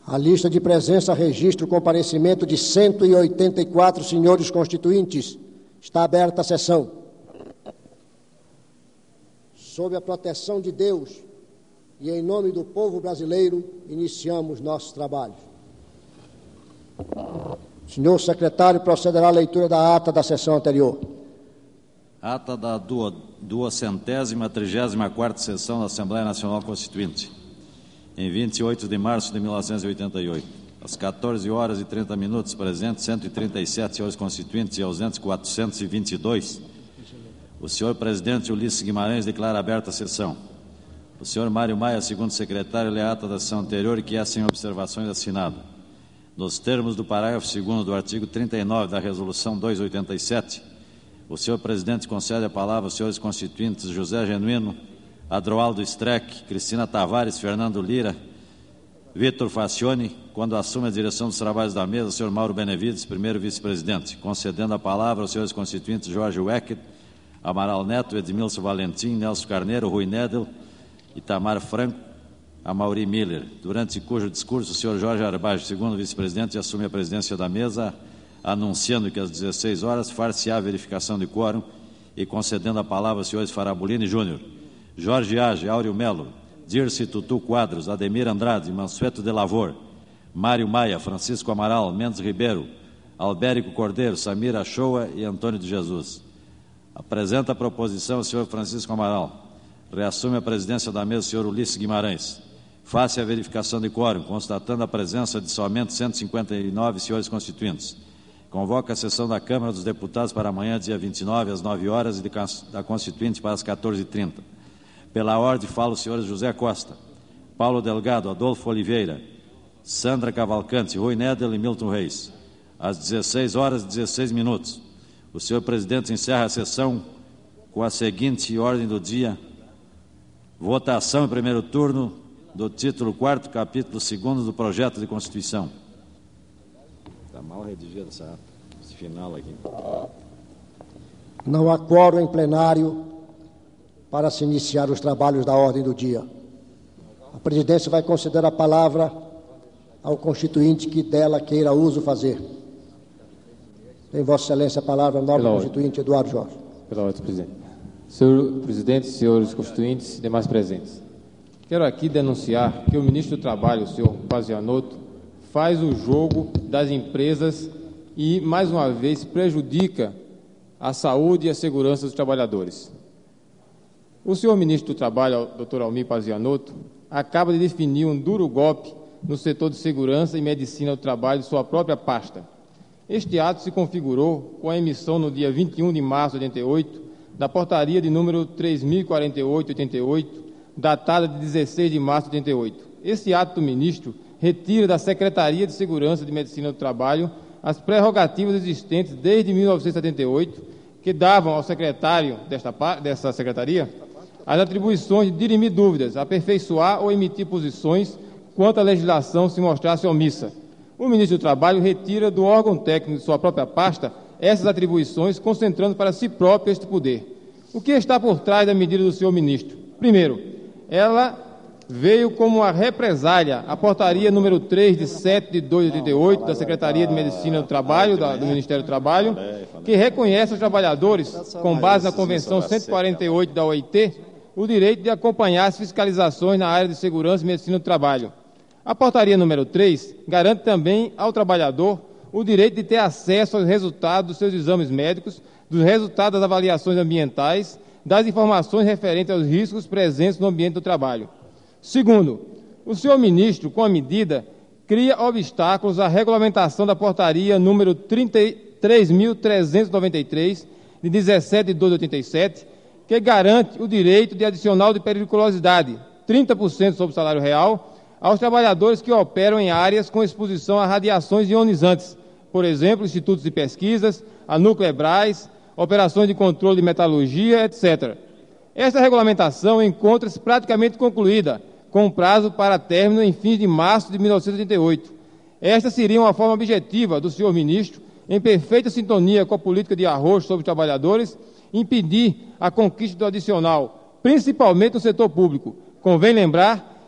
A lista de presença registra o comparecimento de 184 senhores constituintes. Está aberta a sessão. Sob a proteção de Deus e em nome do povo brasileiro, iniciamos nossos trabalhos. Senhor secretário, procederá à leitura da ata da sessão anterior. Ata da 234ª sessão da Assembleia Nacional Constituinte, em 28 de março de 1988. Às 14 horas e 30 minutos, presentes 137 senhores constituintes e ausentes 422. O senhor presidente Ulisses Guimarães declara aberta a sessão. O senhor Mário Maia, segundo secretário, lê a ata da sessão anterior e que é sem observações assinado. Nos termos do parágrafo 2º do artigo 39 da Resolução 287, o senhor presidente concede a palavra aos senhores constituintes José Genuíno, Adroaldo Streck, Cristina Tavares, Fernando Lira, Vitor Facione, quando assume a direção dos trabalhos da mesa, o senhor Mauro Benevides, primeiro vice-presidente, concedendo a palavra aos senhores constituintes Jorge Wecker, Amaral Neto, Edmilson Valentim, Nelson Carneiro, Rui Nedel, Itamar Franco, Amaury Miller, durante cujo discurso o senhor Jorge Arbajo, segundo vice-presidente, assume a presidência da mesa, anunciando que às 16 horas far-se-á a verificação de quórum e concedendo a palavra aos senhores Farabolini Júnior, Jorge Age, Áureo Melo, Dirce Tutu Quadros, Ademir Andrade, Mansueto de Lavor, Mário Maia, Francisco Amaral, Mendes Ribeiro, Albérico Cordeiro, Samir Achoa e Antônio de Jesus. Apresenta a proposição o senhor Francisco Amaral. Reassume a presidência da mesa o senhor Ulisses Guimarães. Faça a verificação de quórum, constatando a presença de somente 159 senhores constituintes. Convoca a sessão da Câmara dos Deputados para amanhã, dia 29, às 9 horas, e da Constituinte para as 14h30. Pela ordem, falam os senhores José Costa, Paulo Delgado, Adolfo Oliveira, Sandra Cavalcante, Rui Nedel e Milton Reis. Às 16 horas e 16 minutos, o senhor presidente encerra a sessão com a seguinte ordem do dia: votação em primeiro turno do título 4º, capítulo 2º do projeto de Constituição. Está mal redigida esse final aqui. Não há quórum em plenário para se iniciar os trabalhos da ordem do dia. A presidência vai conceder a palavra ao constituinte que dela queira uso fazer. Tem Vossa Excelência a palavra, nobre constituinte Eduardo Jorge. Pela ordem, presidente. Senhor presidente, senhores constituintes e demais presentes, quero aqui denunciar que o ministro do Trabalho, o senhor Pazianotto, faz o jogo das empresas e, mais uma vez, prejudica a saúde e a segurança dos trabalhadores. O senhor ministro do Trabalho, Dr. Almir Pazianotto, acaba de definir um duro golpe no setor de segurança e medicina do trabalho de sua própria pasta. Este ato se configurou com a emissão no dia 21 de março de 88 da portaria de número 3048/88, datada de 16 de março de 88. Esse ato do ministro retira da Secretaria de Segurança e de Medicina do Trabalho as prerrogativas existentes desde 1978, que davam ao secretário dessa secretaria as atribuições de dirimir dúvidas, aperfeiçoar ou emitir posições quanto a legislação se mostrasse omissa. O ministro do Trabalho retira do órgão técnico de sua própria pasta essas atribuições, concentrando para si próprio este poder. O que está por trás da medida do senhor ministro? Primeiro, ela veio como uma represália à portaria número 3 de 7 de 2 de 88 da Secretaria de Medicina do Trabalho, do Ministério do Trabalho, que reconhece aos trabalhadores, com base na Convenção 148 da OIT, o direito de acompanhar as fiscalizações na área de segurança e medicina do trabalho. A portaria número 3 garante também ao trabalhador o direito de ter acesso aos resultados dos seus exames médicos, dos resultados das avaliações ambientais, das informações referentes aos riscos presentes no ambiente do trabalho. Segundo, o senhor ministro, com a medida, cria obstáculos à regulamentação da portaria número 3.393, de 17 de 12 de 87, que garante o direito de adicional de periculosidade, 30% sobre o salário real, aos trabalhadores que operam em áreas com exposição a radiações ionizantes, por exemplo, institutos de pesquisas, a Nuclebras, operações de controle de metalurgia, etc. Esta regulamentação encontra-se praticamente concluída, com prazo para término em fins de março de 1988. Esta seria uma forma objetiva do senhor ministro, em perfeita sintonia com a política de arrojo sobre os trabalhadores, impedir a conquista do adicional, principalmente no setor público. Convém lembrar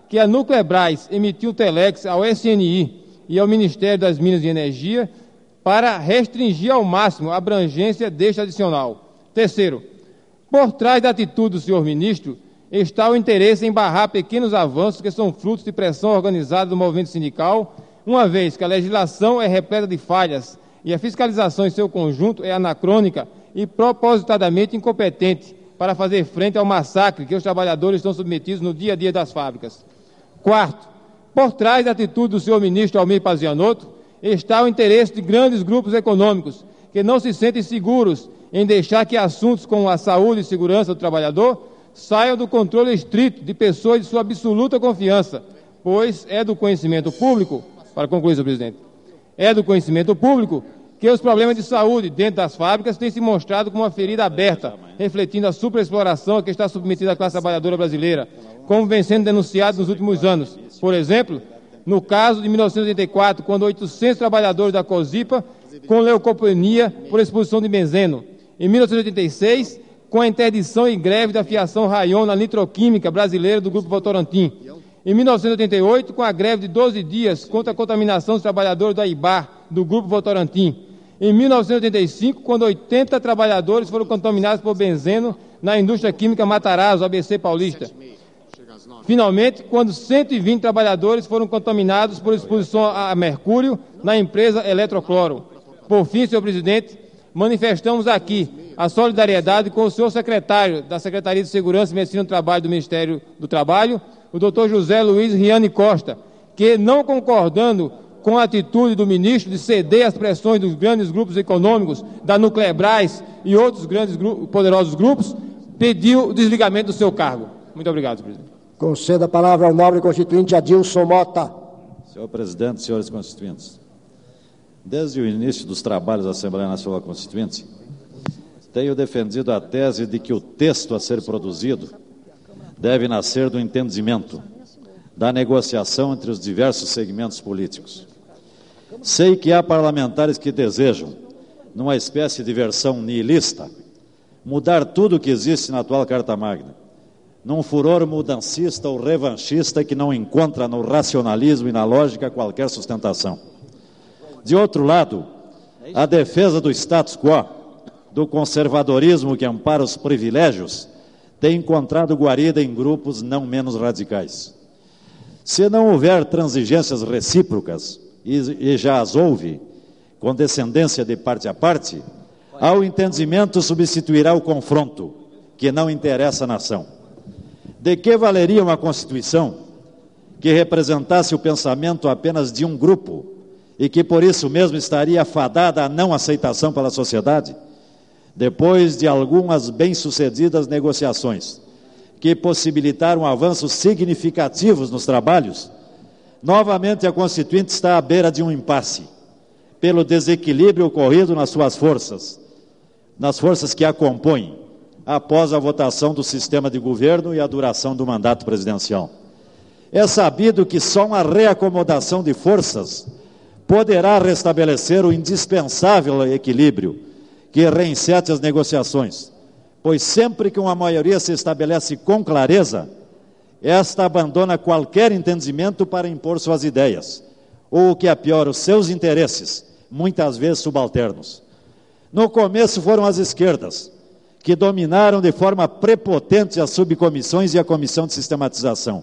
que a Nuclebras emitiu um telex ao SNI e ao Ministério das Minas e Energia para restringir ao máximo a abrangência deste adicional. Terceiro, por trás da atitude do senhor ministro está o interesse em barrar pequenos avanços que são frutos de pressão organizada do movimento sindical, uma vez que a legislação é repleta de falhas e a fiscalização em seu conjunto é anacrônica e propositadamente incompetente para fazer frente ao massacre que os trabalhadores estão submetidos no dia a dia das fábricas. Quarto, por trás da atitude do senhor ministro Almir Pazianotto está o interesse de grandes grupos econômicos que não se sentem seguros em deixar que assuntos como a saúde e segurança do trabalhador saiam do controle estrito de pessoas de sua absoluta confiança, pois é do conhecimento público, para concluir, senhor presidente, é do conhecimento público que os problemas de saúde dentro das fábricas têm se mostrado como uma ferida aberta, refletindo a superexploração a que está submetida a classe trabalhadora brasileira, como vem sendo denunciado nos últimos anos. Por exemplo, no caso de 1984, quando 800 trabalhadores da COSIPA com leucopenia por exposição de benzeno. Em 1986, com a interdição e greve da fiação Rayon na nitroquímica brasileira do Grupo Votorantim. Em 1988, com a greve de 12 dias contra a contaminação dos trabalhadores da IBAR, do Grupo Votorantim. Em 1985, quando 80 trabalhadores foram contaminados por benzeno na indústria química Matarazzo, ABC Paulista. Finalmente, quando 120 trabalhadores foram contaminados por exposição a mercúrio na empresa Eletrocloro. Por fim, senhor presidente, manifestamos aqui a solidariedade com o senhor secretário da Secretaria de Segurança e Medicina do Trabalho do Ministério do Trabalho, o doutor José Luiz Riane Costa, que, não concordando com a atitude do ministro de ceder às pressões dos grandes grupos econômicos, da Nuclebras e outros grandes poderosos grupos, pediu o desligamento do seu cargo. Muito obrigado, senhor presidente. Conceda a palavra ao nobre constituinte Adilson Mota. Senhor presidente, senhores constituintes, desde o início dos trabalhos da Assembleia Nacional Constituinte, tenho defendido a tese de que o texto a ser produzido deve nascer do entendimento, da negociação entre os diversos segmentos políticos. Sei que há parlamentares que desejam, numa espécie de versão nihilista, mudar tudo o que existe na atual Carta Magna, num furor mudancista ou revanchista que não encontra no racionalismo e na lógica qualquer sustentação. De outro lado, a defesa do status quo, do conservadorismo que ampara os privilégios, tem encontrado guarida em grupos não menos radicais. Se não houver transigências recíprocas, e já as houve, condescendência de parte a parte, ao entendimento substituirá o confronto, que não interessa à nação. De que valeria uma Constituição que representasse o pensamento apenas de um grupo e que por isso mesmo estaria afadada à não aceitação pela sociedade? Depois de algumas bem-sucedidas negociações que possibilitaram avanços significativos nos trabalhos, novamente a Constituinte está à beira de um impasse, pelo desequilíbrio ocorrido nas suas forças, nas forças que a compõem, após a votação do sistema de governo e a duração do mandato presidencial. É sabido que só uma reacomodação de forças poderá restabelecer o indispensável equilíbrio que reinsete as negociações, pois sempre que uma maioria se estabelece com clareza, esta abandona qualquer entendimento para impor suas ideias, ou o que é pior, os seus interesses, muitas vezes subalternos. No começo foram as esquerdas, que dominaram de forma prepotente as subcomissões e a comissão de sistematização.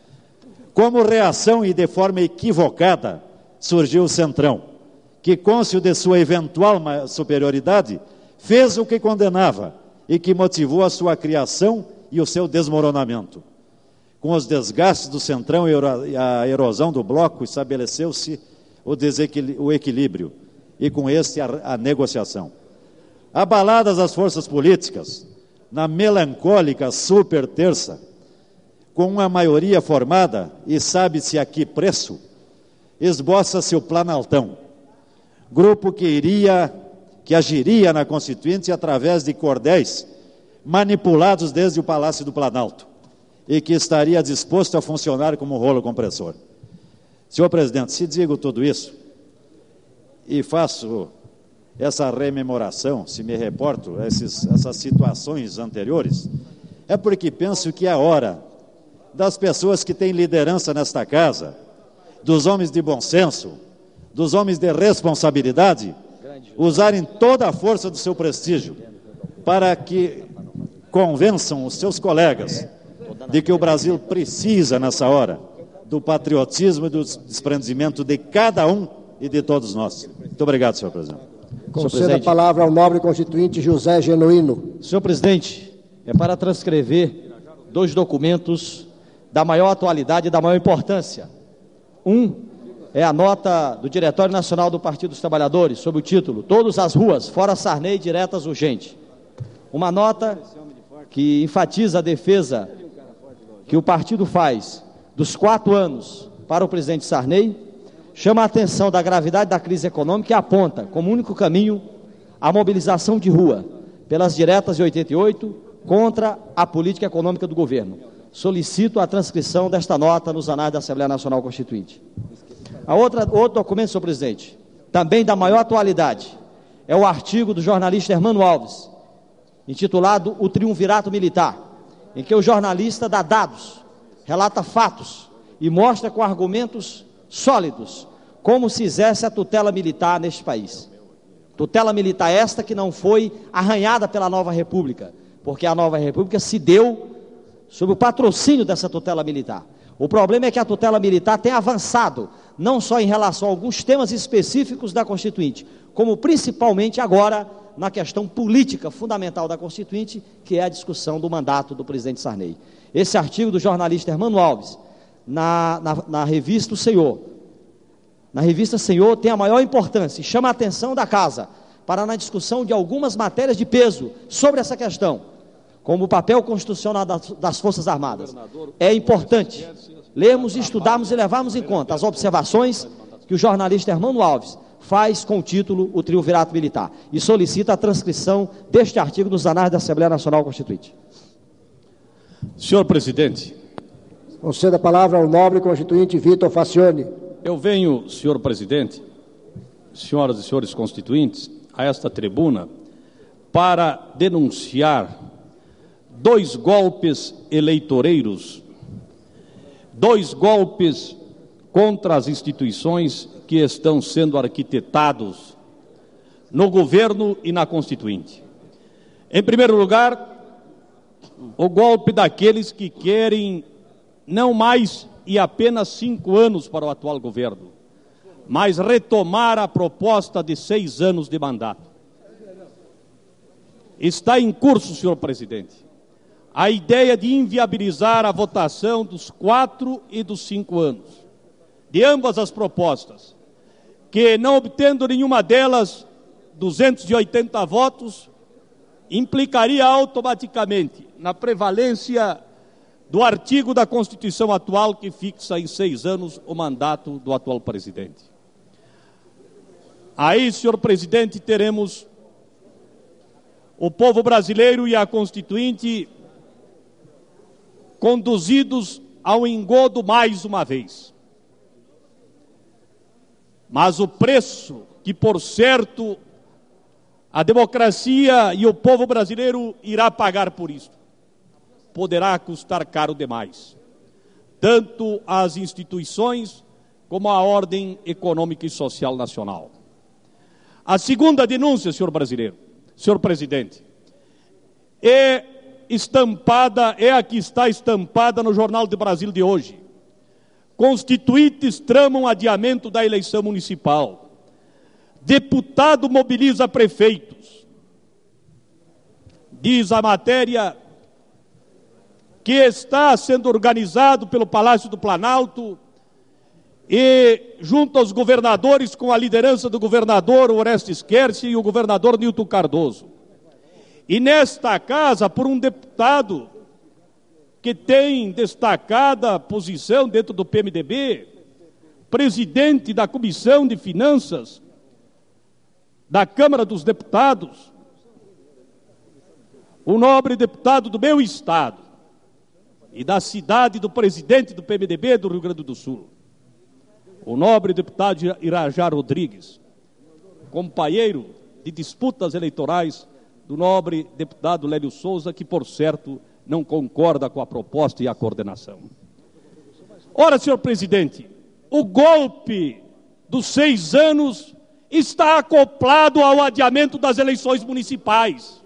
Como reação e de forma equivocada, surgiu o Centrão, que, cônscio de sua eventual superioridade, fez o que condenava e que motivou a sua criação e o seu desmoronamento. Com os desgastes do Centrão e a erosão do bloco, estabeleceu-se o equilíbrio e, com este, a negociação. Abaladas as forças políticas, na melancólica super terça, com uma maioria formada, e sabe-se a que preço, esboça-se o Planaltão, grupo que agiria na Constituinte através de cordéis manipulados desde o Palácio do Planalto e que estaria disposto a funcionar como rolo compressor. Senhor presidente, se digo tudo isso e faço essa rememoração, se me reporto essas situações anteriores, é porque penso que é hora, das pessoas que têm liderança nesta casa, dos homens de bom senso, dos homens de responsabilidade, usarem toda a força do seu prestígio para que convençam os seus colegas de que o Brasil precisa, nessa hora, do patriotismo e do desprendimento de cada um e de todos nós. Muito obrigado, senhor presidente. Conceda a palavra ao nobre constituinte José Genuíno. Senhor presidente, é para transcrever 2 documentos da maior atualidade e da maior importância. Um é a nota do Diretório Nacional do Partido dos Trabalhadores, sob o título Todas as ruas, fora Sarney, diretas urgente. Uma nota que enfatiza a defesa que o partido faz dos 4 anos para o presidente Sarney, chama a atenção da gravidade da crise econômica e aponta como único caminho a mobilização de rua pelas diretas de 88 contra a política econômica do governo. Solicito a transcrição desta nota nos anais da Assembleia Nacional Constituinte. Outro documento, senhor presidente, também da maior atualidade, é o artigo do jornalista Hermano Alves, intitulado O Triunvirato Militar, em que o jornalista dá dados, relata fatos e mostra com argumentos sólidos como se exerce a tutela militar neste país. Tutela militar esta que não foi arranhada pela Nova República, porque a Nova República se deu sob o patrocínio dessa tutela militar. O problema é que a tutela militar tem avançado, não só em relação a alguns temas específicos da Constituinte, como principalmente agora na questão política fundamental da Constituinte, que é a discussão do mandato do presidente Sarney. Esse artigo do jornalista Hermano Alves, na revista O Senhor, na revista Senhor, tem a maior importância e chama a atenção da Casa para na discussão de algumas matérias de peso sobre essa questão, como o papel constitucional das Forças Armadas. É importante lermos, estudarmos e levarmos em conta as observações que o jornalista Hermano Alves faz com o título O Triunvirato Militar e solicita a transcrição deste artigo nos anais da Assembleia Nacional Constituinte. Senhor presidente, conceda a palavra ao nobre constituinte Vitor Facione. eu venho, senhor presidente, senhoras e senhores constituintes, a esta tribuna para denunciar 2 golpes eleitoreiros, 2 golpes contra as instituições que estão sendo arquitetados no governo e na Constituinte. Em primeiro lugar, o golpe daqueles que querem não mais e apenas 5 anos para o atual governo, mas retomar a proposta de 6 anos de mandato. Está em curso, senhor presidente, a ideia de inviabilizar a votação dos 4 e dos 5 anos, de ambas as propostas, que não obtendo nenhuma delas 280 votos, implicaria automaticamente na prevalência do artigo da Constituição atual que fixa em 6 anos o mandato do atual presidente. Aí, senhor presidente, teremos o povo brasileiro e a Constituinte conduzidos ao engodo mais uma vez. Mas o preço que, por certo, a democracia e o povo brasileiro irá pagar por isso, poderá custar caro demais, tanto às instituições como à ordem econômica e social nacional. A segunda denúncia, senhor presidente, é a que está estampada no Jornal do Brasil de hoje. Constituintes tramam adiamento da eleição municipal. Deputado mobiliza prefeitos. Diz a matéria que está sendo organizado pelo Palácio do Planalto e junto aos governadores, com a liderança do governador Orestes Quercia e o governador Nilton Cardoso. E nesta casa, por um deputado que tem destacada posição dentro do PMDB, presidente da Comissão de Finanças da Câmara dos Deputados, o nobre deputado do meu estado e da cidade do presidente do PMDB do Rio Grande do Sul, o nobre deputado Irajá Rodrigues, companheiro de disputas eleitorais do nobre deputado Lélio Souza, que, por certo, não concorda com a proposta e a coordenação. Ora, senhor presidente, o golpe dos 6 anos está acoplado ao adiamento das eleições municipais.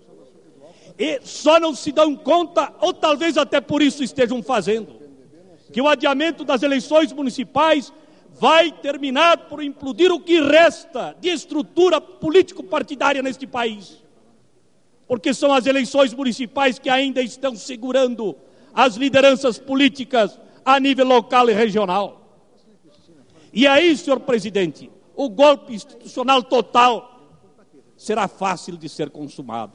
E só não se dão conta, ou talvez até por isso estejam fazendo, que o adiamento das eleições municipais vai terminar por implodir o que resta de estrutura político-partidária neste país. Porque são as eleições municipais que ainda estão segurando as lideranças políticas a nível local e regional. E aí, senhor presidente, o golpe institucional total será fácil de ser consumado.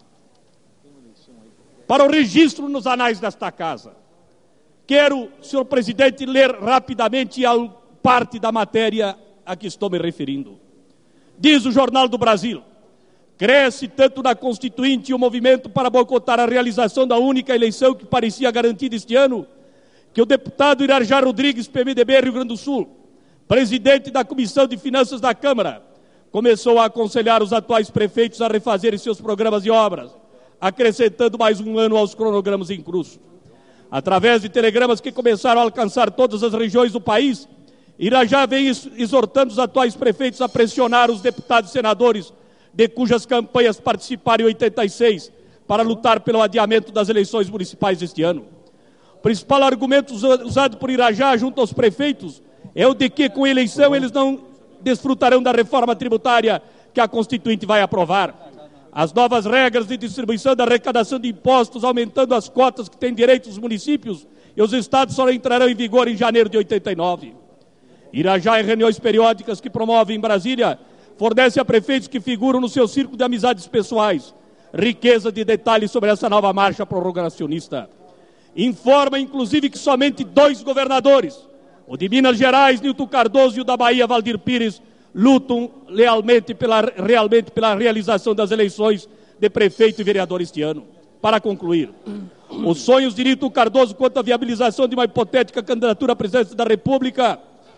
Para o registro nos anais desta casa, quero, senhor presidente, ler rapidamente a parte da matéria a que estou me referindo. Diz o Jornal do Brasil: cresce tanto na Constituinte o movimento para boicotar a realização da única eleição que parecia garantida este ano, que o deputado Irajá Rodrigues, PMDB, Rio Grande do Sul, presidente da Comissão de Finanças da Câmara, começou a aconselhar os atuais prefeitos a refazerem seus programas e obras, acrescentando mais um ano aos cronogramas em curso. Através de telegramas que começaram a alcançar todas as regiões do país, Irajá vem exortando os atuais prefeitos a pressionar os deputados e senadores de cujas campanhas participaram em 86 para lutar pelo adiamento das eleições municipais deste ano. O principal argumento usado por Irajá junto aos prefeitos é o de que, com a eleição, eles não desfrutarão da reforma tributária que a Constituinte vai aprovar. As novas regras de distribuição da arrecadação de impostos, aumentando as cotas que têm direito os municípios e os estados, só entrarão em vigor em janeiro de 89. Irajá, em reuniões periódicas que promove em Brasília, fornece a prefeitos que figuram no seu círculo de amizades pessoais riqueza de detalhes sobre essa nova marcha prorrogacionista. Informa, inclusive, que somente 2 governadores, o de Minas Gerais, Nilton Cardoso, e o da Bahia, Valdir Pires, lutam realmente pela realização das eleições de prefeito e vereador este ano. Para concluir, os sonhos de Nilton Cardoso quanto à viabilização de uma hipotética candidatura à presidência da República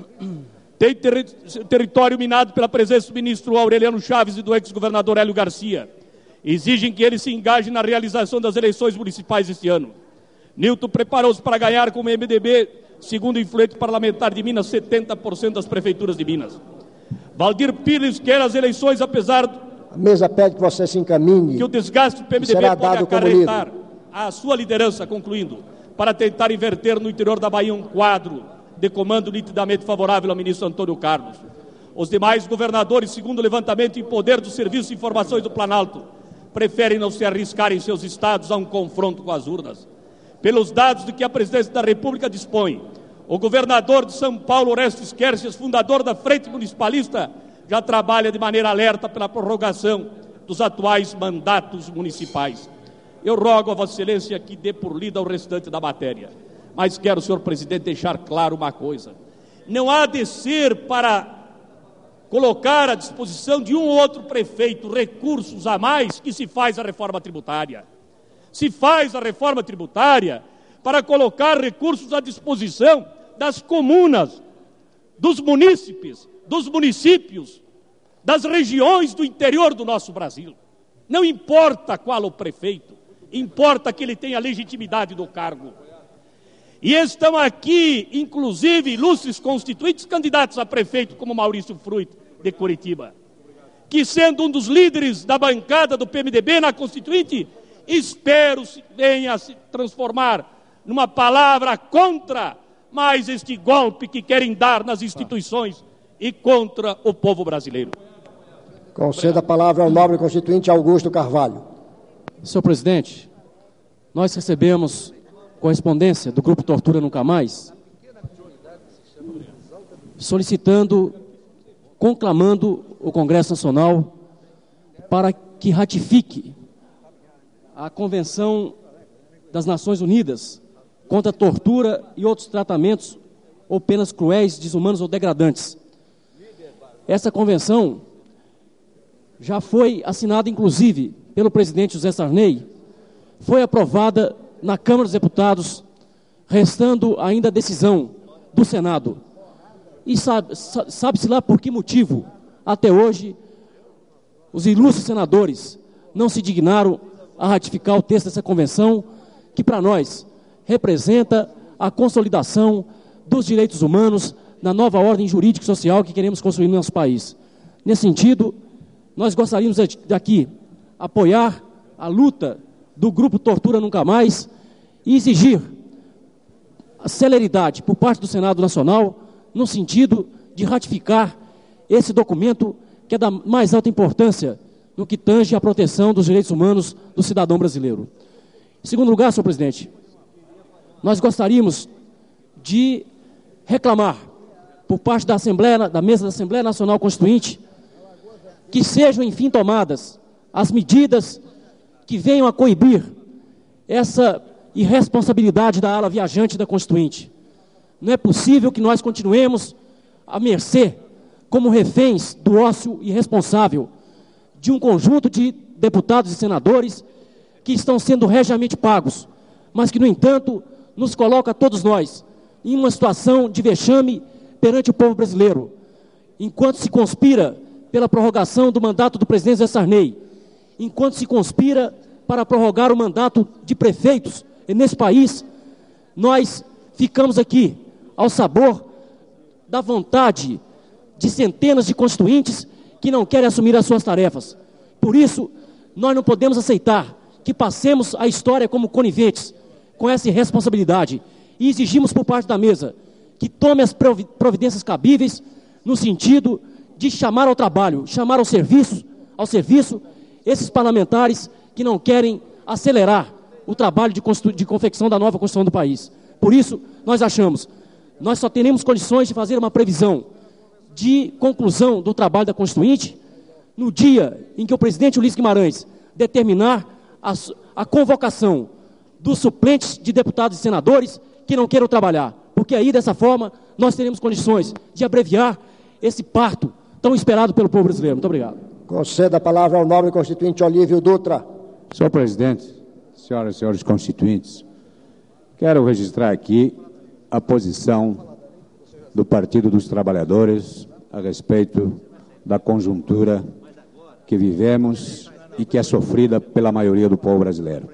tem território minado pela presença do ministro Aureliano Chaves e do ex-governador Hélio Garcia. Exigem que ele se engaje na realização das eleições municipais este ano. Nilton preparou-se para ganhar com o MDB, segundo o influente parlamentar de Minas, 70% das prefeituras de Minas. Valdir Pires quer as eleições, apesar A mesa pede que você se encaminhe. que o desgaste do PMDB será pode dado acarretar a sua liderança, concluindo, para tentar inverter no interior da Bahia um quadro de comando nitidamente favorável ao ministro Antônio Carlos. Os demais governadores, segundo o levantamento em poder do Serviço de Informações do Planalto, preferem não se arriscar em seus estados a um confronto com as urnas. Pelos dados de que a presidência da República dispõe, o governador de São Paulo, Orestes Quercias, fundador da Frente Municipalista, já trabalha de maneira alerta pela prorrogação dos atuais mandatos municipais. Eu rogo a Vossa Excelência que dê por lida o restante da matéria. Mas quero, senhor presidente, deixar claro uma coisa. Não há de ser para colocar à disposição de um ou outro prefeito recursos a mais que se faz a reforma tributária. Se faz a reforma tributária para colocar recursos à disposição das comunas, dos munícipes, dos municípios, das regiões do interior do nosso Brasil. Não importa qual o prefeito, importa que ele tenha legitimidade do cargo. E estão aqui, inclusive, ilustres constituintes candidatos a prefeito, como Maurício Fruit, de Curitiba, que, sendo um dos líderes da bancada do PMDB na Constituinte, espero que venha a se transformar numa palavra contra mais este golpe que querem dar nas instituições e contra o povo brasileiro. Conceda a palavra ao nobre constituinte Augusto Carvalho. Senhor presidente, nós recebemos correspondência do Grupo Tortura Nunca Mais, solicitando, conclamando o Congresso Nacional para que ratifique a Convenção das Nações Unidas contra a tortura e outros tratamentos ou penas cruéis, desumanos ou degradantes. Essa convenção já foi assinada, inclusive, pelo presidente José Sarney, foi aprovada na Câmara dos Deputados, restando ainda a decisão do Senado. E sabe-se lá por que motivo, até hoje, os ilustres senadores não se dignaram a ratificar o texto dessa convenção, que para nós representa a consolidação dos direitos humanos, na nova ordem jurídica e social que queremos construir no nosso país. Nesse sentido, nós gostaríamos de aqui apoiar a luta do Grupo Tortura Nunca Mais e exigir a celeridade por parte do Senado Nacional no sentido de ratificar esse documento que é da mais alta importância no que tange à proteção dos direitos humanos do cidadão brasileiro. Em segundo lugar, senhor presidente, nós gostaríamos de reclamar por parte da Assembleia, da mesa da Assembleia Nacional Constituinte, que sejam, enfim, tomadas as medidas que venham a coibir essa irresponsabilidade da ala viajante da Constituinte. Não é possível que nós continuemos à mercê, como reféns do ócio irresponsável de um conjunto de deputados e senadores que estão sendo regiamente pagos, mas que, no entanto, nos coloca todos nós em uma situação de vexame perante o povo brasileiro, enquanto se conspira pela prorrogação do mandato do presidente Zé Sarney, enquanto se conspira para prorrogar o mandato de prefeitos nesse país, nós ficamos aqui ao sabor da vontade de centenas de constituintes que não querem assumir as suas tarefas. Por isso, nós não podemos aceitar que passemos a história como coniventes com essa irresponsabilidade e exigimos por parte da mesa que tome as providências cabíveis no sentido de chamar ao trabalho, chamar ao serviço esses parlamentares que não querem acelerar o trabalho de confecção da nova Constituição do país. Por isso, nós achamos, nós só teremos condições de fazer uma previsão de conclusão do trabalho da Constituinte no dia em que o presidente Ulisses Guimarães determinar a convocação dos suplentes de deputados e senadores que não queiram trabalhar, porque aí, dessa forma, nós teremos condições de abreviar esse parto tão esperado pelo povo brasileiro. Muito obrigado. Conceda a palavra ao nobre constituinte Olívio Dutra. Senhor presidente, senhoras e senhores constituintes, quero registrar aqui a posição do Partido dos Trabalhadores a respeito da conjuntura que vivemos e que é sofrida pela maioria do povo brasileiro.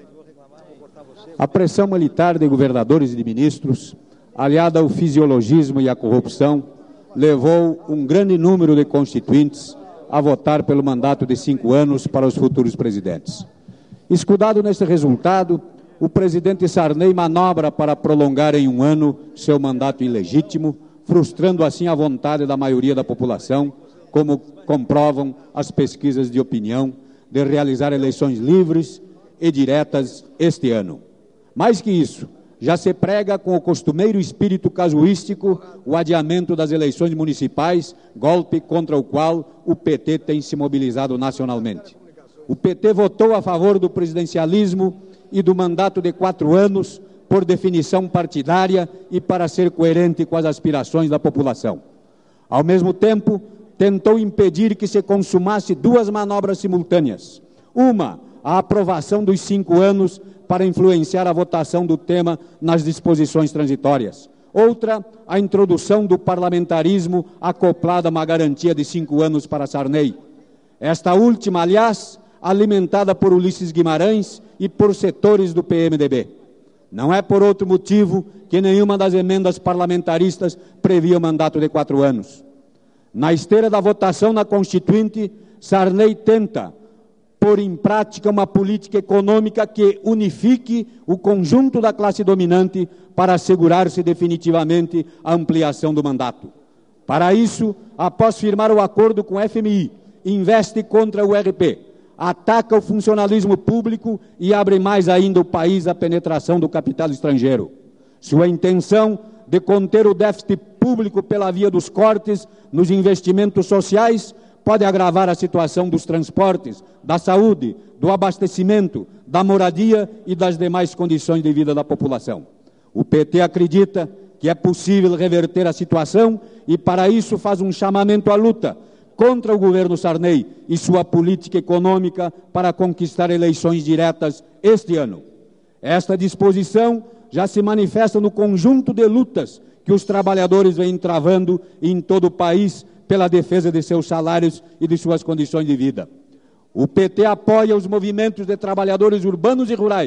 A pressão militar de governadores e de ministros, aliada ao fisiologismo e à corrupção, levou um grande número de constituintes a votar pelo mandato de 5 anos para os futuros presidentes. Escudado nesse resultado, o presidente Sarney manobra para prolongar em 1 ano seu mandato ilegítimo, frustrando assim a vontade da maioria da população, como comprovam as pesquisas de opinião, de realizar eleições livres e diretas este ano. Mais que isso, já se prega com o costumeiro espírito casuístico o adiamento das eleições municipais, golpe contra o qual o PT tem se mobilizado nacionalmente. O PT votou a favor do presidencialismo e do mandato de 4 anos por definição partidária e para ser coerente com as aspirações da população. Ao mesmo tempo, tentou impedir que se consumasse 2 manobras simultâneas. Uma, a aprovação dos 5 anos para influenciar a votação do tema nas disposições transitórias. Outra, a introdução do parlamentarismo acoplada a uma garantia de 5 anos para Sarney. Esta última, aliás, alimentada por Ulisses Guimarães e por setores do PMDB. Não é por outro motivo que nenhuma das emendas parlamentaristas previa o mandato de 4 anos. Na esteira da votação na Constituinte, Sarney tenta pôr em prática uma política econômica que unifique o conjunto da classe dominante para assegurar-se definitivamente a ampliação do mandato. Para isso, após firmar o acordo com o FMI, investe contra o RP, ataca o funcionalismo público e abre mais ainda o país à penetração do capital estrangeiro. Sua intenção de conter o déficit público pela via dos cortes nos investimentos sociais pode agravar a situação dos transportes, da saúde, do abastecimento, da moradia e das demais condições de vida da população. O PT acredita que é possível reverter a situação e, para isso, faz um chamamento à luta contra o governo Sarney e sua política econômica para conquistar eleições diretas este ano. Esta disposição já se manifesta no conjunto de lutas que os trabalhadores vêm travando em todo o país pela defesa de seus salários e de suas condições de vida. O PT apoia os movimentos de trabalhadores urbanos e rurais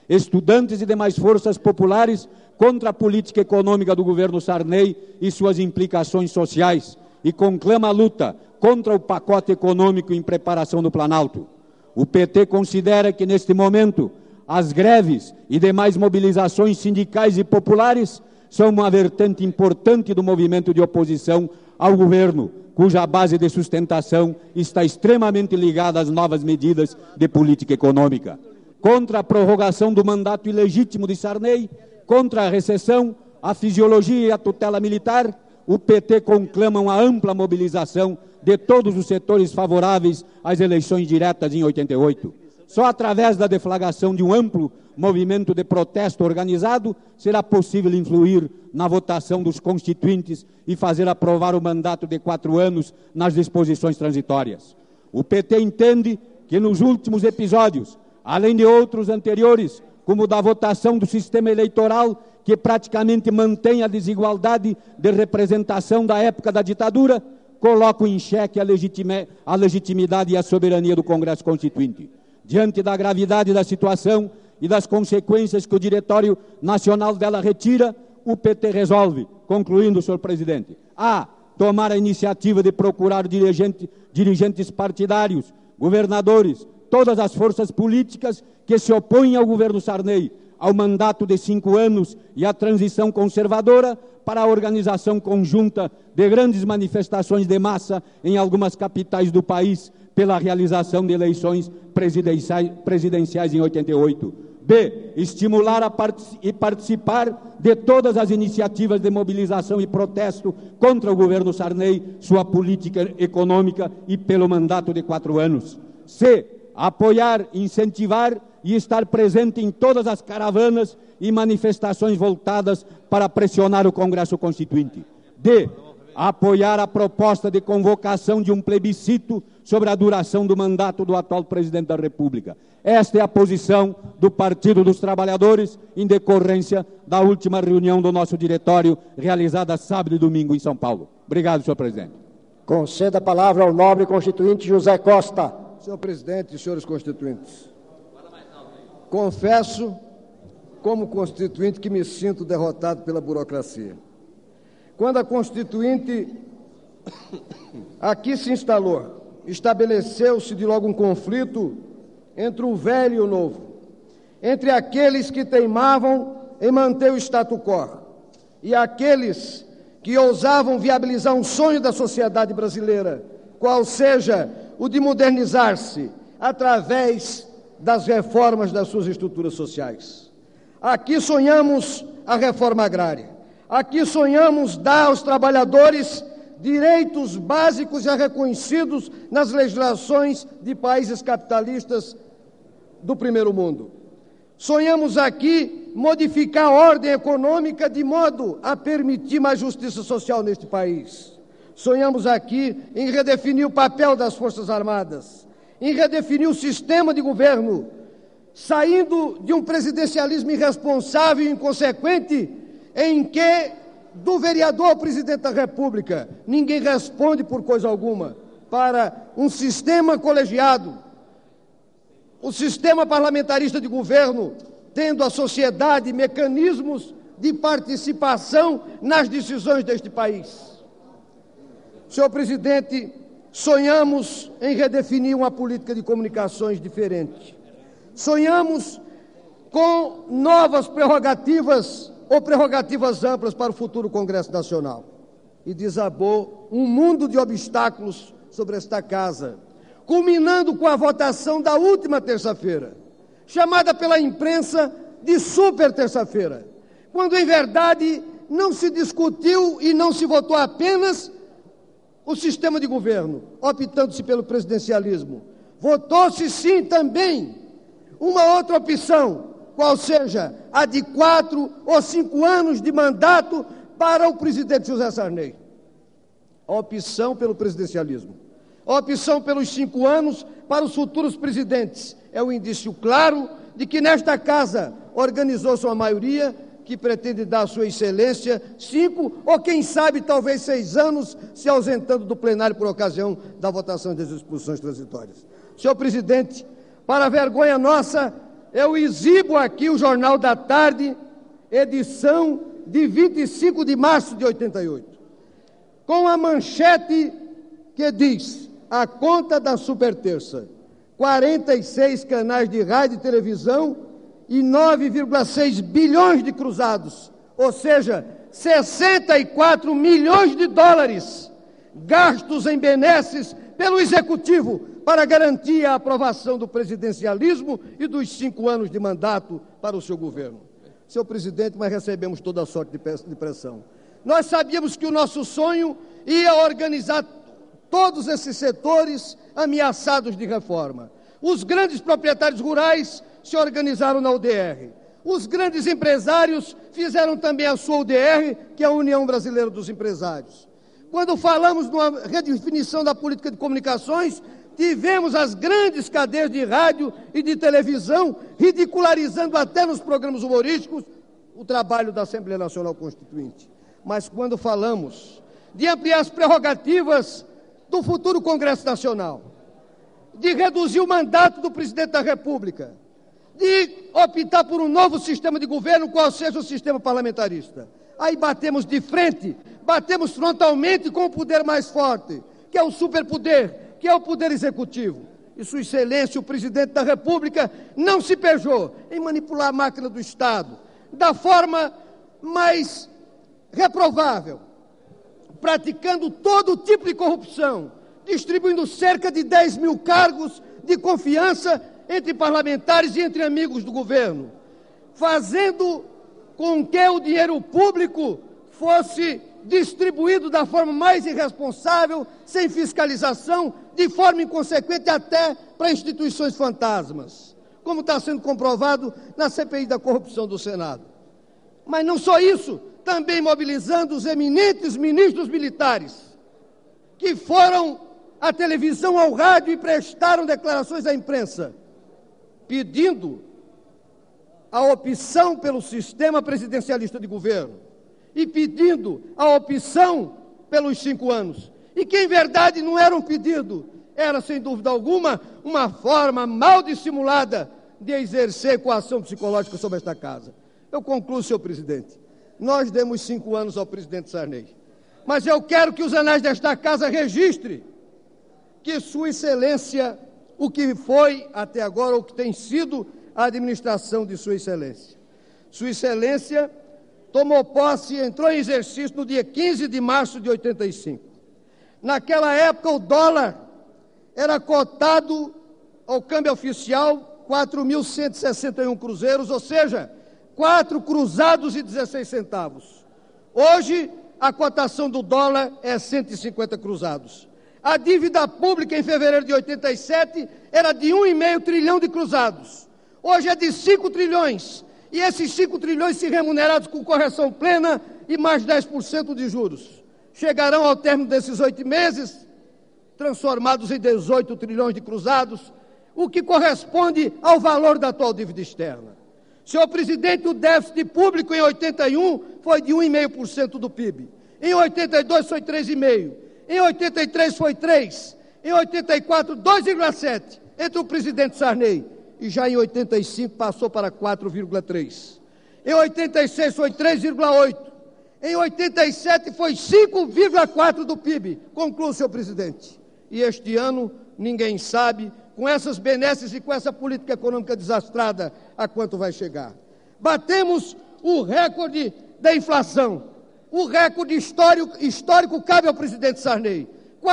estudantes e demais forças populares contra a política econômica do governo Sarney e suas implicações sociais, e conclama a luta contra o pacote econômico em preparação do Planalto. O PT considera que, neste momento, as greves e demais mobilizações sindicais e populares são uma vertente importante do movimento de oposição ao governo, cuja base de sustentação está extremamente ligada às novas medidas de política econômica. Contra a prorrogação do mandato ilegítimo de Sarney, contra a recessão, a fisiologia e a tutela militar, o PT conclama uma ampla mobilização de todos os setores favoráveis às eleições diretas em 88. Só através da deflagração de um amplo movimento de protesto organizado será possível influir na votação dos constituintes e fazer aprovar o mandato de 4 anos nas disposições transitórias. O PT entende que nos últimos episódios, além de outros anteriores, como o da votação do sistema eleitoral, que praticamente mantém a desigualdade de representação da época da ditadura, colocam em xeque a legitimidade e a soberania do Congresso Constituinte. Diante da gravidade da situação e das consequências que o Diretório Nacional dela retira, o PT resolve, concluindo, senhor presidente, a. Tomar a iniciativa de procurar dirigentes partidários, governadores, todas as forças políticas que se opõem ao governo Sarney, ao mandato de 5 anos e à transição conservadora, para a organização conjunta de grandes manifestações de massa em algumas capitais do país, pela realização de eleições presidenciais em 88. B. Estimular e participar de todas as iniciativas de mobilização e protesto contra o governo Sarney, sua política econômica e pelo mandato de 4 anos. C. Apoiar, incentivar e estar presente em todas as caravanas e manifestações voltadas para pressionar o Congresso Constituinte. D. Apoiar a proposta de convocação de um plebiscito sobre a duração do mandato do atual presidente da República. Esta é a posição do Partido dos Trabalhadores em decorrência da última reunião do nosso diretório, realizada sábado e domingo em São Paulo. Obrigado, senhor presidente. Conceda a palavra ao nobre constituinte José Costa. Senhor presidente e senhores constituintes, confesso, como constituinte, que me sinto derrotado pela burocracia. Quando a constituinte aqui se instalou, estabeleceu-se de logo um conflito entre o velho e o novo, entre aqueles que teimavam em manter o status quo e aqueles que ousavam viabilizar um sonho da sociedade brasileira, qual seja o de modernizar-se através das reformas das suas estruturas sociais. Aqui sonhamos a reforma agrária, aqui sonhamos dar aos trabalhadores direitos básicos já reconhecidos nas legislações de países capitalistas do primeiro mundo. Sonhamos aqui modificar a ordem econômica de modo a permitir mais justiça social neste país. Sonhamos aqui em redefinir o papel das Forças Armadas, em redefinir o sistema de governo, saindo de um presidencialismo irresponsável e inconsequente, em que do vereador ao presidente da República ninguém responde por coisa alguma, para um sistema colegiado, o sistema parlamentarista de governo, tendo a sociedade mecanismos de participação nas decisões deste país. Senhor presidente, sonhamos em redefinir uma política de comunicações diferente. Sonhamos com novas prerrogativas ou prerrogativas amplas para o futuro Congresso Nacional. E desabou um mundo de obstáculos sobre esta casa, culminando com a votação da última terça-feira, chamada pela imprensa de super terça-feira, quando em verdade não se discutiu e não se votou apenas o sistema de governo, optando-se pelo presidencialismo. Votou-se sim também uma outra opção, qual seja a de 4 ou 5 anos de mandato para o presidente José Sarney. A opção pelo presidencialismo, a opção pelos 5 anos para os futuros presidentes é um indício claro de que nesta casa organizou-se uma maioria que pretende dar à sua excelência 5 ou quem sabe talvez 6 anos, se ausentando do plenário por ocasião da votação das disposições transitórias. Senhor presidente, para a vergonha nossa, eu exibo aqui o Jornal da Tarde, edição de 25 de março de 88, com a manchete que diz: a conta da Superterça, 46 canais de rádio e televisão e 9,6 bilhões de cruzados, ou seja, 64 milhões de dólares gastos em benesses pelo Executivo para garantir a aprovação do presidencialismo e dos 5 anos de mandato para o seu governo. Senhor presidente, mas recebemos toda a sorte de pressão. Nós sabíamos que o nosso sonho ia organizar todos esses setores ameaçados de reforma. Os grandes proprietários rurais se organizaram na UDR. Os grandes empresários fizeram também a sua UDR, que é a União Brasileira dos Empresários. Quando falamos numa redefinição da política de comunicações, tivemos as grandes cadeias de rádio e de televisão ridicularizando até nos programas humorísticos o trabalho da Assembleia Nacional Constituinte. Mas quando falamos de ampliar as prerrogativas do futuro Congresso Nacional, de reduzir o mandato do presidente da República, de optar por um novo sistema de governo, qual seja o sistema parlamentarista, aí batemos de frente, batemos frontalmente com o poder mais forte, que é o superpoder, que é o poder executivo. E Sua Excelência, o presidente da República, não se pejou em manipular a máquina do Estado da forma mais reprovável, praticando todo tipo de corrupção, distribuindo cerca de 10 mil cargos de confiança entre parlamentares e entre amigos do governo, fazendo com que o dinheiro público fosse distribuído da forma mais irresponsável, sem fiscalização, de forma inconsequente até para instituições fantasmas, como está sendo comprovado na CPI da corrupção do Senado. Mas não só isso, também mobilizando os eminentes ministros militares, que foram à televisão, ao rádio e prestaram declarações à imprensa, pedindo a opção pelo sistema presidencialista de governo e pedindo a opção pelos 5 anos. E que, em verdade, não era um pedido, era, sem dúvida alguma, uma forma mal dissimulada de exercer coação psicológica sobre esta casa. Eu concluo, senhor presidente. Nós demos 5 anos ao presidente Sarney, mas eu quero que os anais desta casa registrem que Sua Excelência, o que foi até agora, o que tem sido a administração de Sua Excelência. Sua Excelência tomou posse e entrou em exercício no dia 15 de março de 85. Naquela época, o dólar era cotado ao câmbio oficial 4.161 cruzeiros, ou seja, 4 cruzados e 16 centavos. Hoje, a cotação do dólar é 150 cruzados. A dívida pública em fevereiro de 87 era de 1,5 trilhão de cruzados. Hoje é de 5 trilhões. E esses 5 trilhões, se remunerados com correção plena e mais 10% de juros, chegarão ao término desses 8 meses, transformados em 18 trilhões de cruzados, o que corresponde ao valor da atual dívida externa. Senhor presidente, o déficit público em 81 foi de 1,5% do PIB. Em 82 foi 3,5%. Em 83 foi 3%. Em 84, 2,7%. Entre o presidente Sarney. E já em 85 passou para 4,3%. Em 86 foi 3,8%. Em 87 foi 5,4% do PIB. Concluo, senhor presidente. E este ano, ninguém sabe, com essas benesses e com essa política econômica desastrada, a quanto vai chegar. Batemos o recorde da inflação. O recorde histórico cabe ao presidente Sarney.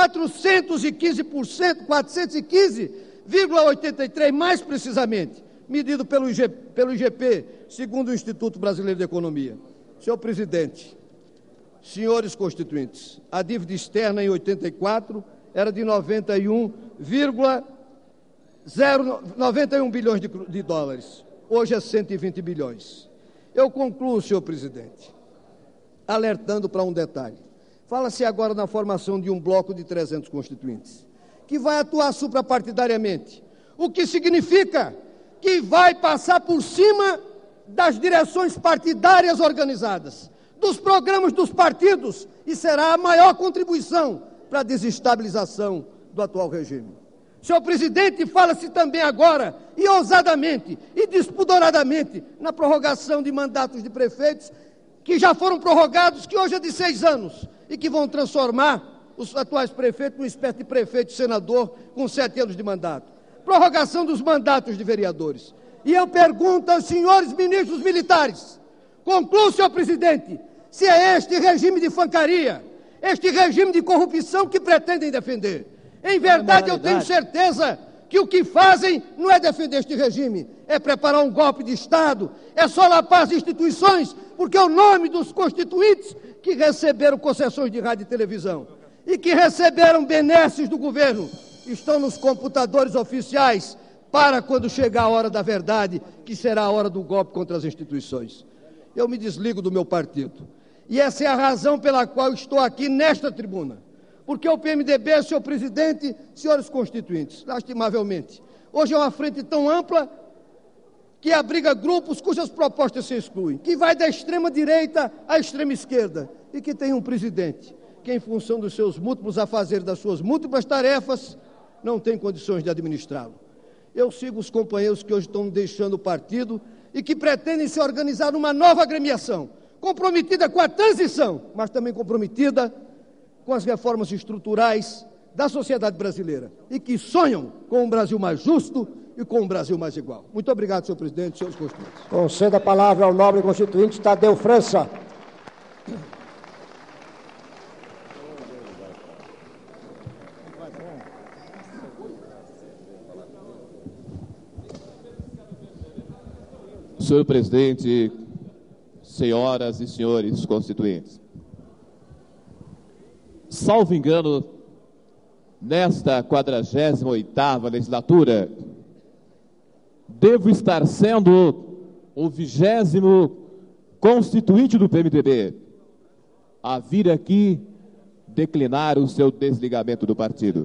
415%, 415,83%, mais precisamente, medido pelo IGP, segundo o Instituto Brasileiro de Economia. Senhor presidente, senhores constituintes, a dívida externa em 84 era de 91 bilhões de dólares. Hoje é 120 bilhões. Eu concluo, senhor presidente, alertando para um detalhe. Fala-se agora na formação de um bloco de 300 constituintes, que vai atuar suprapartidariamente, o que significa que vai passar por cima das direções partidárias organizadas, dos programas dos partidos, e será a maior contribuição para a desestabilização do atual regime. Senhor presidente, fala-se também agora, e ousadamente, e despudoradamente, na prorrogação de mandatos de prefeitos, que já foram prorrogados, que hoje é de 6 anos, e que vão transformar os atuais prefeitos numa espécie de prefeito-senador com 7 anos de mandato. Prorrogação dos mandatos de vereadores. E eu pergunto aos senhores ministros militares, concluo, senhor presidente, se é este regime de fancaria, este regime de corrupção que pretendem defender. Em verdade, eu tenho certeza que o que fazem não é defender este regime, é preparar um golpe de Estado, é solapar as instituições, porque é o nome dos constituintes que receberam concessões de rádio e televisão e que receberam benesses do governo, estão nos computadores oficiais para quando chegar a hora da verdade, que será a hora do golpe contra as instituições. Eu me desligo do meu partido. E essa é a razão pela qual estou aqui nesta tribuna. Porque o PMDB, senhor presidente, senhores constituintes, lastimavelmente, hoje é uma frente tão ampla que abriga grupos cujas propostas se excluem, que vai da extrema-direita à extrema-esquerda e que tem um presidente que, em função dos seus múltiplos afazeres, das suas múltiplas tarefas, não tem condições de administrá-lo. Eu sigo os companheiros que hoje estão deixando o partido e que pretendem se organizar numa nova agremiação, comprometida com a transição, mas também comprometida com as reformas estruturais da sociedade brasileira e que sonham com um Brasil mais justo e com um Brasil mais igual. Muito obrigado, senhor presidente, senhores constituintes. Conceda a palavra ao nobre constituinte Tadeu França. Senhor presidente, senhoras e senhores constituintes, salvo engano, nesta 48ª legislatura, devo estar sendo o 20º constituinte do PMDB a vir aqui declinar o seu desligamento do partido.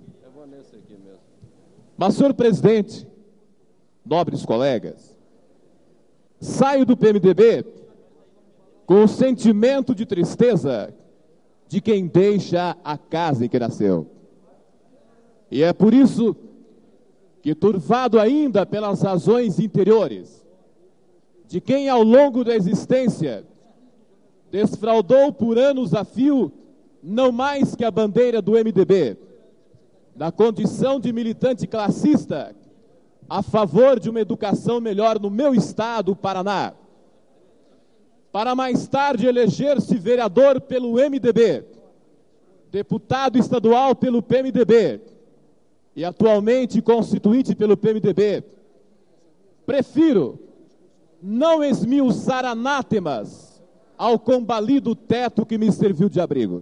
Mas, senhor presidente, nobres colegas, saio do PMDB com o sentimento de tristeza de quem deixa a casa em que nasceu. E é por isso que, turvado ainda pelas razões interiores de quem ao longo da existência desfraudou por anos a fio não mais que a bandeira do MDB, na condição de militante classista a favor de uma educação melhor no meu estado, o Paraná, para mais tarde eleger-se vereador pelo MDB, deputado estadual pelo PMDB e atualmente constituinte pelo PMDB, prefiro não esmiuçar anátemas ao combalido teto que me serviu de abrigo.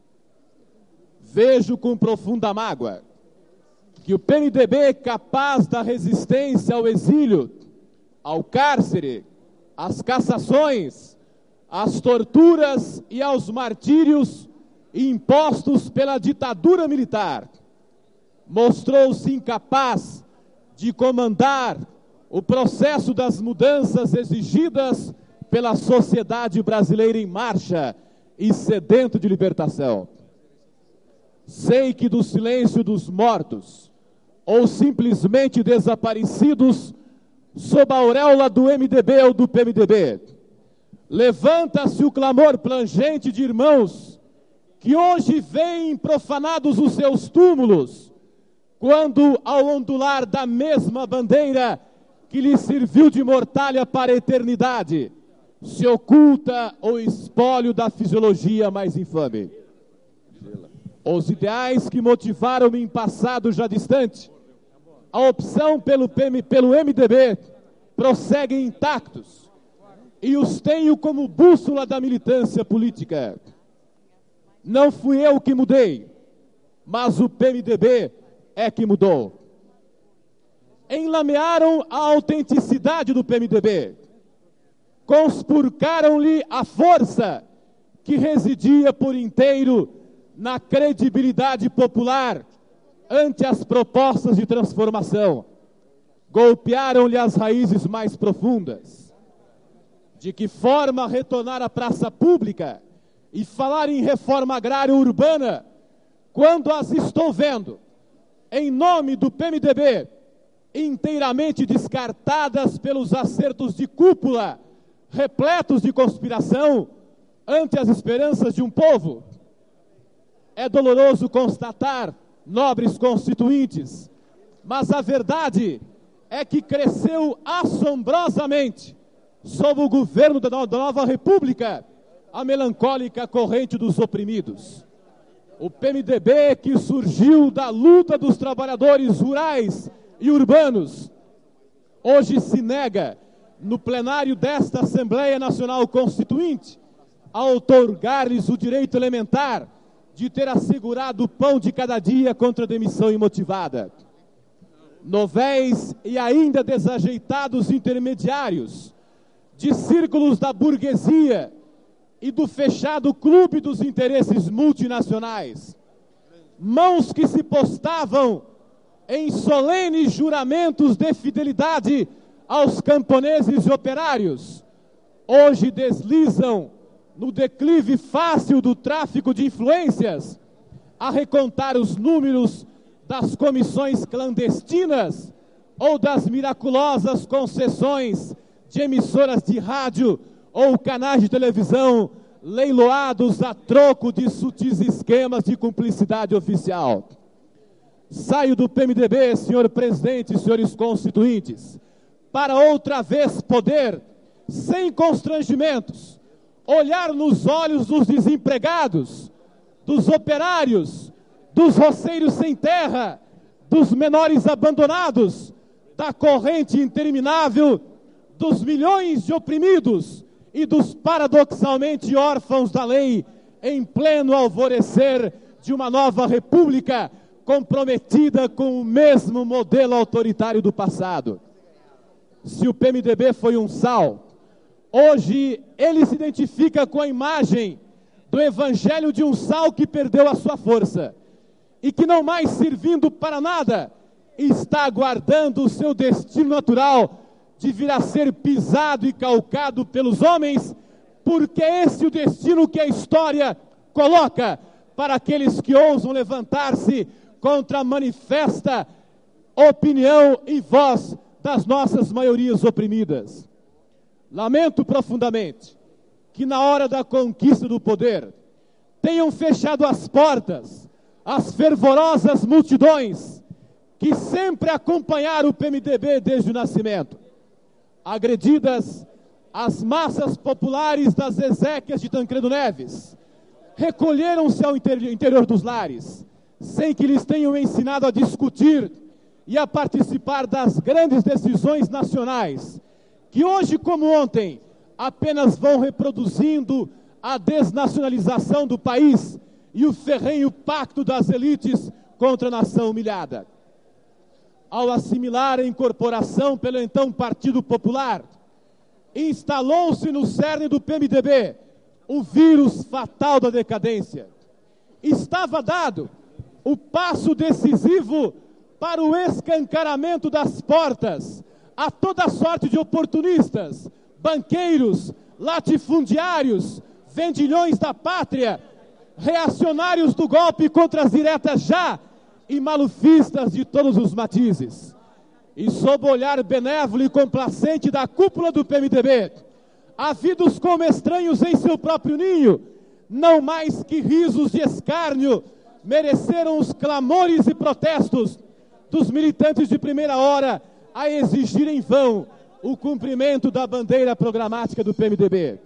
Vejo com profunda mágoa que o PMDB é capaz da resistência ao exílio, ao cárcere, às cassações, às torturas e aos martírios impostos pela ditadura militar. Mostrou-se incapaz de comandar o processo das mudanças exigidas pela sociedade brasileira em marcha e sedento de libertação. Sei que do silêncio dos mortos ou simplesmente desaparecidos sob a auréola do MDB ou do PMDB, levanta-se o clamor plangente de irmãos que hoje veem profanados os seus túmulos, quando, ao ondular da mesma bandeira que lhe serviu de mortalha para a eternidade, se oculta o espólio da fisiologia mais infame. Os ideais que motivaram-me em passado já distante, a opção pelo MDB, prosseguem intactos e os tenho como bússola da militância política. Não fui eu que mudei, mas o PMDB é que mudou. Enlamearam a autenticidade do PMDB, conspurcaram-lhe a força que residia por inteiro na credibilidade popular ante as propostas de transformação, golpearam-lhe as raízes mais profundas. De que forma retornar à praça pública e falar em reforma agrária urbana, quando as estou vendo em nome do PMDB, inteiramente descartadas pelos acertos de cúpula, repletos de conspiração, ante as esperanças de um povo? É doloroso constatar, nobres constituintes, mas a verdade é que cresceu assombrosamente, sob o governo da nova república, a melancólica corrente dos oprimidos. O PMDB, que surgiu da luta dos trabalhadores rurais e urbanos, hoje se nega, no plenário desta Assembleia Nacional Constituinte, a outorgar-lhes o direito elementar de ter assegurado o pão de cada dia contra a demissão imotivada. Novéis e ainda desajeitados intermediários de círculos da burguesia e do fechado clube dos interesses multinacionais, mãos que se postavam em solenes juramentos de fidelidade aos camponeses e operários, hoje deslizam no declive fácil do tráfico de influências, a recontar os números das comissões clandestinas ou das miraculosas concessões de emissoras de rádio ou canais de televisão leiloados a troco de sutis esquemas de cumplicidade oficial. Saio do PMDB, senhor presidente e senhores constituintes, para outra vez poder, sem constrangimentos, olhar nos olhos dos desempregados, dos operários, dos roceiros sem terra, dos menores abandonados, da corrente interminável, dos milhões de oprimidos e dos paradoxalmente órfãos da lei, em pleno alvorecer de uma nova república comprometida com o mesmo modelo autoritário do passado. Se o PMDB foi um sal, hoje ele se identifica com a imagem do evangelho de um sal que perdeu a sua força e que, não mais servindo para nada, está aguardando o seu destino natural de vir a ser pisado e calcado pelos homens, porque é esse o destino que a história coloca para aqueles que ousam levantar-se contra a manifesta opinião e voz das nossas maiorias oprimidas. Lamento profundamente que, na hora da conquista do poder, tenham fechado as portas às fervorosas multidões que sempre acompanharam o PMDB desde o nascimento. Agredidas, as massas populares das exéquias de Tancredo Neves recolheram-se ao interior dos lares, sem que lhes tenham ensinado a discutir e a participar das grandes decisões nacionais, que hoje como ontem apenas vão reproduzindo a desnacionalização do país e o ferrenho pacto das elites contra a nação humilhada. Ao assimilar a incorporação pelo então Partido Popular, instalou-se no cerne do PMDB o vírus fatal da decadência. Estava dado o passo decisivo para o escancaramento das portas a toda sorte de oportunistas, banqueiros, latifundiários, vendilhões da pátria, reacionários do golpe contra as diretas já e malufistas de todos os matizes. E sob o olhar benévolo e complacente da cúpula do PMDB, havidos como estranhos em seu próprio ninho, não mais que risos de escárnio, mereceram os clamores e protestos dos militantes de primeira hora a exigir em vão o cumprimento da bandeira programática do PMDB.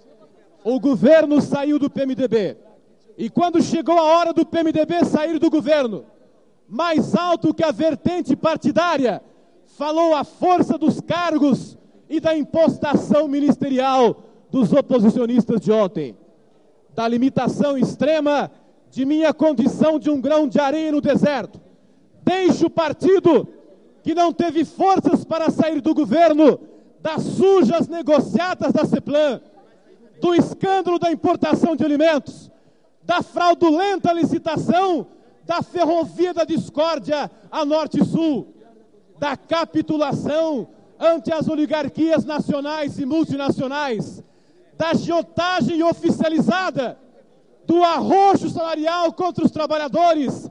O governo saiu do PMDB, e quando chegou a hora do PMDB sair do governo, mais alto que a vertente partidária, falou a força dos cargos e da impostação ministerial dos oposicionistas de ontem, da limitação extrema de minha condição de um grão de areia no deserto. Deixe o partido que não teve forças para sair do governo, das sujas negociatas da CEPLAN, do escândalo da importação de alimentos, da fraudulenta licitação da ferrovia da discórdia a norte e sul, da capitulação ante as oligarquias nacionais e multinacionais, da agiotagem oficializada, do arroxo salarial contra os trabalhadores,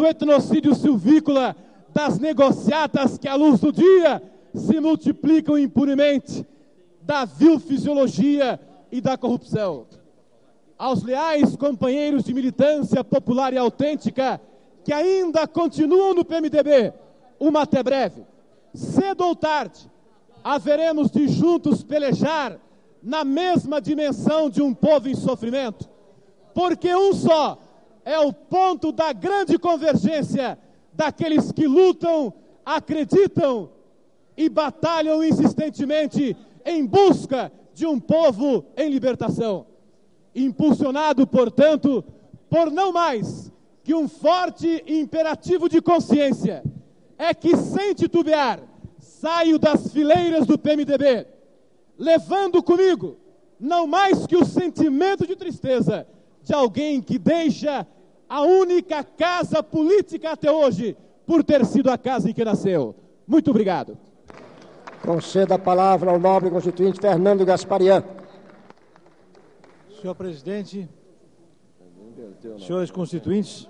do etnocídio silvícola, das negociatas que à luz do dia se multiplicam impunemente, da vil fisiologia e da corrupção. Aos leais companheiros de militância popular e autêntica que ainda continuam no PMDB, uma até breve. Cedo ou tarde, haveremos de juntos pelejar na mesma dimensão de um povo em sofrimento, porque um só é o ponto da grande convergência daqueles que lutam, acreditam e batalham insistentemente em busca de um povo em libertação. Impulsionado, portanto, por não mais que um forte imperativo de consciência, é que, sem titubear, saio das fileiras do PMDB, levando comigo não mais que o sentimento de tristeza de alguém que deixa a única casa política até hoje por ter sido a casa em que nasceu. Muito obrigado. Conceda a palavra ao nobre constituinte Fernando Gasparian. Senhor presidente, senhores constituintes,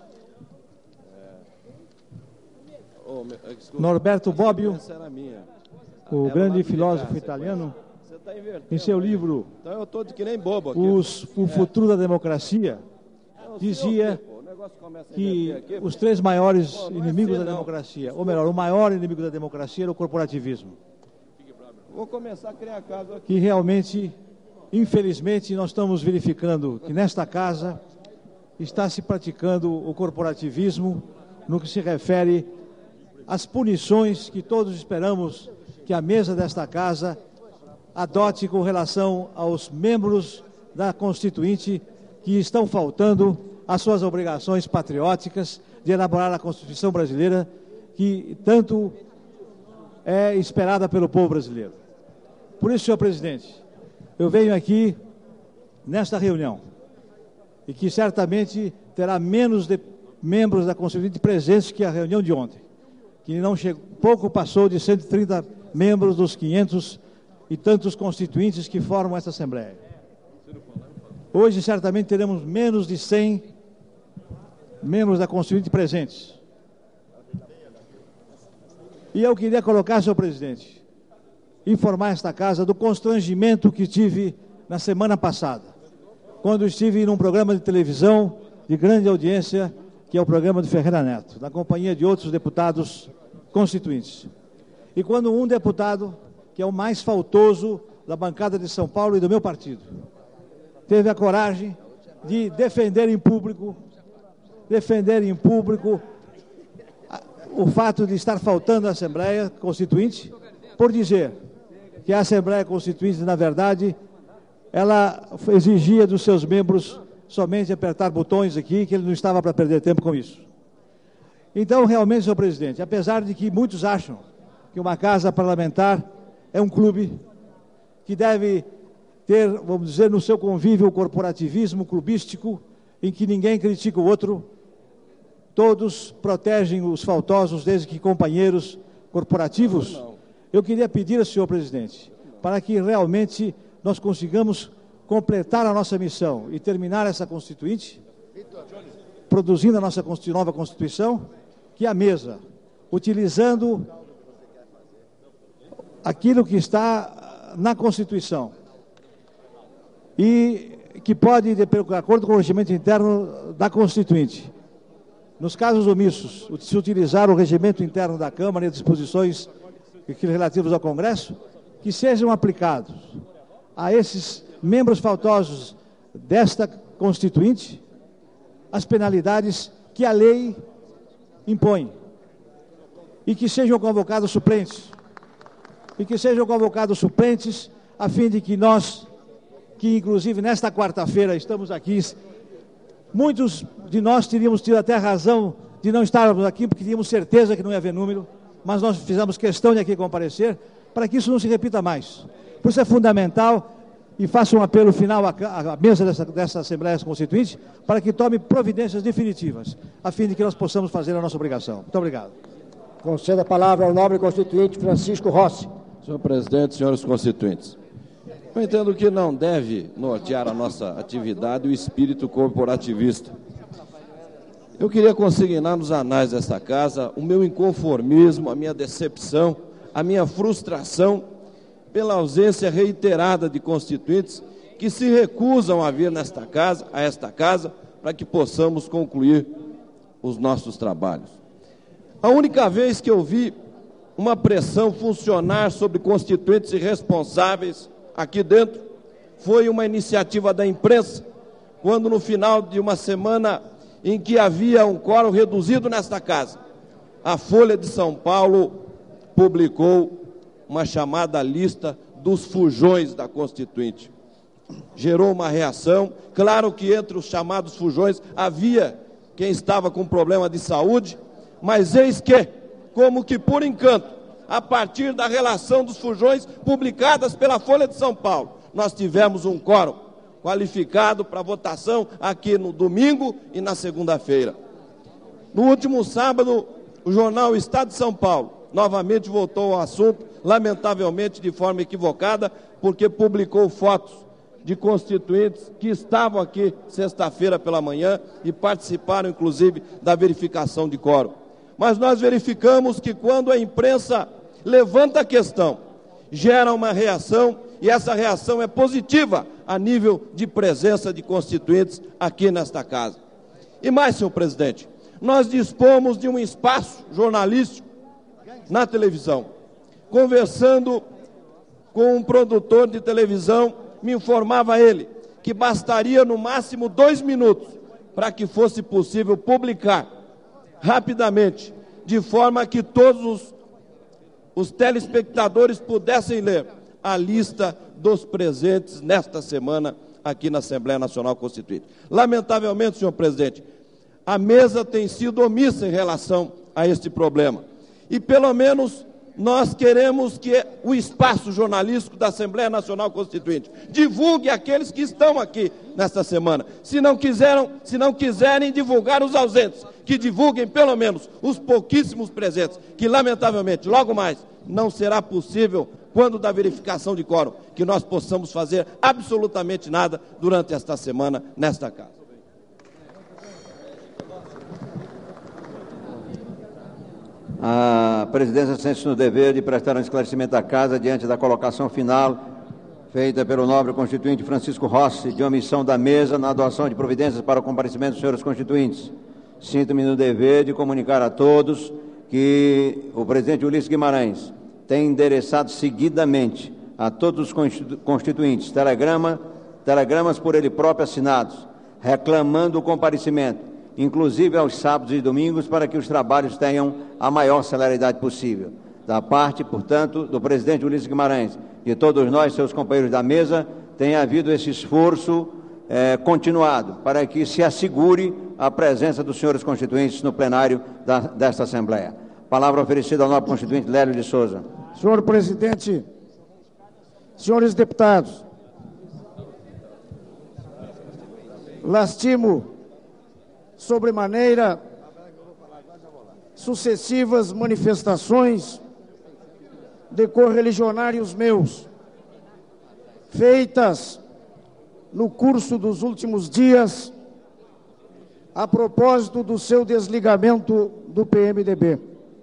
Norberto Bobbio, o grande filósofo italiano, em seu livro O Futuro da Democracia, dizia que os três maiores inimigos da democracia, ou melhor, o maior inimigo da democracia era o corporativismo. Vou começar a criar caso aqui. Que realmente, infelizmente, nós estamos verificando que nesta casa está se praticando o corporativismo no que se refere às punições que todos esperamos que a mesa desta casa adote com relação aos membros da Constituinte que estão faltando às suas obrigações patrióticas de elaborar a Constituição brasileira, que tanto é esperada pelo povo brasileiro. Por isso, senhor presidente, eu venho aqui nesta reunião, e que certamente terá menos de membros da Constituinte presentes que a reunião de ontem, que não chegou, pouco passou de 130 membros dos 500 e tantos constituintes que formam esta Assembleia. Hoje, certamente, teremos menos de 100 membros da Constituinte presentes. E eu queria colocar, senhor presidente, informar esta casa do constrangimento que tive na semana passada, quando estive num programa de televisão de grande audiência, que é o programa do Ferreira Neto, na companhia de outros deputados constituintes. E quando um deputado, que é o mais faltoso da bancada de São Paulo e do meu partido, teve a coragem de defender em público o fato de estar faltando a Assembleia Constituinte, por dizer que a Assembleia Constituinte, na verdade, ela exigia dos seus membros somente apertar botões aqui, que ele não estava para perder tempo com isso. Então, realmente, senhor presidente, apesar de que muitos acham que uma casa parlamentar é um clube que deve ter, vamos dizer, no seu convívio o corporativismo clubístico, em que ninguém critica o outro, todos protegem os faltosos, desde que companheiros corporativos. Eu queria pedir ao senhor presidente, para que realmente nós consigamos completar a nossa missão e terminar essa Constituinte, produzindo a nossa nova Constituição, que a mesa, utilizando aquilo que está na Constituição e que pode, de acordo com o regimento interno da Constituinte, nos casos omissos, se utilizar o regimento interno da Câmara e as disposições relativas ao Congresso, que sejam aplicados a esses membros faltosos desta Constituinte as penalidades que a lei impõe, e que sejam convocados suplentes, a fim de que nós, que inclusive nesta quarta-feira estamos aqui, muitos de nós teríamos tido até razão de não estarmos aqui, porque tínhamos certeza que não ia haver número, mas nós fizemos questão de aqui comparecer, para que isso não se repita mais. Por isso é fundamental, e faço um apelo final à mesa dessa Assembleia Constituinte, para que tome providências definitivas, a fim de que nós possamos fazer a nossa obrigação. Muito obrigado. Conceda a palavra ao nobre constituinte Francisco Rossi. Senhor presidente, senhores constituintes, eu entendo que não deve nortear a nossa atividade o espírito corporativista. Eu queria consignar nos anais desta casa o meu inconformismo, a minha decepção, a minha frustração pela ausência reiterada de constituintes que se recusam a vir a esta casa, para que possamos concluir os nossos trabalhos. A única vez que eu vi uma pressão funcionar sobre constituintes irresponsáveis aqui dentro foi uma iniciativa da imprensa, quando no final de uma semana em que havia um quórum reduzido nesta casa, a Folha de São Paulo publicou uma chamada lista dos fujões da Constituinte. Gerou uma reação. Claro que entre os chamados fujões havia quem estava com problema de saúde, mas eis que, como que por encanto, a partir da relação dos fujões publicadas pela Folha de São Paulo, nós tivemos um quórum qualificado para votação aqui no domingo e na segunda-feira. No último sábado, o jornal Estado de São Paulo novamente voltou ao assunto, lamentavelmente de forma equivocada, porque publicou fotos de constituintes que estavam aqui sexta-feira pela manhã e participaram, inclusive, da verificação de quórum. Mas nós verificamos que quando a imprensa levanta a questão, gera uma reação, e essa reação é positiva a nível de presença de constituintes aqui nesta casa. E mais, senhor presidente, nós dispomos de um espaço jornalístico na televisão. Conversando com um produtor de televisão, me informava ele que bastaria no máximo 2 minutos para que fosse possível publicar rapidamente, de forma que todos os telespectadores pudessem ler a lista dos presentes nesta semana aqui na Assembleia Nacional Constituinte. Lamentavelmente, senhor presidente, a mesa tem sido omissa em relação a este problema. E pelo menos nós queremos que o espaço jornalístico da Assembleia Nacional Constituinte divulgue aqueles que estão aqui nesta semana. Se não quiserem divulgar os ausentes, que divulguem pelo menos os pouquíssimos presentes, que lamentavelmente logo mais não será possível, quando da verificação de quórum, que nós possamos fazer absolutamente nada durante esta semana nesta casa. A presidência sente-se no dever de prestar um esclarecimento à casa diante da colocação final feita pelo nobre constituinte Francisco Rossi, de omissão da mesa na adoção de providências para o comparecimento dos senhores constituintes. Sinto-me no dever de comunicar a todos que o presidente Ulisses Guimarães tem endereçado seguidamente a todos os constituintes telegramas por ele próprio assinados, reclamando o comparecimento, inclusive aos sábados e domingos, para que os trabalhos tenham a maior celeridade possível. Da parte, portanto, do presidente Ulisses Guimarães, de todos nós, seus companheiros da mesa, tem havido esse esforço continuado para que se assegure a presença dos senhores constituintes no plenário desta Assembleia. Palavra oferecida ao nobre constituinte Lélio de Souza. Senhor presidente, senhores deputados, lastimo sobremaneira sucessivas manifestações de correligionários meus, feitas no curso dos últimos dias, a propósito do seu desligamento do PMDB.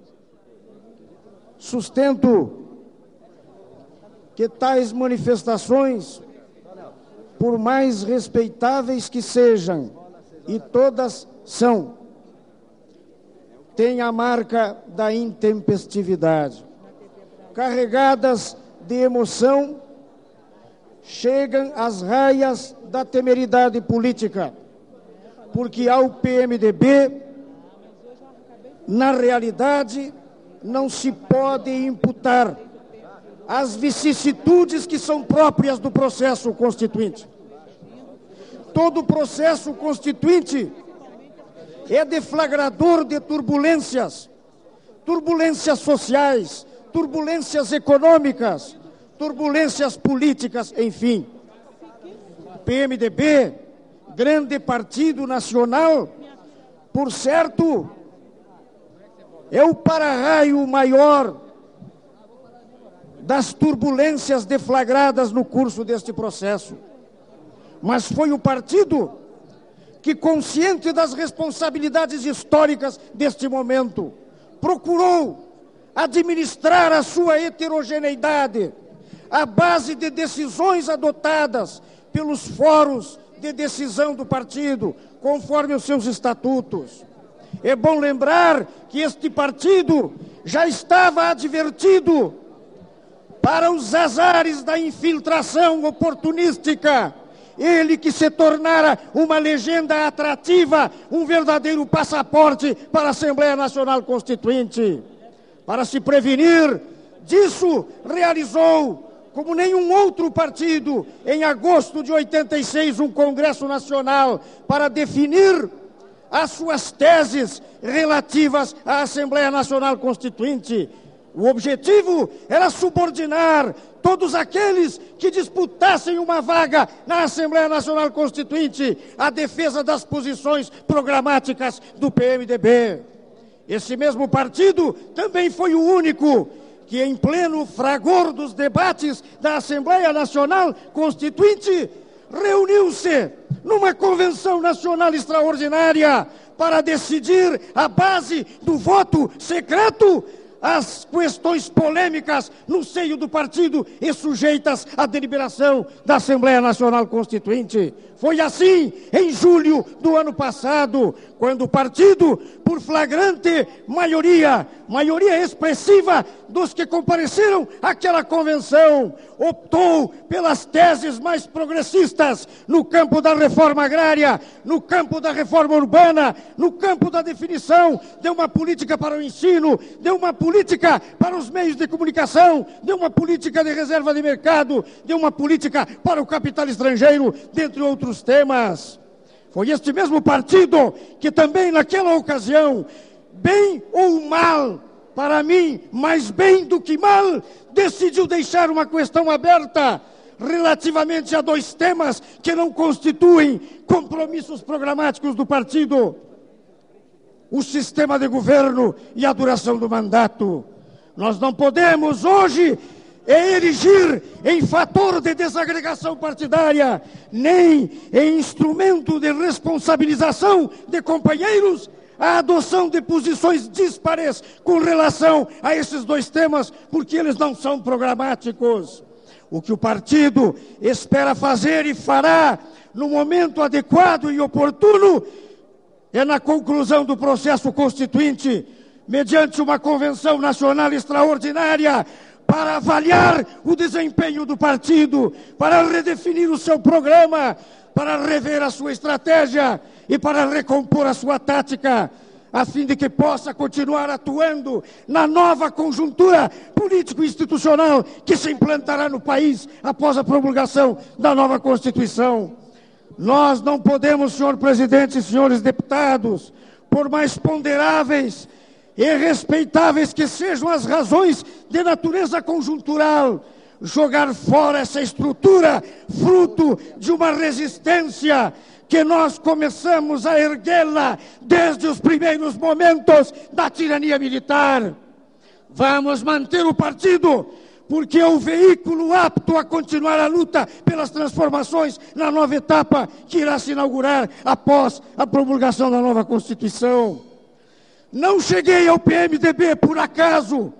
Sustento que tais manifestações, por mais respeitáveis que sejam, e todas são, têm a marca da intempestividade. Carregadas de emoção, chegam às raias da temeridade política, porque ao PMDB, na realidade, não se pode imputar as vicissitudes que são próprias do processo constituinte. Todo processo constituinte é deflagrador de turbulências, turbulências sociais, turbulências econômicas, turbulências políticas, enfim. PMDB, grande partido nacional, por certo, é o para-raio maior das turbulências deflagradas no curso deste processo. Mas foi o partido que, consciente das responsabilidades históricas deste momento, procurou administrar a sua heterogeneidade à base de decisões adotadas pelos fóruns de decisão do partido, conforme os seus estatutos. É bom lembrar que este partido já estava advertido para os azares da infiltração oportunística. Ele que se tornara uma legenda atrativa, um verdadeiro passaporte para a Assembleia Nacional Constituinte. Para se prevenir disso, realizou, como nenhum outro partido, em agosto de 86, um Congresso Nacional para definir as suas teses relativas à Assembleia Nacional Constituinte. O objetivo era subordinar todos aqueles que disputassem uma vaga na Assembleia Nacional Constituinte à defesa das posições programáticas do PMDB. Esse mesmo partido também foi o único que, em pleno fragor dos debates da Assembleia Nacional Constituinte, reuniu-se numa convenção nacional extraordinária para decidir, à base do voto secreto, as questões polêmicas no seio do partido e sujeitas à deliberação da Assembleia Nacional Constituinte. Foi assim em julho do ano passado, quando o partido, por flagrante maioria expressiva dos que compareceram àquela convenção, optou pelas teses mais progressistas no campo da reforma agrária, no campo da reforma urbana, no campo da definição de uma política para o ensino, de uma política para os meios de comunicação, de uma política de reserva de mercado, de uma política para o capital estrangeiro, dentre outros temas. Foi este mesmo partido que também naquela ocasião, bem ou mal, para mim, mais bem do que mal, decidiu deixar uma questão aberta relativamente a dois temas que não constituem compromissos programáticos do partido: o sistema de governo e a duração do mandato. Nós não podemos hoje erigir em fator de desagregação partidária, nem em instrumento de responsabilização de companheiros, a adoção de posições díspares com relação a esses dois temas, porque eles não são programáticos. O que o partido espera fazer e fará no momento adequado e oportuno é, na conclusão do processo constituinte, mediante uma convenção nacional extraordinária, para avaliar o desempenho do partido, para redefinir o seu programa, para rever a sua estratégia e para recompor a sua tática, a fim de que possa continuar atuando na nova conjuntura político-institucional que se implantará no país após a promulgação da nova Constituição. Nós não podemos, senhor presidente e senhores deputados, por mais ponderáveis e respeitáveis que sejam as razões de natureza conjuntural, jogar fora essa estrutura, fruto de uma resistência que nós começamos a erguê-la desde os primeiros momentos da tirania militar. Vamos manter o partido, porque é o veículo apto a continuar a luta pelas transformações na nova etapa que irá se inaugurar após a promulgação da nova Constituição. Não cheguei ao PMDB por acaso,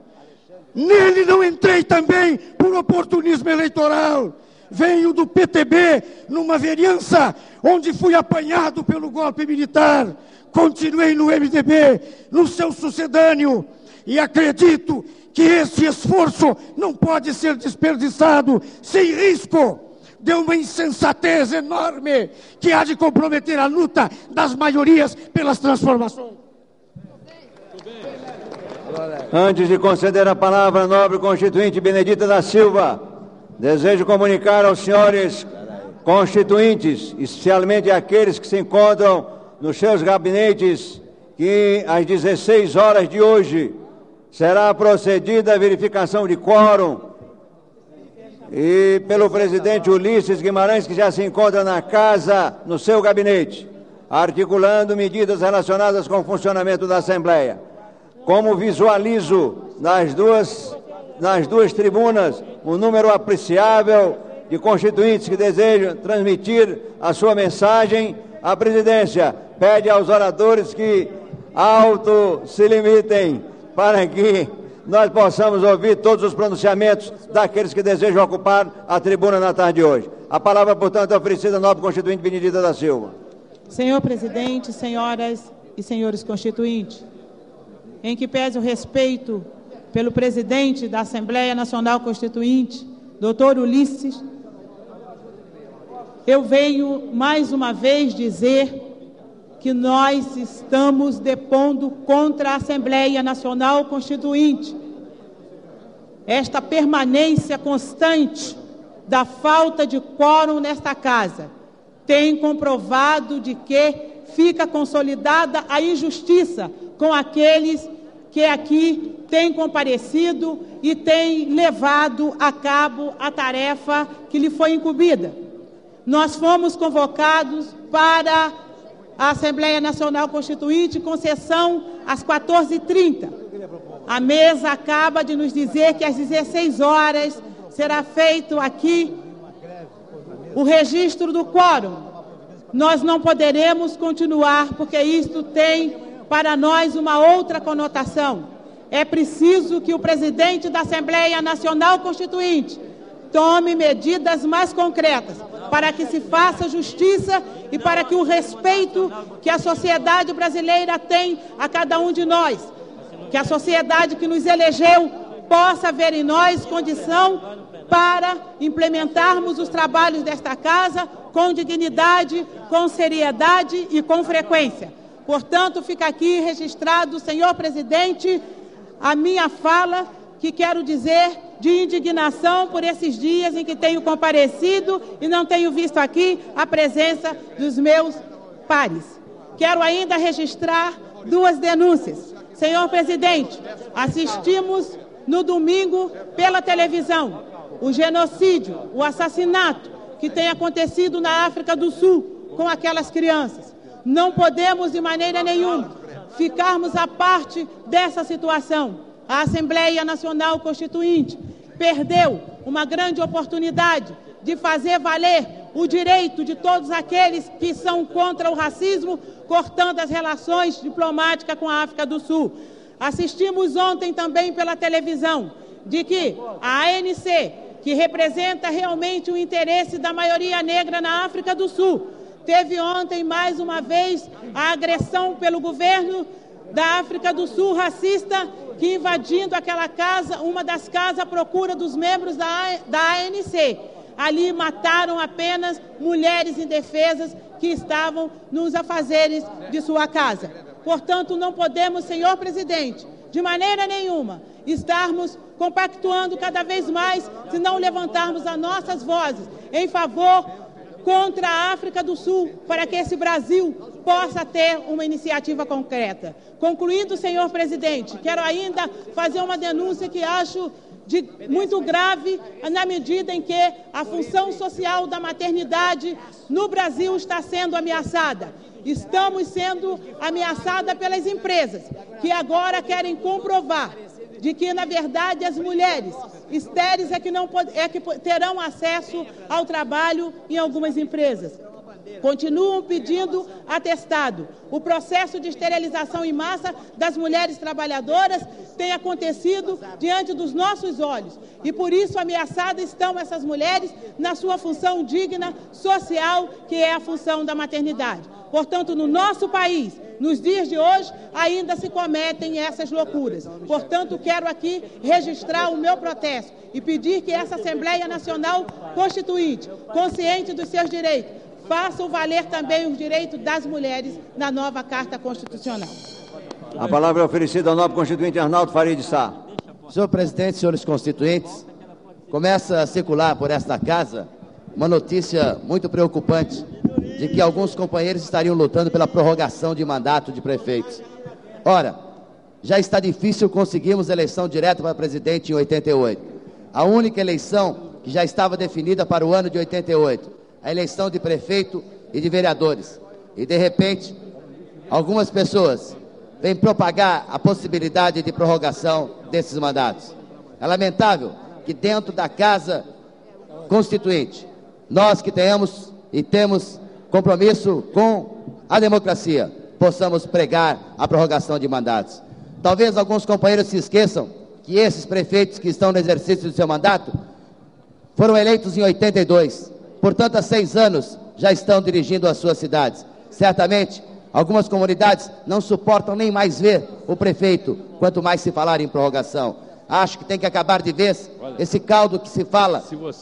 nele não entrei também por oportunismo eleitoral. Venho do PTB numa vereança onde fui apanhado pelo golpe militar. Continuei no MDB, no seu sucedâneo, e acredito que esse esforço não pode ser desperdiçado sem risco de uma insensatez enorme que há de comprometer a luta das maiorias pelas transformações. Antes de conceder a palavra à nobre constituinte Benedita da Silva, desejo comunicar aos senhores constituintes, especialmente aqueles que se encontram nos seus gabinetes, que às 16 horas de hoje será procedida a verificação de quórum, e pelo presidente Ulisses Guimarães, que já se encontra na casa, no seu gabinete, articulando medidas relacionadas com o funcionamento da Assembleia. Como visualizo nas duas tribunas um número apreciável de constituintes que desejam transmitir a sua mensagem, A presidência pede aos oradores que se limitem para que nós possamos ouvir todos os pronunciamentos daqueles que desejam ocupar a tribuna na tarde de hoje. A palavra, portanto, é oferecida à nobre constituinte Benedita da Silva. Senhor presidente, senhoras e senhores constituintes, em que pese o respeito pelo presidente da Assembleia Nacional Constituinte, doutor Ulisses, eu venho mais uma vez dizer que nós estamos depondo contra a Assembleia Nacional Constituinte. Esta permanência constante da falta de quórum nesta casa tem comprovado de que fica consolidada a injustiça com aqueles que aqui têm comparecido e têm levado a cabo a tarefa que lhe foi incumbida. Nós fomos convocados para a Assembleia Nacional Constituinte com sessão às 14h30. A mesa acaba de nos dizer que às 16 horas será feito aqui o registro do quórum. Nós não poderemos continuar, porque isto tem para nós uma outra conotação. É preciso que o presidente da Assembleia Nacional Constituinte tome medidas mais concretas para que se faça justiça e para que o respeito que a sociedade brasileira tem a cada um de nós, que a sociedade que nos elegeu possa ver em nós condição para implementarmos os trabalhos desta casa com dignidade, com seriedade e com frequência. Portanto, fica aqui registrado, senhor presidente, a minha fala, que quero dizer de indignação por esses dias em que tenho comparecido e não tenho visto aqui a presença dos meus pares. Quero ainda registrar duas denúncias. Senhor presidente, assistimos no domingo pela televisão o genocídio, o assassinato que tem acontecido na África do Sul com aquelas crianças. Não podemos de maneira nenhuma ficarmos à parte dessa situação. A Assembleia Nacional Constituinte perdeu uma grande oportunidade de fazer valer o direito de todos aqueles que são contra o racismo, cortando as relações diplomáticas com a África do Sul. Assistimos ontem também pela televisão de que a ANC, que representa realmente o interesse da maioria negra na África do Sul, teve ontem mais uma vez a agressão pelo governo da África do Sul racista, que invadindo aquela casa, uma das casas à procura dos membros da ANC. Ali mataram apenas mulheres indefesas que estavam nos afazeres de sua casa. Portanto, não podemos, senhor presidente, de maneira nenhuma, estarmos compactuando cada vez mais se não levantarmos as nossas vozes em favor contra a África do Sul, para que esse Brasil possa ter uma iniciativa concreta. Concluindo, senhor presidente, quero ainda fazer uma denúncia que acho muito grave, na medida em que a função social da maternidade no Brasil está sendo ameaçada. Estamos sendo ameaçadas pelas empresas, que agora querem comprovar de que, na verdade, as mulheres estéreis é que terão acesso ao trabalho em algumas empresas. Continuam pedindo atestado. O processo de esterilização em massa das mulheres trabalhadoras tem acontecido diante dos nossos olhos. E por isso ameaçadas estão essas mulheres na sua função digna social, que é a função da maternidade. Portanto, no nosso país, nos dias de hoje, ainda se cometem essas loucuras. Portanto, quero aqui registrar o meu protesto e pedir que essa Assembleia Nacional Constituinte, consciente dos seus direitos, façam valer também os direitos das mulheres na nova Carta Constitucional. A palavra é oferecida ao nobre constituinte Arnaldo Faria de Sá. Senhor presidente, senhores constituintes, começa a circular por esta casa uma notícia muito preocupante de que alguns companheiros estariam lutando pela prorrogação de mandato de prefeitos. Ora, já está difícil conseguirmos eleição direta para presidente em 88. A única eleição que já estava definida para o ano de 88, a eleição de prefeito e de vereadores. E, de repente, algumas pessoas vêm propagar a possibilidade de prorrogação desses mandatos. É lamentável que dentro da Casa Constituinte, nós que tenhamos e temos compromisso com a democracia, possamos pregar a prorrogação de mandatos. Talvez alguns companheiros se esqueçam que esses prefeitos que estão no exercício do seu mandato foram eleitos em 82, portanto, há 6 anos já estão dirigindo as suas cidades. Certamente, algumas comunidades não suportam nem mais ver o prefeito, quanto mais se falar em prorrogação. Acho que tem que acabar de vez esse caldo que se fala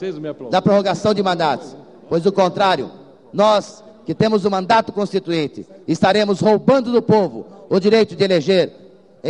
da prorrogação de mandatos, pois, do contrário, nós que temos o mandato constituinte estaremos roubando do povo o direito de eleger, em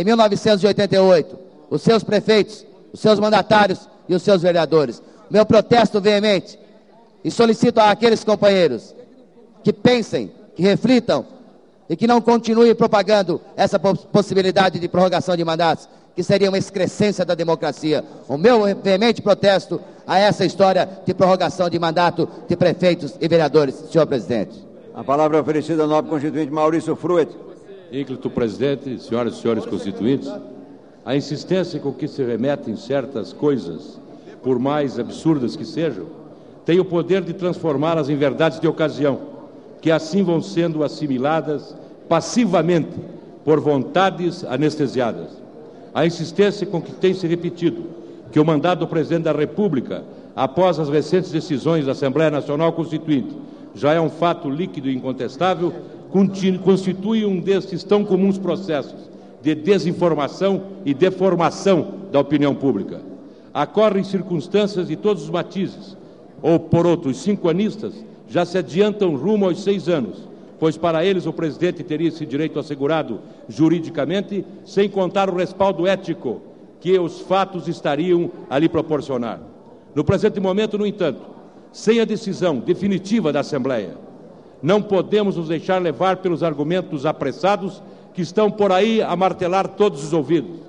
1988, os seus prefeitos, os seus mandatários e os seus vereadores. Meu protesto veemente, e solicito àqueles companheiros que pensem, que reflitam e que não continuem propagando essa possibilidade de prorrogação de mandatos, que seria uma excrescência da democracia. O meu veemente protesto a essa história de prorrogação de mandato de prefeitos e vereadores. Senhor presidente. A palavra é oferecida ao nobre constituinte Maurício Fruet. Ínclito presidente, senhoras e senhores constituintes, a insistência com que se remetem certas coisas, por mais absurdas que sejam, tem o poder de transformá-las em verdades de ocasião, que assim vão sendo assimiladas passivamente por vontades anestesiadas. A insistência com que tem se repetido que o mandato do presidente da República, após as recentes decisões da Assembleia Nacional Constituinte, já é um fato líquido e incontestável, constitui um destes tão comuns processos de desinformação e deformação da opinião pública. Ocorrem circunstâncias de todos os matizes, ou, por outro, os 5 anistas já se adiantam rumo aos 6 anos, pois para eles o presidente teria esse direito assegurado juridicamente, sem contar o respaldo ético que os fatos estariam a lhe proporcionar. No presente momento, no entanto, sem a decisão definitiva da Assembleia, não podemos nos deixar levar pelos argumentos apressados que estão por aí a martelar todos os ouvidos.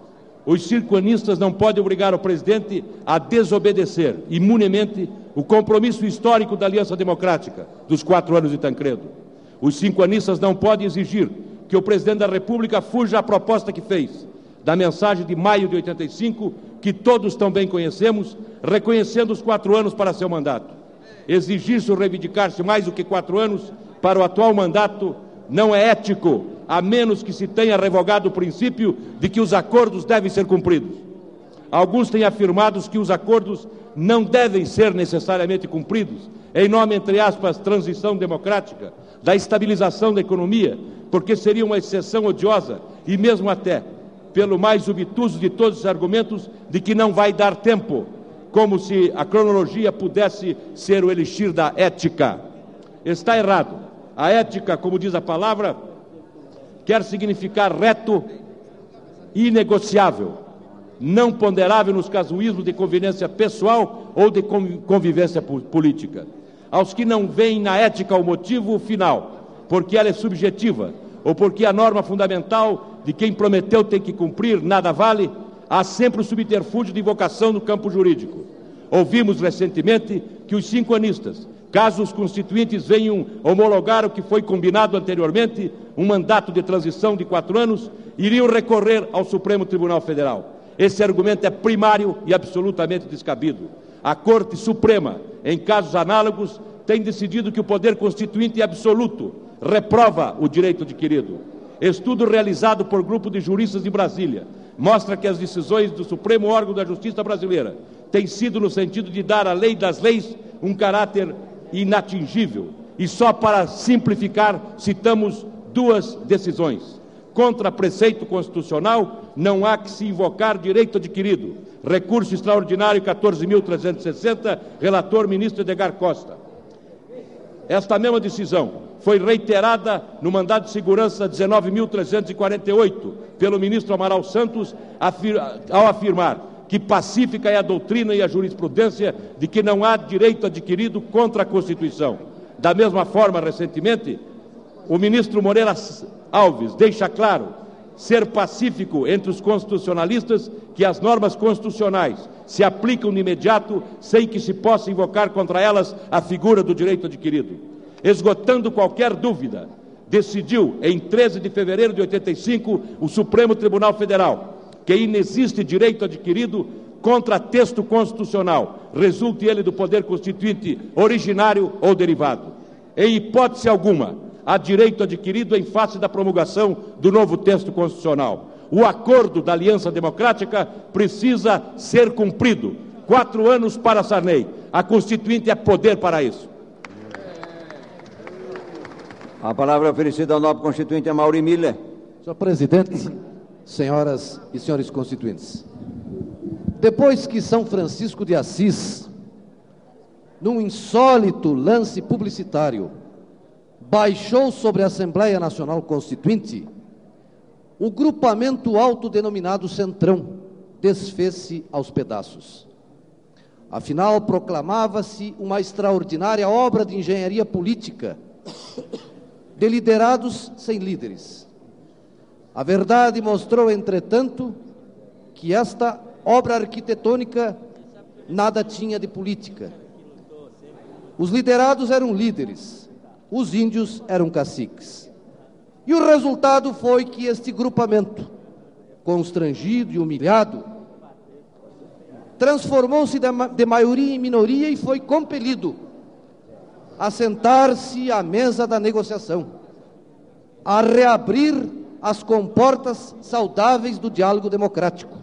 Os 5 anistas não podem obrigar o presidente a desobedecer imunemente o compromisso histórico da Aliança Democrática dos 4 anos de Tancredo. Os 5 anistas não podem exigir que o presidente da República fuja à proposta que fez, da mensagem de maio de 85, que todos tão bem conhecemos, reconhecendo os 4 anos para seu mandato. Exigir-se ou reivindicar-se mais do que 4 anos para o atual mandato não é ético, a menos que se tenha revogado o princípio de que os acordos devem ser cumpridos. Alguns têm afirmado que os acordos não devem ser necessariamente cumpridos, em nome, entre aspas, transição democrática, da estabilização da economia, porque seria uma exceção odiosa e mesmo até, pelo mais obtuso de todos os argumentos, de que não vai dar tempo, como se a cronologia pudesse ser o elixir da ética. Está errado. A ética, como diz a palavra, quer significar reto e inegociável, não ponderável nos casuísmos de conveniência pessoal ou de convivência política. Aos que não veem na ética o motivo final, porque ela é subjetiva, ou porque a norma fundamental de quem prometeu tem que cumprir nada vale, há sempre o subterfúgio de invocação no campo jurídico. Ouvimos recentemente que os 5 anistas, caso os constituintes venham homologar o que foi combinado anteriormente, um mandato de transição de 4 anos, iriam recorrer ao Supremo Tribunal Federal. Esse argumento é primário e absolutamente descabido. A Corte Suprema, em casos análogos, tem decidido que o poder constituinte absoluto reprova o direito adquirido. Estudo realizado por grupo de juristas de Brasília mostra que as decisões do Supremo órgão da Justiça brasileira têm sido no sentido de dar à lei das leis um caráter inatingível. E só para simplificar, citamos 2 decisões. Contra preceito constitucional, não há que se invocar direito adquirido. Recurso extraordinário 14.360, relator ministro Edgar Costa. Esta mesma decisão foi reiterada no mandado de segurança 19.348 pelo ministro Amaral Santos, ao afirmar que pacífica é a doutrina e a jurisprudência de que não há direito adquirido contra a Constituição. Da mesma forma, recentemente, o ministro Moreira Alves deixa claro ser pacífico entre os constitucionalistas que as normas constitucionais se aplicam de imediato sem que se possa invocar contra elas a figura do direito adquirido. Esgotando qualquer dúvida, decidiu em 13 de fevereiro de 85 o Supremo Tribunal Federal que inexiste direito adquirido contra texto constitucional, resulte ele do poder constituinte originário ou derivado. em hipótese alguma, a direito adquirido em face da promulgação do novo texto constitucional. O acordo da Aliança Democrática precisa ser cumprido. 4 anos para Sarney. A Constituinte é poder para isso. A palavra é oferecida ao nobre constituinte Amaury Miller. Senhor presidente, senhoras e senhores constituintes, depois que São Francisco de Assis, num insólito lance publicitário, baixou sobre a Assembleia Nacional Constituinte, o grupamento autodenominado Centrão desfez-se aos pedaços. Afinal, proclamava-se uma extraordinária obra de engenharia política, de liderados sem líderes. A verdade mostrou, entretanto, que esta obra arquitetônica nada tinha de política. Os liderados eram líderes, os índios eram caciques. E o resultado foi que este grupamento, constrangido e humilhado, transformou-se de maioria em minoria e foi compelido a sentar-se à mesa da negociação, a reabrir as comportas saudáveis do diálogo democrático,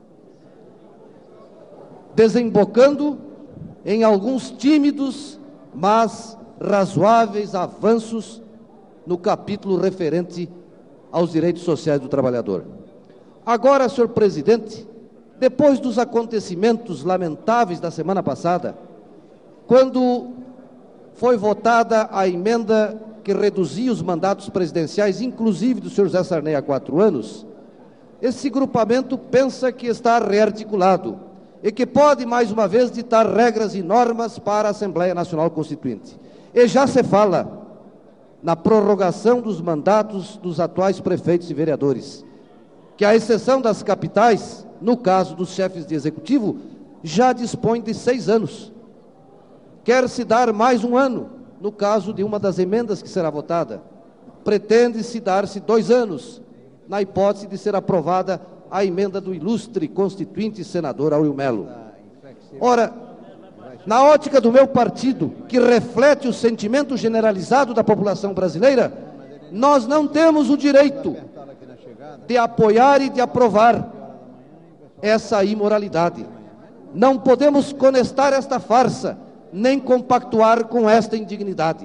desembocando em alguns tímidos, mas razoáveis avanços no capítulo referente aos direitos sociais do trabalhador. Agora, senhor presidente, depois dos acontecimentos lamentáveis da semana passada, quando foi votada a emenda que reduzia os mandatos presidenciais, inclusive do senhor José Sarney, a 4 anos, esse grupamento pensa que está rearticulado e que pode, mais uma vez, ditar regras e normas para a Assembleia Nacional Constituinte. E já se fala na prorrogação dos mandatos dos atuais prefeitos e vereadores, que, à exceção das capitais, no caso dos chefes de executivo, já dispõe de 6 anos. Quer-se dar mais 1 ano, no caso de uma das emendas que será votada. Pretende-se dar-se 2 anos, na hipótese de ser aprovada a emenda do ilustre constituinte senador Áureo Melo. Ora, na ótica do meu partido, que reflete o sentimento generalizado da população brasileira, nós não temos o direito de apoiar e de aprovar essa imoralidade. Não podemos conestar esta farsa, nem compactuar com esta indignidade.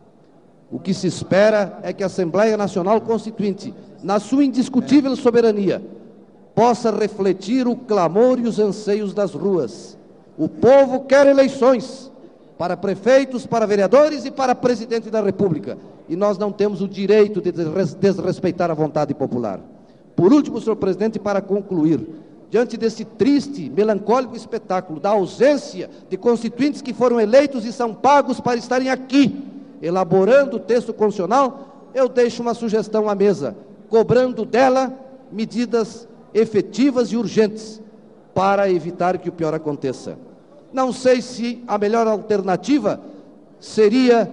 O que se espera é que a Assembleia Nacional Constituinte, na sua indiscutível soberania, possa refletir o clamor e os anseios das ruas. O povo quer eleições para prefeitos, para vereadores e para presidente da República. E nós não temos o direito de desrespeitar a vontade popular. Por último, senhor presidente, para concluir, diante desse triste, melancólico espetáculo da ausência de constituintes que foram eleitos e são pagos para estarem aqui, elaborando o texto constitucional, eu deixo uma sugestão à mesa, cobrando dela medidas efetivas e urgentes para evitar que o pior aconteça. Não sei se a melhor alternativa seria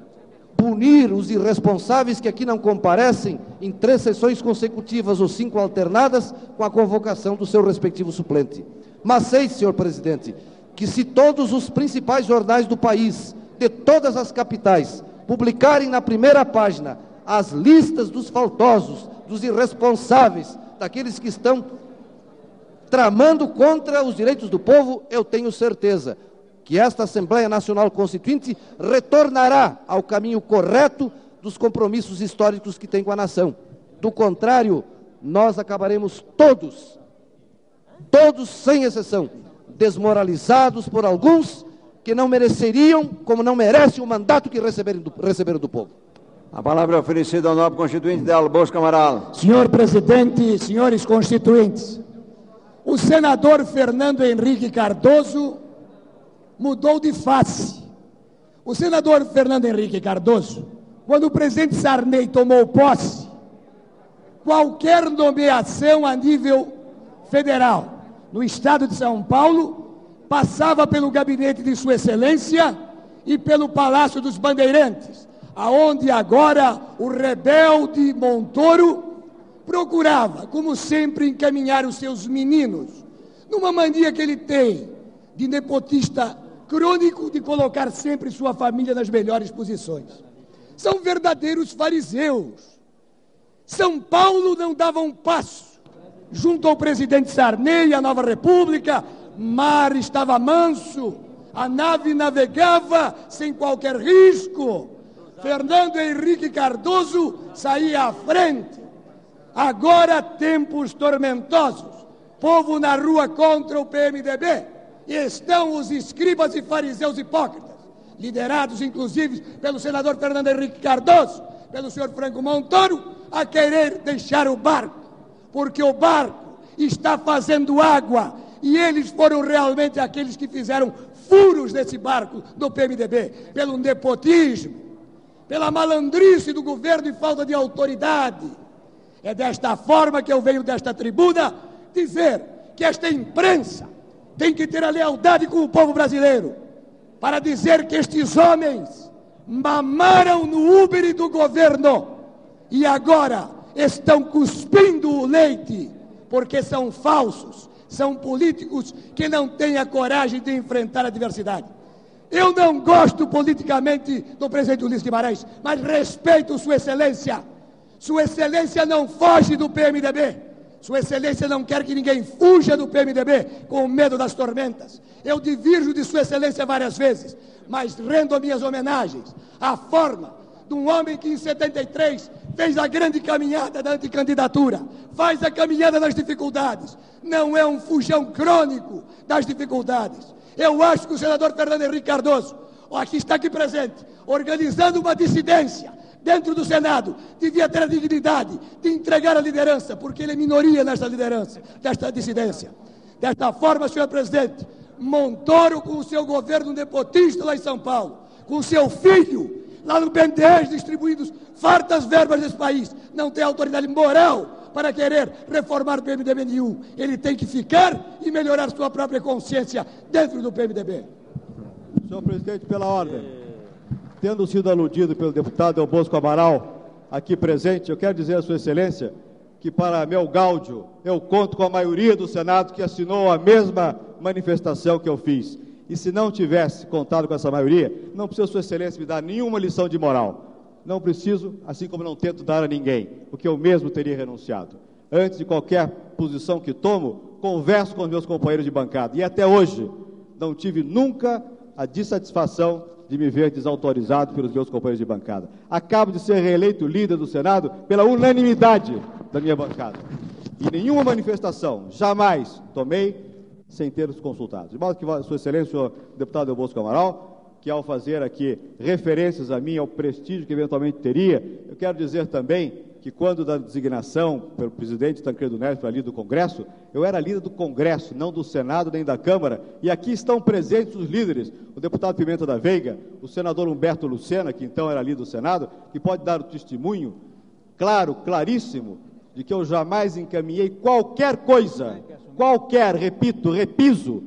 punir os irresponsáveis que aqui não comparecem em 3 sessões consecutivas ou 5 alternadas com a convocação do seu respectivo suplente. Mas sei, senhor presidente, que se todos os principais jornais do país, de todas as capitais, publicarem na primeira página as listas dos faltosos, dos irresponsáveis, daqueles que estão tramando contra os direitos do povo, eu tenho certeza que esta Assembleia Nacional Constituinte retornará ao caminho correto dos compromissos históricos que tem com a nação. Do contrário, nós acabaremos todos sem exceção, desmoralizados por alguns que não mereceriam, como não merecem, o mandato que receberam do povo. A palavra é oferecida ao nobre constituinte Del Bosco Amaral. Senhor presidente, senhores constituintes, o senador Fernando Henrique Cardoso mudou de face. O senador Fernando Henrique Cardoso, quando o presidente Sarney tomou posse, qualquer nomeação a nível federal no estado de São Paulo passava pelo gabinete de Sua Excelência e pelo Palácio dos Bandeirantes, aonde agora o rebelde Montoro procurava, como sempre, encaminhar os seus meninos, numa mania que ele tem de nepotista crônico de colocar sempre sua família nas melhores posições. São verdadeiros fariseus. São Paulo não dava um passo junto ao presidente Sarney, a Nova República, mar estava manso, a nave navegava sem qualquer risco. Fernando Henrique Cardoso saía à frente. Agora, tempos tormentosos, povo na rua contra o PMDB, e estão os escribas e fariseus hipócritas, liderados inclusive pelo senador Fernando Henrique Cardoso, pelo senhor Franco Montoro, a querer deixar o barco, porque o barco está fazendo água, e eles foram realmente aqueles que fizeram furos nesse barco do PMDB, pelo nepotismo, pela malandrice do governo e falta de autoridade. É desta forma que eu venho desta tribuna dizer que esta imprensa tem que ter a lealdade com o povo brasileiro, para dizer que estes homens mamaram no úbere do governo e agora estão cuspindo o leite, porque são falsos, são políticos que não têm a coragem de enfrentar a adversidade. Eu não gosto politicamente do presidente Ulisses Guimarães, mas respeito Sua Excelência. Sua Excelência não foge do PMDB. Sua Excelência não quer que ninguém fuja do PMDB com medo das tormentas. Eu divirjo de Sua Excelência várias vezes, mas rendo minhas homenagens à forma de um homem que em 73 fez a grande caminhada da anticandidatura, faz a caminhada das dificuldades, não é um fujão crônico das dificuldades. Eu acho que o senador Fernando Henrique Cardoso, aqui está aqui presente, organizando uma dissidência dentro do Senado, devia ter a dignidade de entregar a liderança, porque ele é minoria nesta liderança, desta dissidência. Desta forma, senhor presidente, Montoro com o seu governo nepotista lá em São Paulo, com o seu filho lá no BNDES distribuindo fartas verbas desse país, não tem autoridade moral para querer reformar o PMDB nenhum. Ele tem que ficar e melhorar sua própria consciência dentro do PMDB. Senhor presidente, pela ordem, tendo sido aludido pelo deputado Dom Bosco Amaral aqui presente, eu quero dizer a Sua Excelência que, para meu gáudio, eu conto com a maioria do Senado que assinou a mesma manifestação que eu fiz. E se não tivesse contado com essa maioria, não precisa Sua Excelência me dar nenhuma lição de moral. Não preciso, assim como não tento dar a ninguém, porque eu mesmo teria renunciado. Antes de qualquer posição que tomo, converso com os meus companheiros de bancada. E até hoje, não tive nunca a dissatisfação de me ver desautorizado pelos meus companheiros de bancada. Acabo de ser reeleito líder do Senado pela unanimidade da minha bancada. E nenhuma manifestação jamais tomei sem ter os consultados. De modo que, Sua Excelência, senhor deputado Dom Bosco Amaral, que ao fazer aqui referências a mim, ao prestígio que eventualmente teria, eu quero dizer também que quando da designação pelo presidente Tancredo Neves para líder do Congresso, eu era líder do Congresso, não do Senado nem da Câmara, e aqui estão presentes os líderes, o deputado Pimenta da Veiga, o senador Humberto Lucena, que então era líder do Senado, que pode dar o testemunho claro, claríssimo, de que eu jamais encaminhei qualquer coisa, qualquer, repito, repiso,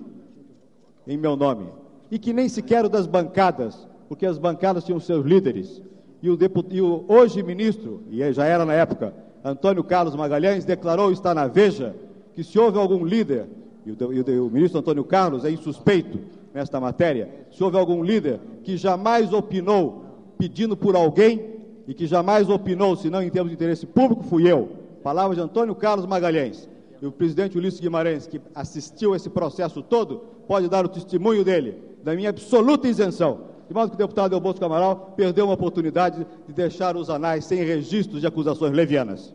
em meu nome, e que nem sequer o das bancadas, porque as bancadas tinham seus líderes, e o hoje ministro, e já era na época, Antônio Carlos Magalhães, declarou, está na Veja, que se houve algum líder, e o ministro Antônio Carlos é insuspeito nesta matéria, se houve algum líder que jamais opinou pedindo por alguém, e que jamais opinou, senão em termos de interesse público, fui eu. Palavras de Antônio Carlos Magalhães. E o presidente Ulisses Guimarães, que assistiu a esse processo todo, pode dar o testemunho dele, da minha absoluta isenção. De modo que o deputado Dom Bosco Amaral perdeu uma oportunidade de deixar os anais sem registros de acusações levianas.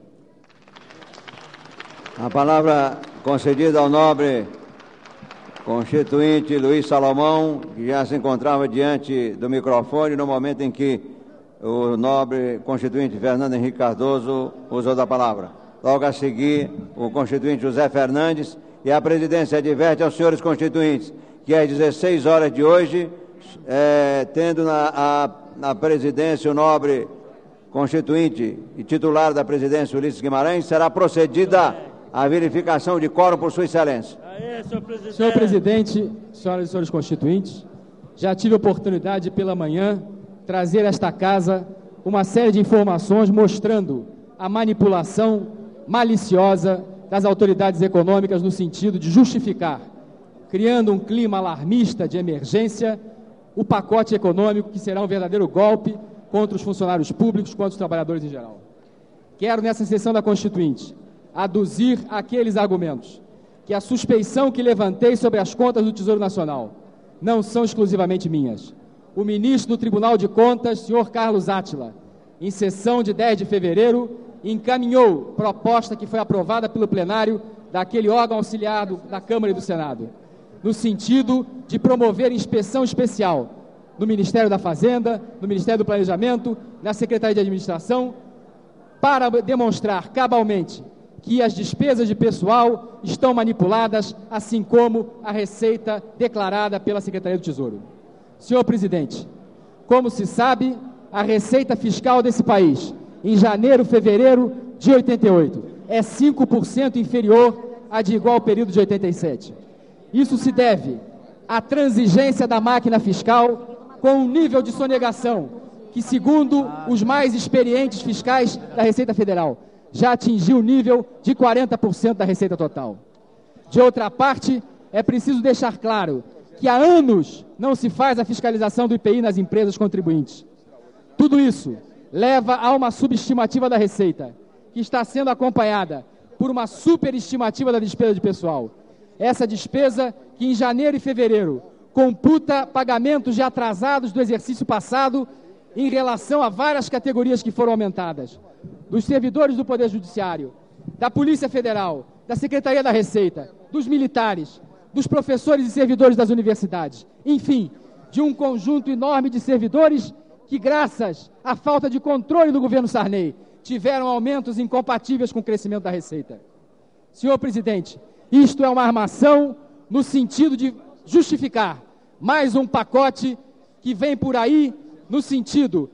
A palavra concedida ao nobre constituinte Luiz Salomão, que já se encontrava diante do microfone no momento em que o nobre constituinte Fernando Henrique Cardoso usou da palavra. Logo a seguir, o constituinte José Fernandes, e a presidência adverte aos senhores constituintes que às 16 horas de hoje, tendo na presidência o nobre constituinte e titular da presidência Ulisses Guimarães, será procedida a verificação de quórum por Sua Excelência. Senhor presidente, senhoras e senhores constituintes, já tive a oportunidade pela manhã trazer a esta casa uma série de informações mostrando a manipulação maliciosa das autoridades econômicas no sentido de justificar criando um clima alarmista de emergência, o pacote econômico que será um verdadeiro golpe contra os funcionários públicos, contra os trabalhadores em geral. Quero, nessa sessão da Constituinte, aduzir aqueles argumentos que a suspeição que levantei sobre as contas do Tesouro Nacional não são exclusivamente minhas. O ministro do Tribunal de Contas, senhor Carlos Átila, em sessão de 10 de fevereiro, encaminhou proposta que foi aprovada pelo plenário daquele órgão auxiliar da Câmara e do Senado, no sentido de promover inspeção especial no Ministério da Fazenda, no Ministério do Planejamento, na Secretaria de Administração, para demonstrar cabalmente que as despesas de pessoal estão manipuladas, assim como a receita declarada pela Secretaria do Tesouro. Senhor presidente, como se sabe, a receita fiscal desse país, em janeiro, fevereiro de 88, é 5% inferior à de igual período de 87. Isso se deve à transigência da máquina fiscal com um nível de sonegação que, segundo os mais experientes fiscais da Receita Federal, já atingiu o nível de 40% da receita total. De outra parte, é preciso deixar claro que há anos não se faz a fiscalização do IPI nas empresas contribuintes. Tudo isso leva a uma subestimativa da receita, que está sendo acompanhada por uma superestimativa da despesa de pessoal. Essa despesa que em janeiro e fevereiro computa pagamentos de atrasados do exercício passado em relação a várias categorias que foram aumentadas, dos servidores do Poder Judiciário, da Polícia Federal, da Secretaria da Receita, dos militares, dos professores e servidores das universidades, enfim, de um conjunto enorme de servidores que, graças à falta de controle do governo Sarney, tiveram aumentos incompatíveis com o crescimento da receita. Senhor presidente, isto é uma armação no sentido de justificar mais um pacote que vem por aí no sentido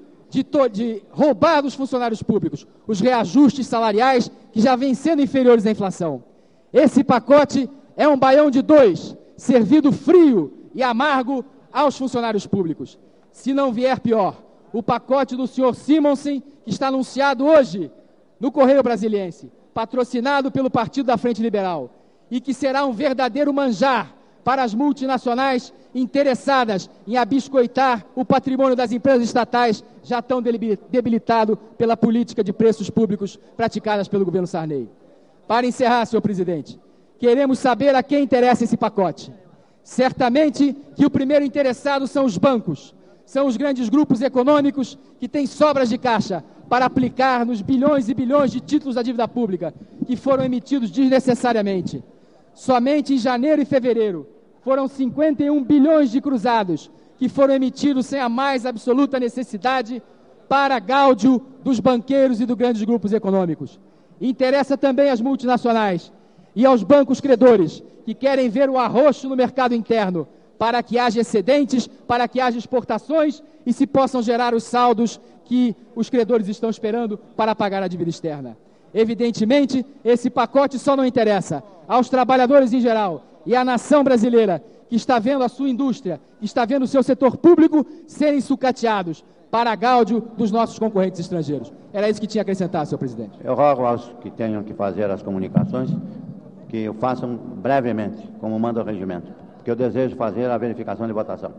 de roubar dos funcionários públicos os reajustes salariais que já vêm sendo inferiores à inflação. Esse pacote é um baião de dois, servido frio e amargo aos funcionários públicos. Se não vier pior, o pacote do senhor Simonsen, que está anunciado hoje no Correio Brasiliense, patrocinado pelo Partido da Frente Liberal, e que será um verdadeiro manjar para as multinacionais interessadas em abiscoitar o patrimônio das empresas estatais já tão debilitado pela política de preços públicos praticadas pelo governo Sarney. Para encerrar, senhor presidente, queremos saber a quem interessa esse pacote. Certamente que o primeiro interessado são os bancos, são os grandes grupos econômicos que têm sobras de caixa para aplicar nos bilhões e bilhões de títulos da dívida pública que foram emitidos desnecessariamente. Somente em janeiro e fevereiro foram 51 bilhões de cruzados que foram emitidos sem a mais absoluta necessidade para gáudio dos banqueiros e dos grandes grupos econômicos. Interessa também às multinacionais e aos bancos credores que querem ver o arroxo no mercado interno para que haja excedentes, para que haja exportações e se possam gerar os saldos que os credores estão esperando para pagar a dívida externa. Evidentemente, esse pacote só não interessa aos trabalhadores em geral e à nação brasileira, que está vendo a sua indústria, que está vendo o seu setor público serem sucateados para gáudio dos nossos concorrentes estrangeiros. Era isso que tinha a acrescentar, senhor presidente. Eu rogo aos que tenham que fazer as comunicações que o façam brevemente, como manda o regimento, porque eu desejo fazer a verificação de votação.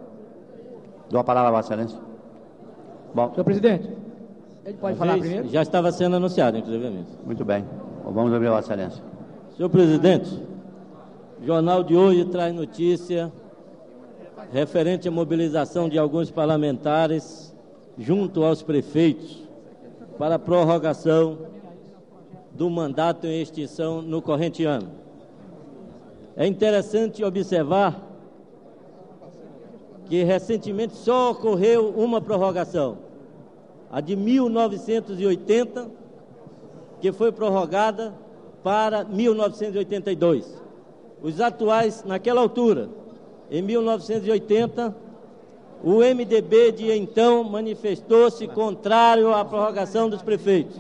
Dou a palavra a Vossa Excelência. Bom, senhor presidente, ele pode falar primeiro? Já estava sendo anunciado, inclusive. Muito bem. Vamos ouvir a Vossa Excelência. Senhor presidente, o jornal de hoje traz notícia referente à mobilização de alguns parlamentares junto aos prefeitos para a prorrogação do mandato em extinção no corrente ano. É interessante observar que recentemente só ocorreu uma prorrogação, a de 1980, que foi prorrogada para 1982. Os atuais, naquela altura, em 1980, o MDB de então manifestou-se contrário à prorrogação dos prefeitos.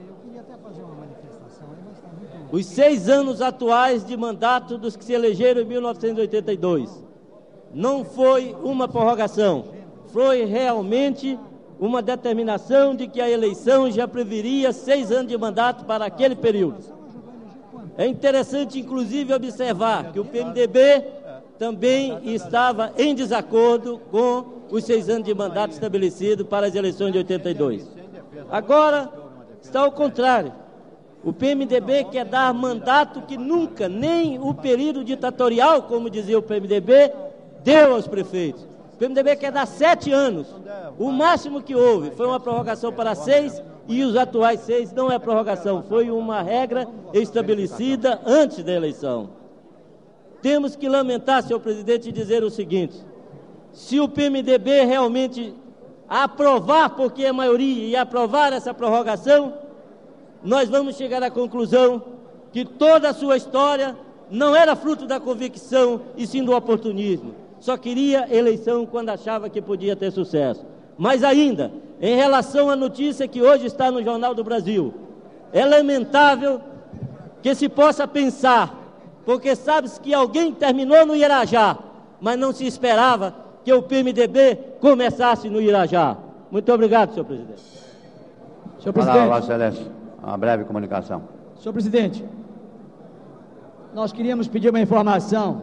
Os 6 anos atuais de mandato dos que se elegeram em 1982 não foi uma prorrogação, foi realmente uma determinação de que a eleição já preveria 6 anos de mandato para aquele período. É interessante, inclusive, observar que o PMDB também estava em desacordo com os 6 anos de mandato estabelecido para as eleições de 82. Agora está ao contrário. O PMDB quer dar mandato que nunca, nem o período ditatorial, como dizia o PMDB, deu aos prefeitos. O PMDB quer dar 7 anos. O máximo que houve foi uma prorrogação para 6, e os atuais 6 não é prorrogação, foi uma regra estabelecida antes da eleição. Temos que lamentar, senhor presidente, e dizer o seguinte: se o PMDB realmente aprovar, porque é maioria, e aprovar essa prorrogação, nós vamos chegar à conclusão que toda a sua história não era fruto da convicção e sim do oportunismo. Só queria eleição quando achava que podia ter sucesso. Mas ainda, em relação à notícia que hoje está no Jornal do Brasil, é lamentável que se possa pensar, porque sabe-se que alguém terminou no Irajá, mas não se esperava que o PMDB começasse no Irajá. Muito obrigado, senhor presidente. Senhor presidente. Vossa Excelência, uma breve comunicação. Senhor presidente, nós queríamos pedir uma informação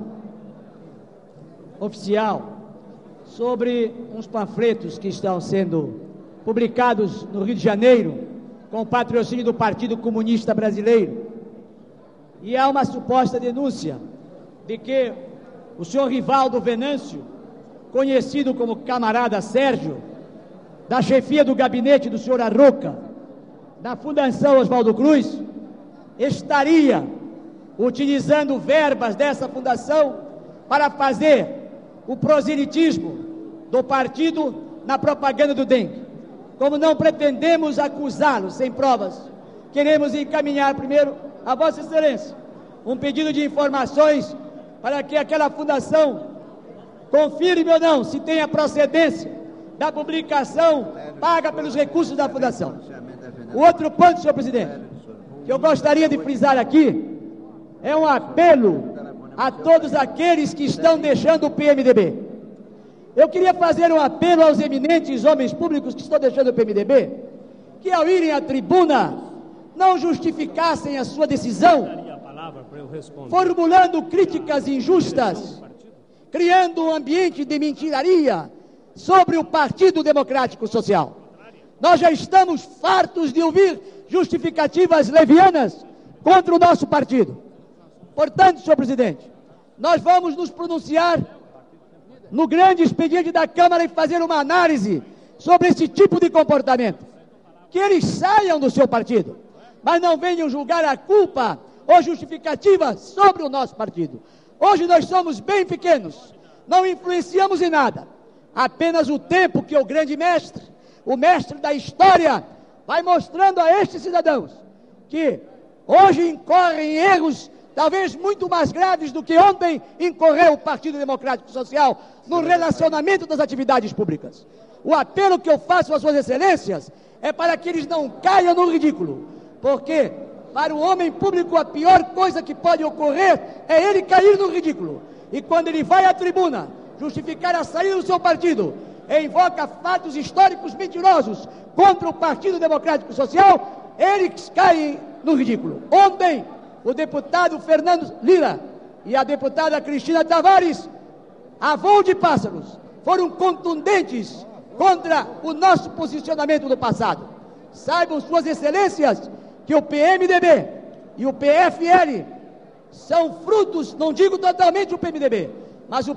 oficial sobre uns panfletos que estão sendo publicados no Rio de Janeiro com o patrocínio do Partido Comunista Brasileiro. E há uma suposta denúncia de que o senhor Rivaldo Venâncio, conhecido como camarada Sérgio, da chefia do gabinete do senhor Arruca, da Fundação Oswaldo Cruz, estaria utilizando verbas dessa fundação para fazer o proselitismo do partido na propaganda do dengue. Como não pretendemos acusá-lo sem provas, queremos encaminhar primeiro a Vossa Excelência um pedido de informações para que aquela fundação confirme ou não se tem a procedência da publicação paga pelos recursos da fundação. O outro ponto, senhor presidente, que eu gostaria de frisar aqui, é um apelo a todos aqueles que estão deixando o PMDB. Eu queria fazer um apelo aos eminentes homens públicos que estão deixando o PMDB, que ao irem à tribuna, não justificassem a sua decisão, formulando críticas injustas, criando um ambiente de mentiraria sobre o Partido Democrático Social. Nós já estamos fartos de ouvir justificativas levianas contra o nosso partido. Portanto, senhor presidente, nós vamos nos pronunciar no grande expediente da Câmara e fazer uma análise sobre esse tipo de comportamento. Que eles saiam do seu partido, mas não venham julgar a culpa ou justificativa sobre o nosso partido. Hoje nós somos bem pequenos, não influenciamos em nada. Apenas o tempo que o grande mestre, o mestre da história, vai mostrando a estes cidadãos que hoje incorrem em erros talvez muito mais graves do que ontem incorreu o Partido Democrático Social no relacionamento das atividades públicas. O apelo que eu faço às suas excelências é para que eles não caiam no ridículo, porque para o homem público a pior coisa que pode ocorrer é ele cair no ridículo. E quando ele vai à tribuna justificar a saída do seu partido, invoca fatos históricos mentirosos contra o Partido Democrático Social, eles caem no ridículo. Ontem, o deputado Fernando Lira e a deputada Cristina Tavares, a voo de pássaros, foram contundentes contra o nosso posicionamento do passado. Saibam suas excelências que o PMDB e o PFL são frutos, não digo totalmente o PMDB, mas o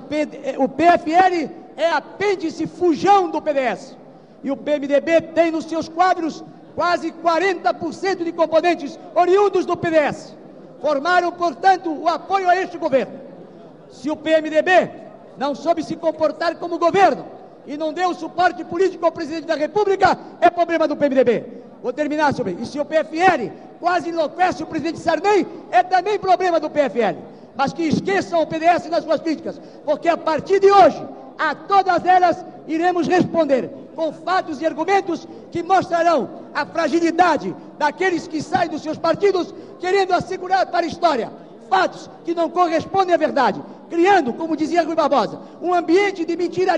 PFL é apêndice fujão do PDS. E o PMDB tem nos seus quadros quase 40% de componentes oriundos do PDS. Formaram, portanto, o apoio a este governo. Se o PMDB não soube se comportar como governo e não deu suporte político ao presidente da República, é problema do PMDB. Vou terminar, senhor. E se o PFL quase enlouquece o presidente Sarney, é também problema do PFL. Mas que esqueçam o PDS nas suas críticas, porque a partir de hoje, a todas elas iremos responder com fatos e argumentos que mostrarão a fragilidade daqueles que saem dos seus partidos querendo assegurar para a história fatos que não correspondem à verdade, criando, como dizia Rui Barbosa, um ambiente de mentiraria.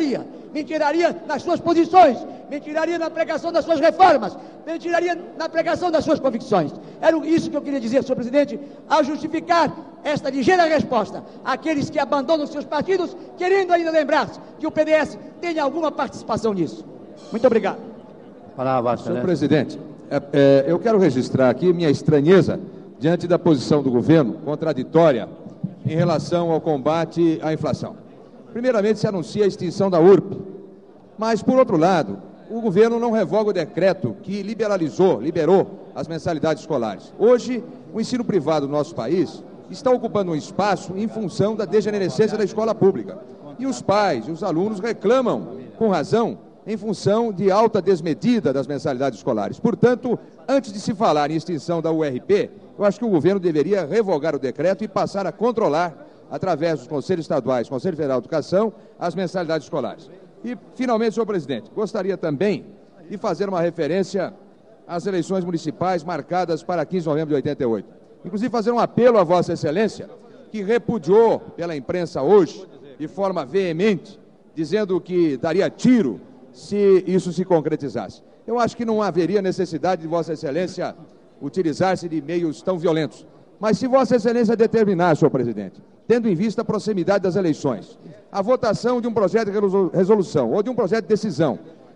mentiraria nas suas posições, mentiraria na pregação das suas reformas, mentiraria na pregação das suas convicções. Era isso que eu queria dizer, senhor presidente, ao justificar esta ligeira resposta àqueles que abandonam seus partidos, querendo ainda lembrar-se que o PDS tem alguma participação nisso. Muito obrigado. Senhor presidente, eu quero registrar aqui minha estranheza diante da posição do governo contraditória em relação ao combate à inflação. Primeiramente, se anuncia a extinção da URP, mas, por outro lado, o governo não revoga o decreto que liberou as mensalidades escolares. Hoje, o ensino privado do nosso país está ocupando um espaço em função da degenerescência da escola pública. E os pais e os alunos reclamam, com razão, em função de alta desmedida das mensalidades escolares. Portanto, antes de se falar em extinção da URP, eu acho que o governo deveria revogar o decreto e passar a controlar, através dos conselhos estaduais, Conselho Federal de Educação, as mensalidades escolares. E, finalmente, senhor presidente, gostaria também de fazer uma referência às eleições municipais marcadas para 15 de novembro de 88. Inclusive, fazer um apelo à Vossa Excelência, que repudiou pela imprensa hoje, de forma veemente, dizendo que daria tiro se isso se concretizasse. Eu acho que não haveria necessidade de Vossa Excelência utilizar-se de meios tão violentos. Mas se Vossa Excelência determinar, senhor presidente, tendo em vista a proximidade das eleições, a votação de um projeto de resolução ou de um projeto de decisão,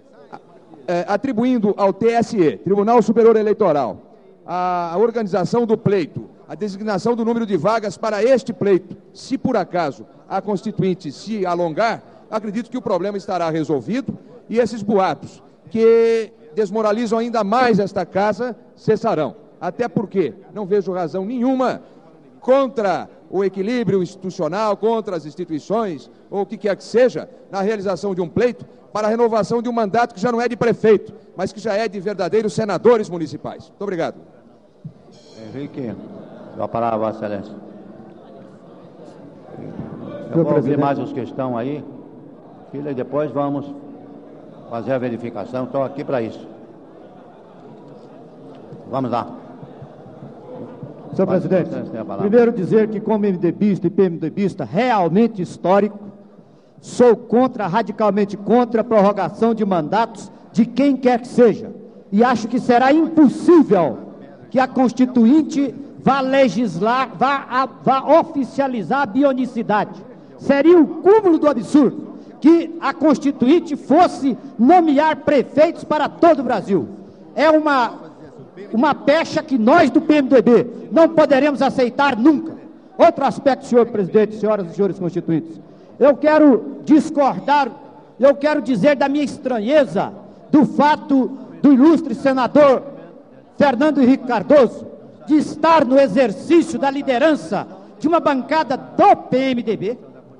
atribuindo ao TSE, Tribunal Superior Eleitoral, a organização do pleito, a designação do número de vagas para este pleito, se por acaso a Constituinte se alongar, acredito que o problema estará resolvido e esses boatos que desmoralizam ainda mais esta casa cessarão. Até porque não vejo razão nenhuma contra o equilíbrio institucional, contra as instituições, ou o que quer que seja, na realização de um pleito para a renovação de um mandato que já não é de prefeito, mas que já é de verdadeiros senadores municipais. Muito obrigado. Henrique, a palavra, Vossa Excelência. Eu vou ouvir mais os que estão aí, filha, e depois vamos fazer a verificação. Estou aqui para isso. Vamos lá. Senhor presidente, primeiro dizer que como MDBista e PMDBista realmente histórico, sou radicalmente contra a prorrogação de mandatos de quem quer que seja. E acho que será impossível que a Constituinte vá legislar, vá oficializar a bionicidade. Seria o cúmulo do absurdo que a Constituinte fosse nomear prefeitos para todo o Brasil. É uma pecha que nós do PMDB não poderemos aceitar nunca. Outro aspecto, senhor presidente, senhoras e senhores constituintes, eu quero discordar, eu quero dizer da minha estranheza do fato do ilustre senador Fernando Henrique Cardoso de estar no exercício da liderança de uma bancada do PMDB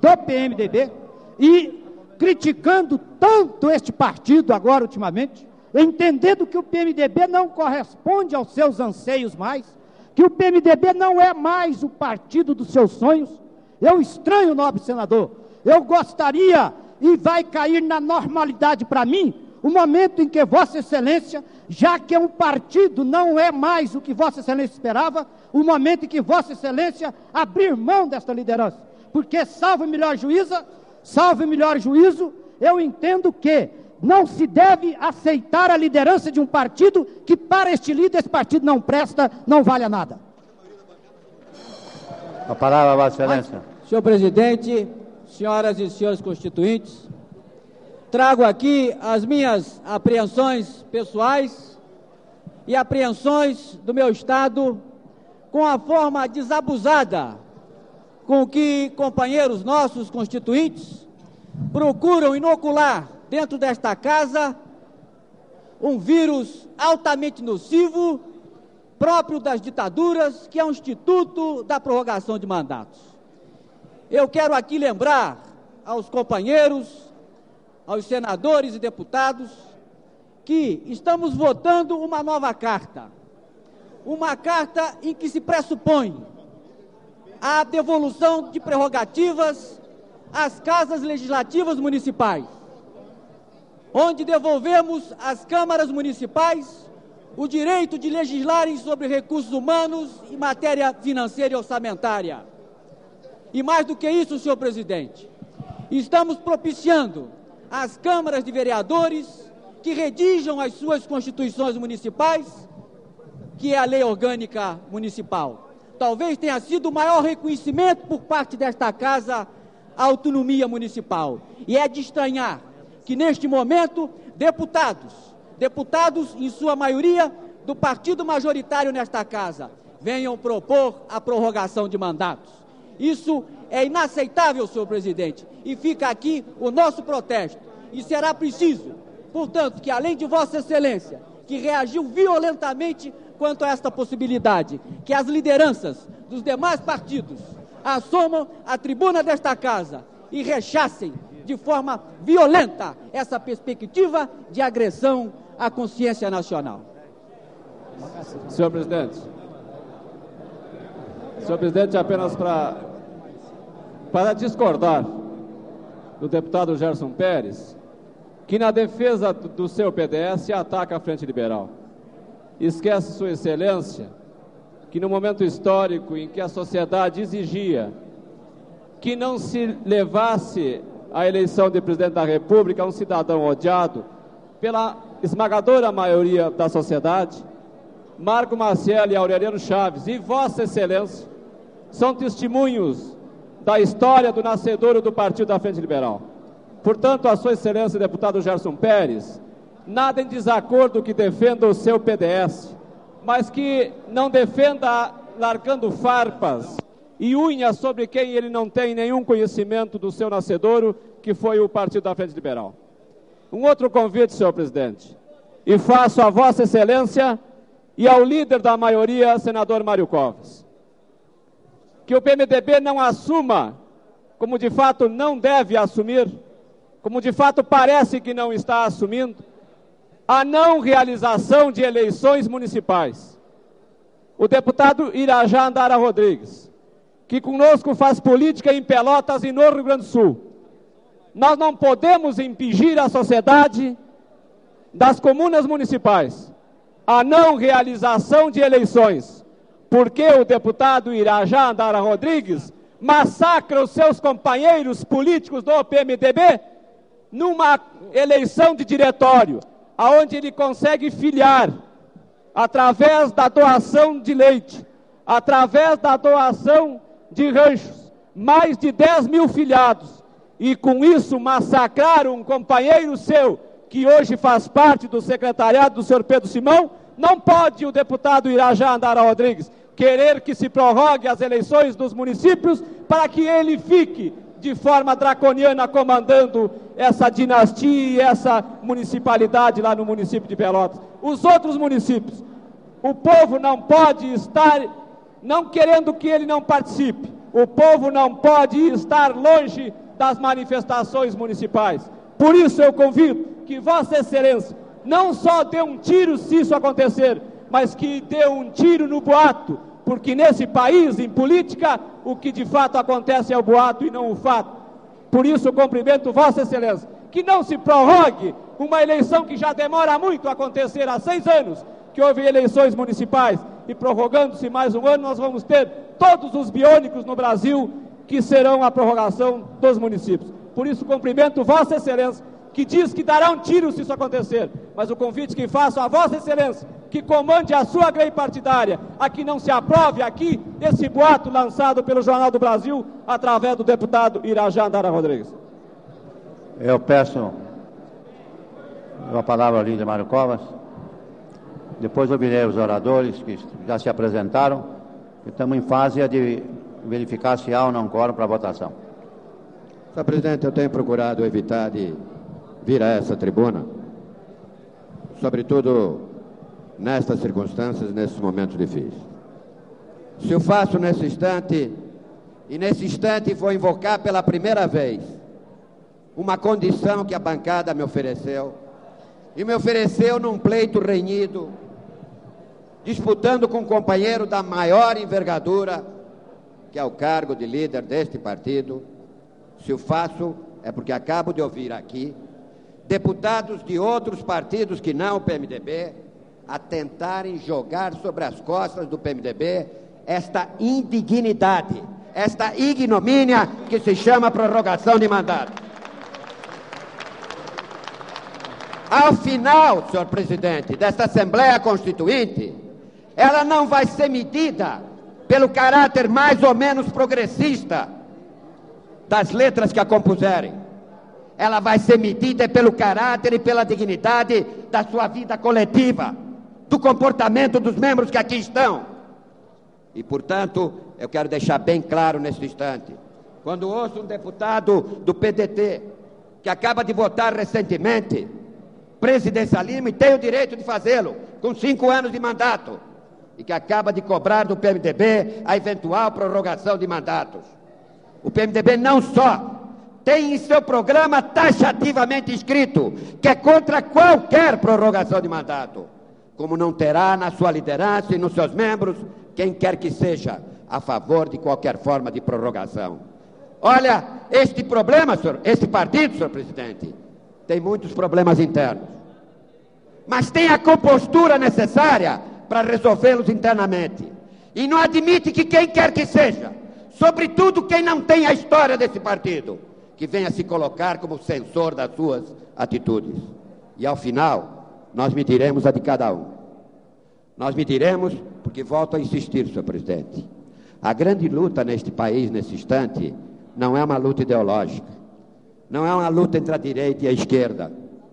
e criticando tanto este partido agora ultimamente, entendendo que o PMDB não corresponde aos seus anseios mais, que o PMDB não é mais o partido dos seus sonhos. Eu estranho, nobre senador, eu gostaria, e vai cair na normalidade para mim, o momento em que Vossa Excelência, já que um partido não é mais o que Vossa Excelência esperava, o momento em que Vossa Excelência abrir mão desta liderança, porque salvo melhor juízo, eu entendo que não se deve aceitar a liderança de um partido que, para este líder, esse partido não presta, não vale a nada. A palavra, Vossa Excelência. Senhor presidente, senhoras e senhores constituintes, trago aqui as minhas apreensões pessoais e apreensões do meu Estado com a forma desabusada com que companheiros nossos constituintes procuram inocular dentro desta casa um vírus altamente nocivo, próprio das ditaduras, que é o Instituto da Prorrogação de Mandatos. Eu quero aqui lembrar aos companheiros, aos senadores e deputados, que estamos votando uma nova carta. Uma carta em que se pressupõe a devolução de prerrogativas às casas legislativas municipais, onde devolvemos às câmaras municipais o direito de legislarem sobre recursos humanos em matéria financeira e orçamentária. E mais do que isso, senhor presidente, estamos propiciando às câmaras de vereadores, que redigam as suas constituições municipais, que é a lei orgânica municipal. Talvez tenha sido o maior reconhecimento por parte desta casa à autonomia municipal. E é de estranhar que neste momento deputados em sua maioria do partido majoritário nesta casa, venham propor a prorrogação de mandatos. Isso é inaceitável, senhor presidente, e fica aqui o nosso protesto. E será preciso, portanto, que além de Vossa Excelência, que reagiu violentamente quanto a esta possibilidade, que as lideranças dos demais partidos assumam a tribuna desta casa e rechacem de forma violenta essa perspectiva de agressão à consciência nacional. Senhor presidente, apenas para discordar do deputado Gerson Pérez, que na defesa do seu PDS ataca a Frente Liberal. Esquece, Sua Excelência, que no momento histórico em que a sociedade exigia que não se levasse a eleição de presidente da República a um cidadão odiado pela esmagadora maioria da sociedade, Marco Marcielo e Aureliano Chaves e Vossa Excelência são testemunhos da história do nascedouro do Partido da Frente Liberal. Portanto, a Sua Excelência, deputado Gerson Pérez, nada em desacordo que defenda o seu PDS, mas que não defenda largando farpas e unhas sobre quem ele não tem nenhum conhecimento do seu nascedouro, que foi o Partido da Frente Liberal. Um outro convite, senhor presidente, e faço a Vossa Excelência e ao líder da maioria, senador Mário Covas, que o PMDB não assuma, como de fato não deve assumir, como de fato parece que não está assumindo, a não realização de eleições municipais. O deputado Irajá Andara Rodrigues, que conosco faz política em Pelotas e no Rio Grande do Sul, nós não podemos impingir a sociedade das comunas municipais a não realização de eleições, porque o deputado Irajá Andara Rodrigues massacra os seus companheiros políticos do PMDB numa eleição de diretório, aonde ele consegue filiar, através da doação de leite, através da doação de ranchos, mais de 10 mil filiados, e com isso massacrar um companheiro seu, que hoje faz parte do secretariado do senhor Pedro Simão. Não pode o deputado Irajá Andara Rodrigues querer que se prorrogue as eleições dos municípios para que ele fique de forma draconiana comandando essa dinastia e essa municipalidade lá no município de Pelotas. Os outros municípios, o povo não pode estar não querendo que ele não participe. O povo não pode estar longe das manifestações municipais. Por isso eu convido que Vossa Excelência não só dê um tiro se isso acontecer, mas que dê um tiro no boato, porque nesse país, em política, o que de fato acontece é o boato e não o fato. Por isso eu cumprimento Vossa Excelência, que não se prorrogue uma eleição que já demora muito a acontecer, há 6 anos que houve eleições municipais, e prorrogando-se mais um ano, nós vamos ter todos os biônicos no Brasil que serão a prorrogação dos municípios. Por isso cumprimento Vossa Excelência, que diz que dará um tiro se isso acontecer, mas o convite que faço a Vossa Excelência, que comande a sua grei partidária, a que não se aprove aqui esse boato lançado pelo Jornal do Brasil, através do deputado Irajá Andara Rodrigues. Eu peço a palavra ao líder Mário Covas, depois ouvirei os oradores que já se apresentaram, e estamos em fase de verificar se há ou não quórum para a votação. Senhor presidente, eu tenho procurado evitar de vir a essa tribuna, sobretudo nestas circunstâncias, nesses momentos difíceis. Se eu faço nesse instante, e nesse instante vou invocar pela primeira vez uma condição que a bancada me ofereceu, e me ofereceu num pleito renhido, disputando com um companheiro da maior envergadura, que é o cargo de líder deste partido. Se eu faço, é porque acabo de ouvir aqui deputados de outros partidos que não o PMDB a tentarem jogar sobre as costas do PMDB esta indignidade, esta ignomínia que se chama prorrogação de mandato. Ao final, senhor presidente, desta Assembleia Constituinte, ela não vai ser medida pelo caráter mais ou menos progressista das letras que a compuserem. Ela vai ser medida pelo caráter e pela dignidade da sua vida coletiva, do comportamento dos membros que aqui estão. E, portanto, eu quero deixar bem claro neste instante, quando ouço um deputado do PDT, que acaba de votar recentemente presidencialismo, e tem o direito de fazê-lo, com 5 anos de mandato, e que acaba de cobrar do PMDB a eventual prorrogação de mandatos. O PMDB não só tem em seu programa taxativamente escrito que é contra qualquer prorrogação de mandato, como não terá na sua liderança e nos seus membros quem quer que seja a favor de qualquer forma de prorrogação. Olha, este problema, senhor, este partido, senhor presidente, tem muitos problemas internos, mas tem a compostura necessária para resolvê-los internamente. E não admite que quem quer que seja, sobretudo quem não tem a história desse partido, que venha se colocar como censor das suas atitudes. E ao final, nós mediremos a de cada um. Nós mediremos, porque volto a insistir, senhor presidente, a grande luta neste país, nesse instante, não é uma luta ideológica, não é uma luta entre a direita e a esquerda,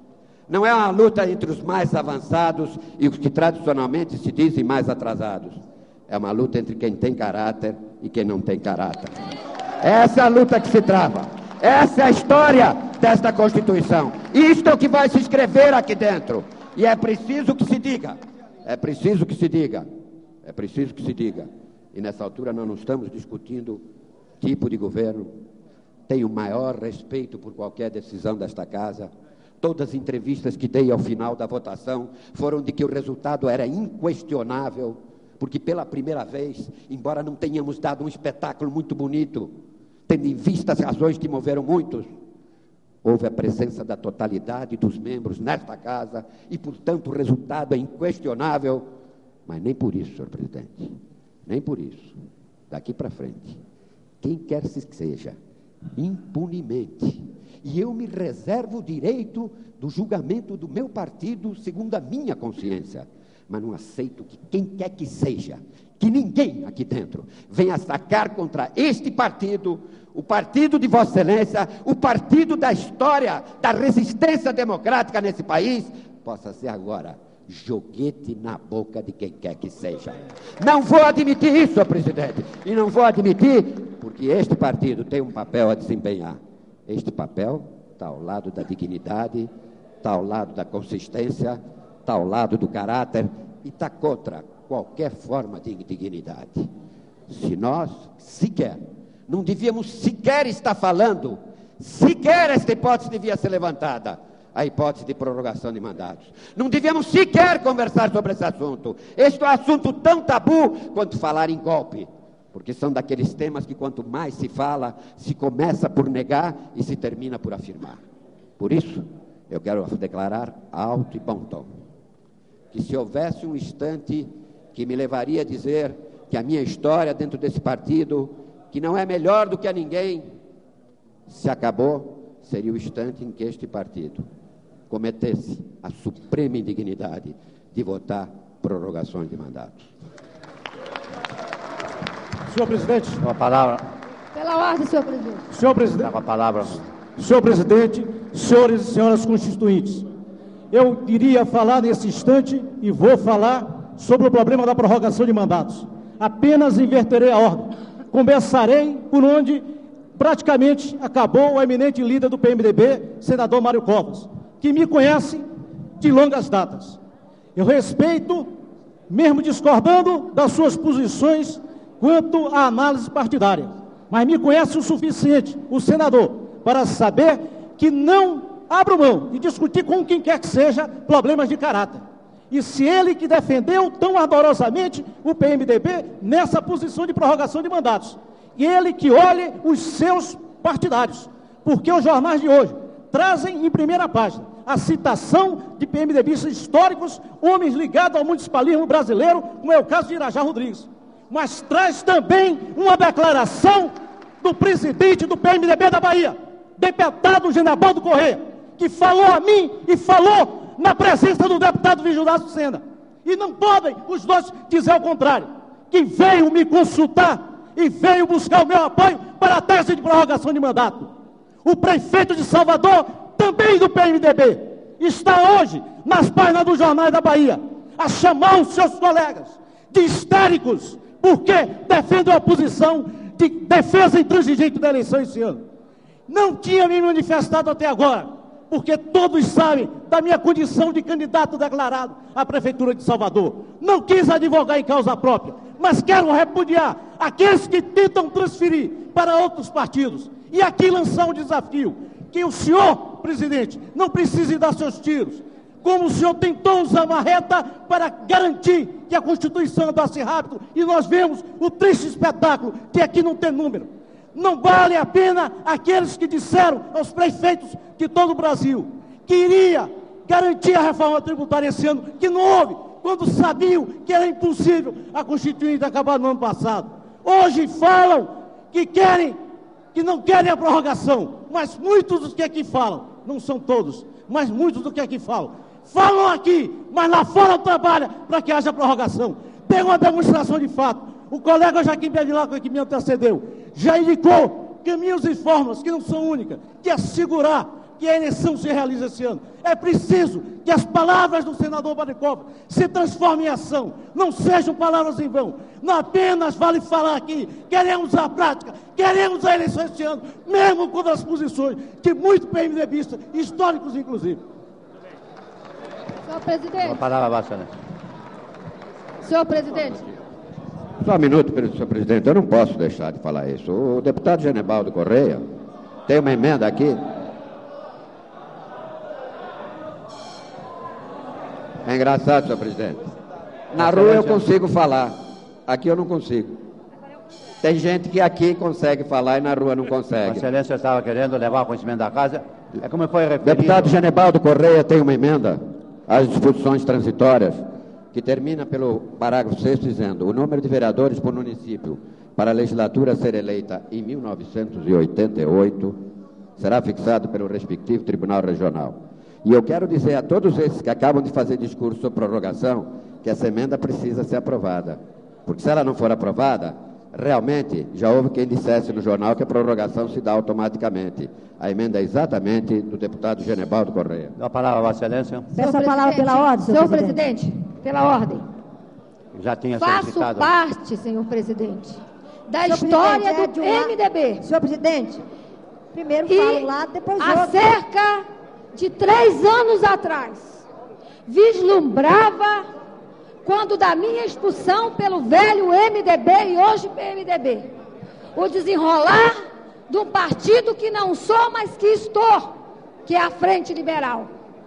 não é uma luta entre os mais avançados e os que tradicionalmente se dizem mais atrasados. É uma luta entre quem tem caráter e quem não tem caráter. Essa é a luta que se trava. Essa é a história desta Constituição. Isto é o que vai se escrever aqui dentro. E é preciso que se diga. É preciso que se diga. É preciso que se diga. E nessa altura nós não estamos discutindo tipo de governo. Tenho o maior respeito por qualquer decisão desta casa. Todas as entrevistas que dei ao final da votação foram de que o resultado era inquestionável, porque pela primeira vez, embora não tenhamos dado um espetáculo muito bonito, tendo em vista as razões que moveram muitos, houve a presença da totalidade dos membros nesta casa e, portanto, o resultado é inquestionável. Mas nem por isso, senhor presidente, nem por isso, daqui para frente, quem quer que seja, impunemente, e eu me reservo o direito do julgamento do meu partido segundo a minha consciência, mas não aceito que quem quer que seja, que ninguém aqui dentro venha sacar contra este partido, o partido de Vossa Excelência, o partido da história, da resistência democrática nesse país, possa ser agora joguete na boca de quem quer que seja. Não vou admitir isso, senhor presidente, e não vou admitir porque este partido tem um papel a desempenhar. Este papel está ao lado da dignidade, está ao lado da consistência, está ao lado do caráter e está contra qualquer forma de indignidade. Se nós sequer, não devíamos sequer estar falando, sequer esta hipótese devia ser levantada, a hipótese de prorrogação de mandatos. Não devíamos sequer conversar sobre esse assunto. Este é um assunto tão tabu quanto falar em golpe, porque são daqueles temas que quanto mais se fala, se começa por negar e se termina por afirmar. Por isso, eu quero declarar alto e bom tom, que se houvesse um instante que me levaria a dizer que a minha história dentro desse partido, que não é melhor do que a ninguém, se acabou, seria o instante em que este partido cometesse a suprema indignidade de votar prorrogações de mandatos. Senhor presidente. Com a palavra. Pela ordem, senhor presidente. Senhor presidente. Com a palavra. Senhor presidente, senhores e senhoras constituintes, eu iria falar nesse instante e vou falar sobre o problema da prorrogação de mandatos. Apenas inverterei a ordem. Começarei por onde praticamente acabou o eminente líder do PMDB, senador Mário Covas, que me conhece de longas datas. Eu respeito, mesmo discordando das suas posições quanto à análise partidária, mas me conhece o suficiente, o senador, para saber que não abro mão de discutir com quem quer que seja problemas de caráter. E se ele que defendeu tão ardorosamente o PMDB nessa posição de prorrogação de mandatos, e ele que olhe os seus partidários, porque os jornais de hoje trazem em primeira página a citação de PMDBistas históricos, homens ligados ao municipalismo brasileiro, como é o caso de Irajá Rodrigues, mas traz também uma declaração do presidente do PMDB da Bahia, deputado Genebaldo Corrêa, que falou a mim e falou na presença do deputado Vigildaço Sena. E não podem os dois dizer o contrário, que veio me consultar e veio buscar o meu apoio para a tese de prorrogação de mandato. O prefeito de Salvador, também do PMDB, está hoje nas páginas dos jornais da Bahia a chamar os seus colegas de histéricos, porque defendem a posição de defesa intransigente da eleição esse ano. Não tinha me manifestado até agora, porque todos sabem da minha condição de candidato declarado à Prefeitura de Salvador. Não quis advogar em causa própria, mas quero repudiar aqueles que tentam transferir para outros partidos. E aqui lançar um desafio, que o senhor, presidente, não precise dar seus tiros, como o senhor tentou usar marreta para garantir que a Constituição andasse rápido, e nós vemos o triste espetáculo que aqui não tem número. Não vale a pena aqueles que disseram aos prefeitos de todo o Brasil que iria garantir a reforma tributária esse ano, que não houve, quando sabiam que era impossível a Constituinte acabar no ano passado. Hoje falam que não querem a prorrogação, mas muitos dos que aqui falam, não são todos, mas muitos dos que aqui falam aqui, mas lá fora trabalham para que haja prorrogação. Tem uma demonstração de fato. O colega Joaquim Bevilacqua, que me antecedeu, já indicou caminhos e fórmulas que não são únicas, que assegurar que a eleição se realize esse ano. É preciso que as palavras do senador Maricopa se transformem em ação, não sejam palavras em vão. Não apenas vale falar aqui, queremos a prática, queremos a eleição esse ano, mesmo contra as posições de muitos PMDBistas, históricos inclusive. Senhor presidente. A palavra, Vossa Excelência. Senhor presidente. Só um minuto, senhor presidente, eu não posso deixar de falar isso. O deputado Genebaldo Correia tem uma emenda aqui. É engraçado, senhor presidente. Na rua eu consigo falar, aqui eu não consigo. Tem gente que aqui consegue falar e na rua não consegue. Vossa Excelência estava querendo levar ao conhecimento da casa. É como foi referido. Deputado Genebaldo Correia tem uma emenda às disposições transitórias que termina pelo parágrafo 6º dizendo: o número de vereadores por município para a legislatura a ser eleita em 1988 será fixado pelo respectivo Tribunal Regional. E eu quero dizer a todos esses que acabam de fazer discurso sobre prorrogação que essa emenda precisa ser aprovada. Porque se ela não for aprovada, realmente já houve quem dissesse no jornal que a prorrogação se dá automaticamente. A emenda é exatamente do deputado Genebaldo Correia. Dá a palavra, Vossa Excelência. Peço a palavra pela ordem, senhor presidente. Pela ordem. Já tinha Faço solicitado. parte, senhor presidente, da história do MDB. Senhor presidente, primeiro E falo lá, depois há outro. cerca de 3 anos atrás, vislumbrava, quando da minha expulsão pelo velho MDB e hoje PMDB, o desenrolar de um partido que não sou, mas que estou, que é a Frente Liberal.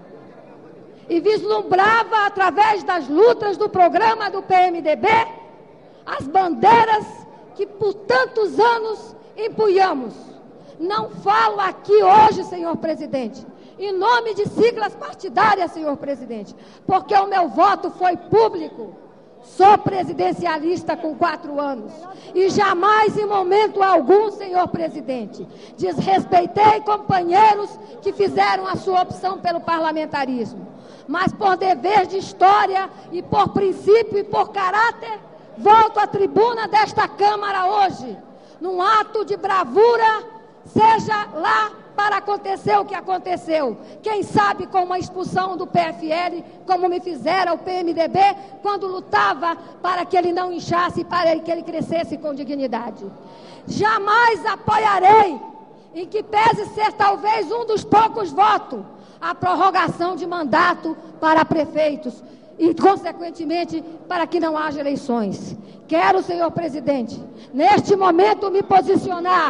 E vislumbrava, através das lutas do programa do PMDB, as bandeiras que por tantos anos empunhamos. Não falo aqui hoje, senhor presidente, em nome de siglas partidárias, senhor presidente, porque o meu voto foi público. Sou presidencialista com 4 anos e jamais, em momento algum, senhor presidente, desrespeitei companheiros que fizeram a sua opção pelo parlamentarismo. Mas por dever de história e por princípio e por caráter, volto à tribuna desta Câmara hoje, num ato de bravura, seja lá para acontecer o que aconteceu. Quem sabe com uma expulsão do PFL, como me fizeram o PMDB, quando lutava para que ele não inchasse e para que ele crescesse com dignidade. Jamais apoiarei, em que pese ser talvez um dos poucos votos, a prorrogação de mandato para prefeitos e, consequentemente, para que não haja eleições. Quero, senhor presidente, neste momento me posicionar,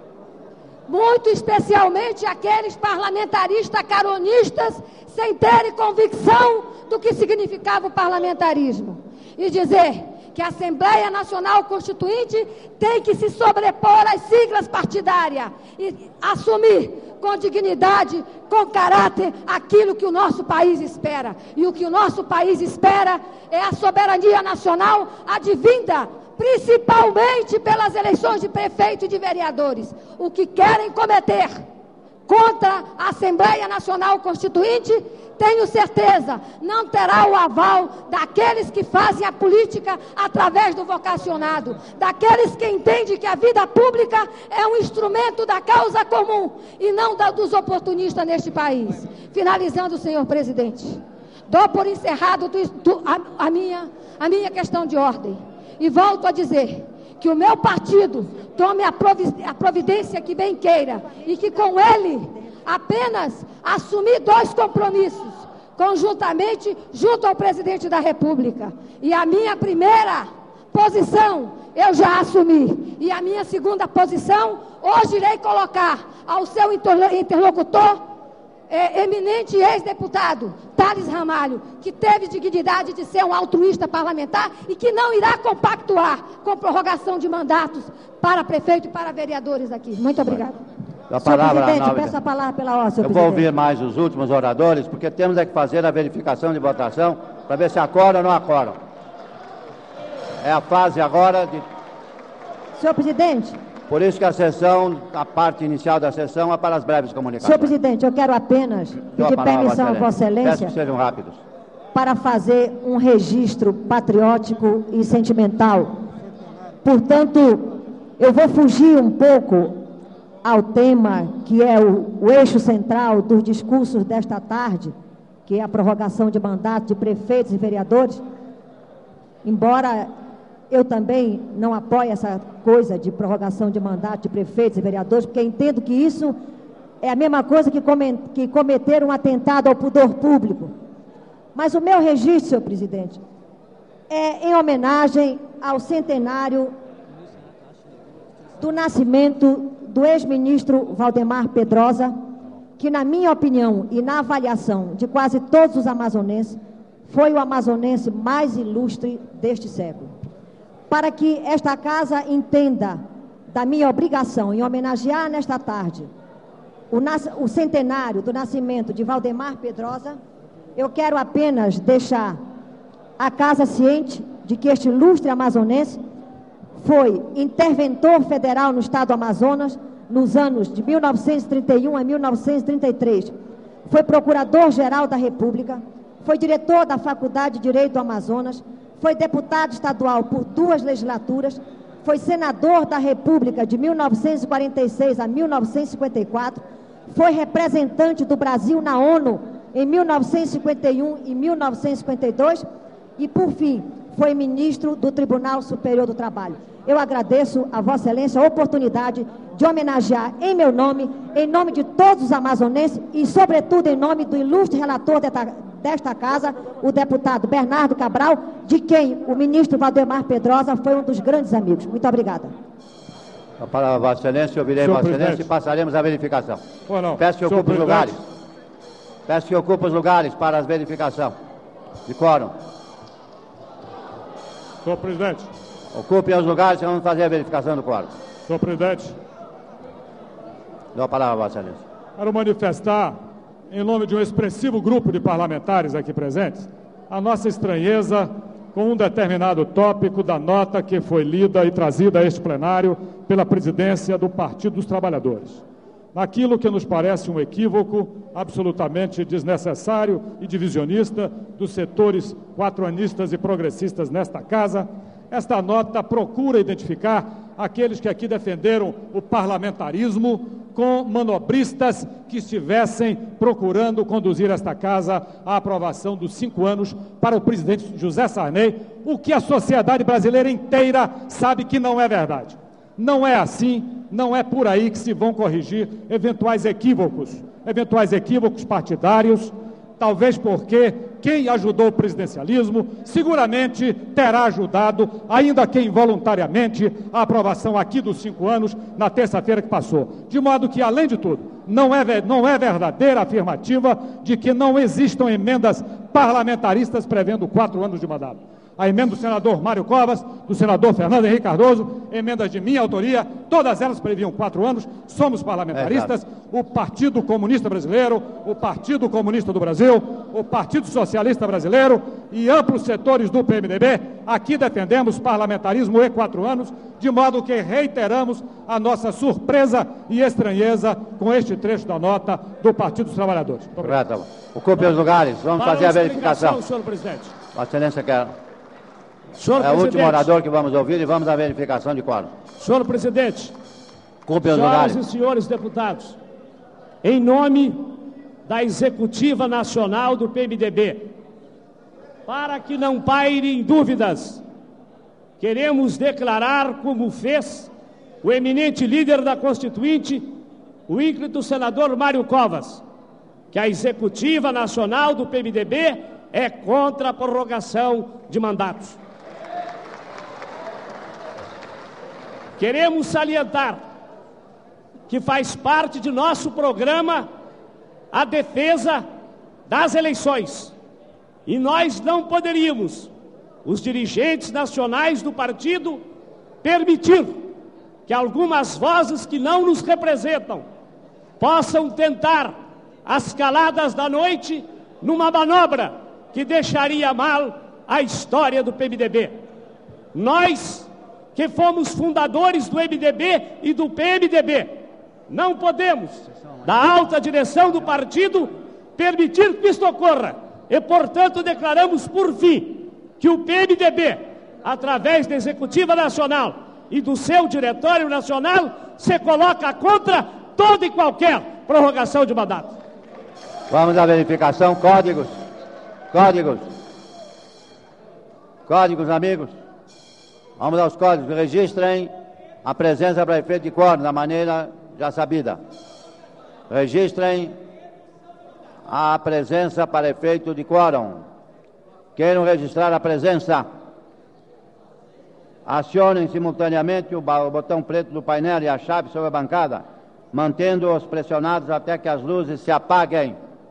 muito especialmente aqueles parlamentaristas caronistas sem terem convicção do que significava o parlamentarismo, e dizer que a Assembleia Nacional Constituinte tem que se sobrepor às siglas partidárias e assumir com dignidade, com caráter, aquilo que o nosso país espera. E o que o nosso país espera é a soberania nacional advinda principalmente pelas eleições de prefeito e de vereadores. O que querem cometer contra a Assembleia Nacional Constituinte, tenho certeza, não terá o aval daqueles que fazem a política através do vocacionado, daqueles que entendem que a vida pública é um instrumento da causa comum e não dos oportunistas neste país. Finalizando, senhor presidente, dou por encerrado a minha questão de ordem e volto a dizer que o meu partido tome a providência que bem queira e que com ele apenas assumir 2 compromissos conjuntamente junto ao presidente da República. E a minha primeira posição eu já assumi e a minha segunda posição hoje irei colocar ao seu interlocutor, eminente ex-deputado Thales Ramalho, que teve dignidade de ser um altruísta parlamentar e que não irá compactuar com prorrogação de mandatos para prefeito e para vereadores aqui. Muito obrigada. A palavra, presidente, peço a palavra pela ordem, senhor presidente. Eu vou ouvir mais os últimos oradores, porque temos que fazer a verificação de votação para ver se acorda ou não acorda. É a fase agora de... Senhor presidente. Por isso que a parte inicial da sessão é para as breves comunicações. Senhor presidente, eu quero apenas pedir permissão a Vossa Excelência. Peço que sejam rápidos. Para fazer um registro patriótico e sentimental. Portanto, eu vou fugir um pouco ao tema que é o eixo central dos discursos desta tarde, que é a prorrogação de mandato de prefeitos e vereadores, embora eu também não apoio essa coisa de prorrogação de mandato de prefeitos e vereadores, porque entendo que isso é a mesma coisa que cometer um atentado ao pudor público. Mas o meu registro, senhor presidente, é em homenagem ao centenário do nascimento do ex-ministro Valdemar Pedrosa, que, na minha opinião e na avaliação de quase todos os amazonenses, foi o amazonense mais ilustre deste século. Para que esta casa entenda da minha obrigação em homenagear nesta tarde o centenário do nascimento de Valdemar Pedrosa, eu quero apenas deixar a casa ciente de que este ilustre amazonense foi interventor federal no estado do Amazonas nos anos de 1931 a 1933. Foi procurador-geral da República, foi diretor da Faculdade de Direito do Amazonas, foi deputado estadual por 2 legislaturas, foi senador da República de 1946 a 1954, foi representante do Brasil na ONU em 1951 e 1952 e, por fim, foi ministro do Tribunal Superior do Trabalho. Eu agradeço a Vossa Excelência a oportunidade de homenagear em meu nome, em nome de todos os amazonenses e, sobretudo, em nome do ilustre relator desta casa, o deputado Bernardo Cabral, de quem o ministro Valdemar Pedrosa foi um dos grandes amigos. Muito obrigada. A palavra, Vossa Excelência, ouvirei Vossa Excelência e passaremos à verificação. Peço que ocupe os lugares. Peço que ocupe os lugares para a verificação de quórum. Senhor presidente. Ocupe os lugares e vamos fazer a verificação do quórum. Senhor presidente. Dou a palavra, Vossa Excelência. Quero manifestar, em nome de um expressivo grupo de parlamentares aqui presentes, a nossa estranheza com um determinado tópico da nota que foi lida e trazida a este plenário pela presidência do Partido dos Trabalhadores. Naquilo que nos parece um equívoco absolutamente desnecessário e divisionista dos setores quatroanistas e progressistas nesta casa, esta nota procura identificar aqueles que aqui defenderam o parlamentarismo com manobristas que estivessem procurando conduzir esta casa à aprovação dos 5 anos para o presidente José Sarney, o que a sociedade brasileira inteira sabe que não é verdade. Não é assim, não é por aí que se vão corrigir eventuais equívocos partidários, talvez porque quem ajudou o presidencialismo seguramente terá ajudado, ainda que involuntariamente, a aprovação aqui dos 5 anos na terça-feira que passou. De modo que, além de tudo, não é verdadeira a afirmativa de que não existam emendas parlamentaristas prevendo 4 anos de mandato. A emenda do senador Mário Covas, do senador Fernando Henrique Cardoso, emendas de minha autoria, todas elas previam 4 anos, somos parlamentaristas, o Partido Comunista Brasileiro, o Partido Comunista do Brasil, o Partido Socialista Brasileiro e amplos setores do PMDB, aqui defendemos parlamentarismo e 4 anos, de modo que reiteramos a nossa surpresa e estranheza com este trecho da nota do Partido dos Trabalhadores. Correto. Ocupe os lugares, vamos fazer a verificação. Senhor presidente. Vossa Excelência quer... Senhor é presidente, o último orador que vamos ouvir e vamos à verificação de quórum. Senhor presidente, Ocupe os senhoras lugares. e senhores deputados, em nome da Executiva Nacional do PMDB, para que não pairem dúvidas, queremos declarar, como fez o eminente líder da Constituinte, o ínclito senador Mário Covas, que a Executiva Nacional do PMDB é contra a prorrogação de mandatos. Queremos salientar que faz parte de nosso programa a defesa das eleições. E nós não poderíamos, os dirigentes nacionais do partido, permitir que algumas vozes que não nos representam possam tentar as caladas da noite numa manobra que deixaria mal a história do PMDB. Nós, que fomos fundadores do MDB e do PMDB, não podemos, da alta direção do partido, permitir que isto ocorra. E, portanto, declaramos por fim que o PMDB, através da Executiva Nacional e do seu Diretório Nacional, se coloca contra toda e qualquer prorrogação de mandato. Vamos à verificação. Códigos. Códigos. Códigos, amigos. Vamos aos códigos. Registrem a presença para efeito de quórum da maneira já sabida. Registrem a presença para efeito de quórum. Queiram registrar a presença? Acionem simultaneamente o botão preto do painel e a chave sobre a bancada, mantendo-os pressionados até que as luzes se apaguem.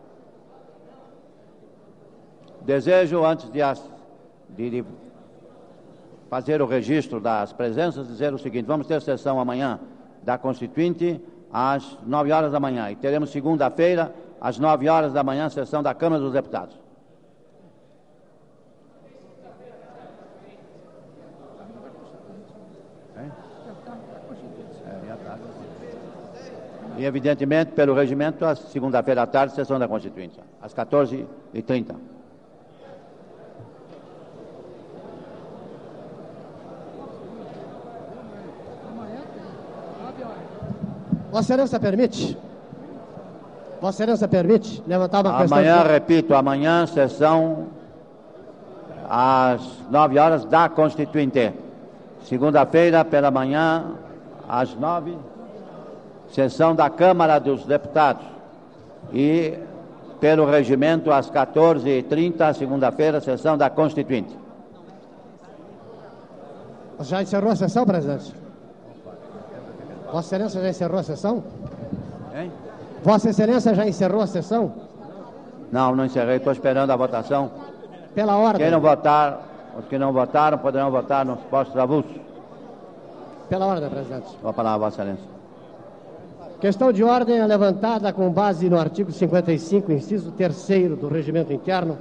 Desejo, antes de fazer o registro das presenças, dizer o seguinte: vamos ter sessão amanhã da Constituinte às 9 horas da manhã e teremos segunda-feira às 9 horas da manhã sessão da Câmara dos Deputados. E, evidentemente, pelo regimento, a segunda-feira à tarde, sessão da Constituinte, às 14h30. Vossa Excelência permite? Vossa Excelência permite levantar uma questão? Amanhã, repito, amanhã, sessão às 9 horas da Constituinte. Segunda-feira, pela manhã, às 9, sessão da Câmara dos Deputados. E, pelo regimento, às 14h30, segunda-feira, sessão da Constituinte. Já encerrou a sessão, presidente? Vossa Excelência já encerrou a sessão? Hein? Vossa Excelência já encerrou a sessão? Não, não encerrei, estou esperando a votação. Pela ordem. Quem não votar, os que não votaram poderão votar nos postos avulsos. Pela ordem, presidente. Vou falar, Vossa Excelência. Questão de ordem é levantada com base no artigo 55, inciso 3º do Regimento Interno.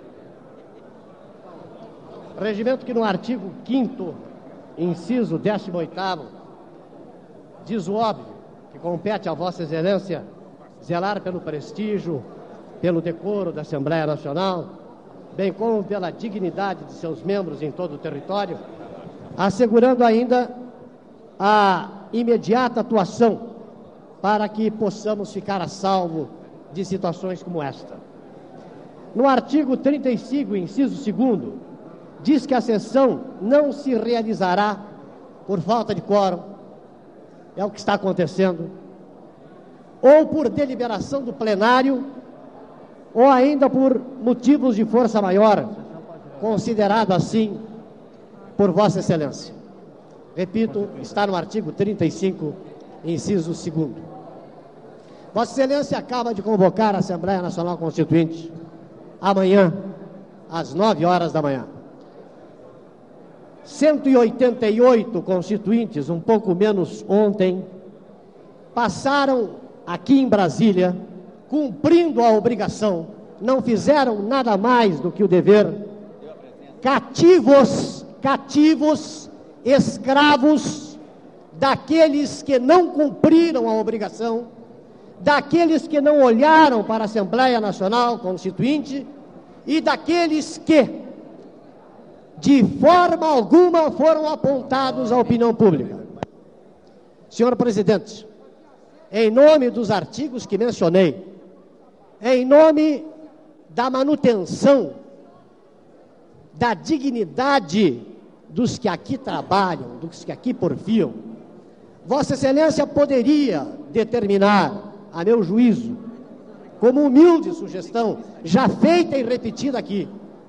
Regimento que no artigo 5º, inciso 18º, diz o óbvio, que compete a Vossa Excelência zelar pelo prestígio, pelo decoro da Assembleia Nacional, bem como pela dignidade de seus membros em todo o território, assegurando ainda a imediata atuação para que possamos ficar a salvo de situações como esta. No artigo 35, inciso 2º, diz que a sessão não se realizará por falta de quórum, é o que está acontecendo, ou por deliberação do plenário, ou ainda por motivos de força maior, considerado assim por Vossa Excelência. Repito, está no artigo 35, inciso 2º. Vossa Excelência acaba de convocar a Assembleia Nacional Constituinte amanhã, às 9 horas da manhã. 188 constituintes, um pouco menos ontem, passaram aqui em Brasília, cumprindo a obrigação, não fizeram nada mais do que o dever, cativos, escravos daqueles que não cumpriram a obrigação, daqueles que não olharam para a Assembleia Nacional Constituinte e daqueles que, de forma alguma, foram apontados à opinião pública. Senhor presidente, em nome dos artigos que mencionei, em nome da manutenção da dignidade dos que aqui trabalham, dos que aqui porfiam, Vossa Excelência poderia determinar, a meu juízo, como humilde sugestão, já feita e repetida aqui,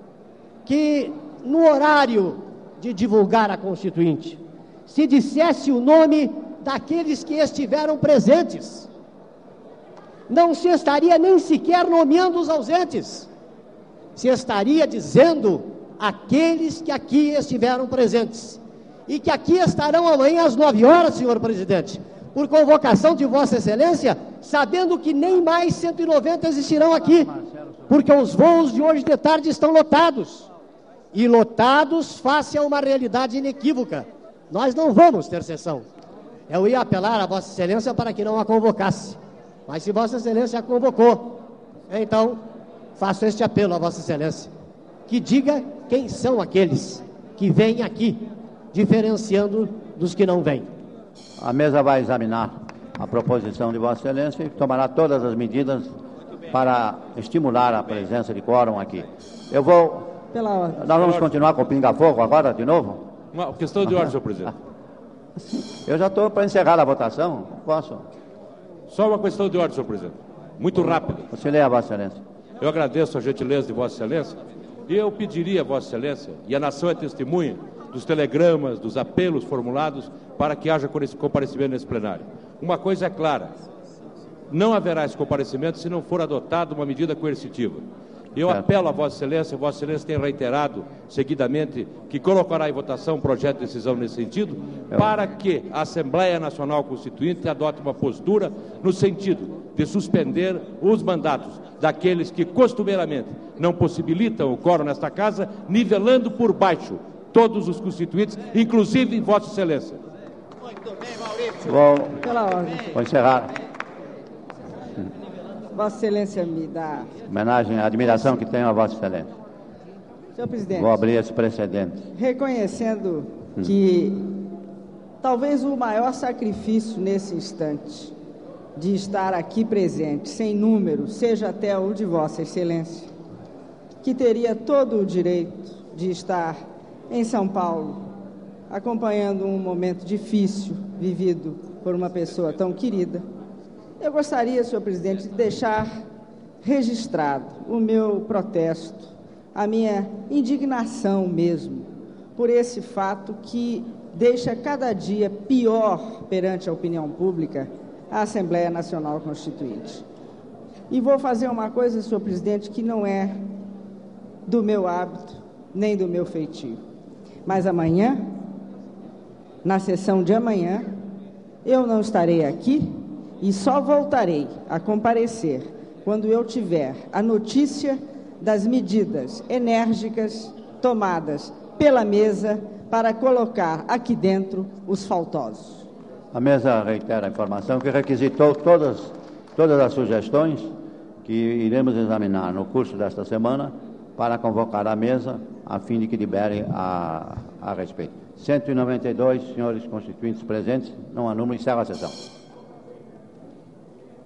que no horário de divulgar a Constituinte, se dissesse o nome daqueles que estiveram presentes. Não se estaria nem sequer nomeando os ausentes. Se estaria dizendo aqueles que aqui estiveram presentes. E que aqui estarão amanhã às 9 horas, senhor presidente, por convocação de Vossa Excelência, sabendo que nem mais 190 existirão aqui, porque os voos de hoje de tarde estão lotados. E lotados face a uma realidade inequívoca. Nós não vamos ter sessão. Eu ia apelar a Vossa Excelência para que não a convocasse. Mas se Vossa Excelência a convocou, então faço este apelo a Vossa Excelência, que diga quem são aqueles que vêm aqui, diferenciando dos que não vêm. A mesa vai examinar a proposição de Vossa Excelência e tomará todas as medidas para estimular a presença de quórum aqui. Eu vou... Nós vamos continuar com o pinga-fogo agora, de novo? Uma questão de ordem, senhor presidente. Eu já estou para encerrar a votação. Posso? Só uma questão de ordem, senhor presidente. Muito rápida. Você lê a Vossa Excelência. Eu agradeço a gentileza de Vossa Excelência e eu pediria a Vossa Excelência, e a nação é testemunha dos telegramas, dos apelos formulados para que haja comparecimento nesse plenário. Uma coisa é clara, não haverá esse comparecimento se não for adotada uma medida coercitiva. Eu apelo a Vossa Excelência tem reiterado seguidamente que colocará em votação um projeto de decisão nesse sentido, para que a Assembleia Nacional Constituinte adote uma postura no sentido de suspender os mandatos daqueles que costumeiramente não possibilitam o quórum nesta casa, nivelando por baixo todos os constituintes, inclusive Vossa Excelência. Muito bem, Maurício. Pela ordem. Vou encerrar. Vossa Excelência me dá... Homenagem à admiração que tenho a Vossa Excelência. Senhor presidente. Vou abrir esse precedente. Reconhecendo que talvez o maior sacrifício nesse instante de estar aqui presente, sem número, seja até o de Vossa Excelência, que teria todo o direito de estar em São Paulo, acompanhando um momento difícil vivido por uma pessoa tão querida. Eu gostaria, senhor presidente, de deixar registrado o meu protesto, a minha indignação mesmo, por esse fato que deixa cada dia pior perante a opinião pública a Assembleia Nacional Constituinte. E vou fazer uma coisa, senhor presidente, que não é do meu hábito, nem do meu feitio. Mas amanhã, na sessão de amanhã, eu não estarei aqui e só voltarei a comparecer quando eu tiver a notícia das medidas enérgicas tomadas pela mesa para colocar aqui dentro os faltosos. A mesa reitera a informação que requisitou todas as sugestões que iremos examinar no curso desta semana para convocar a mesa a fim de que libere a respeito. 192 senhores constituintes presentes, não há número, encerra a sessão.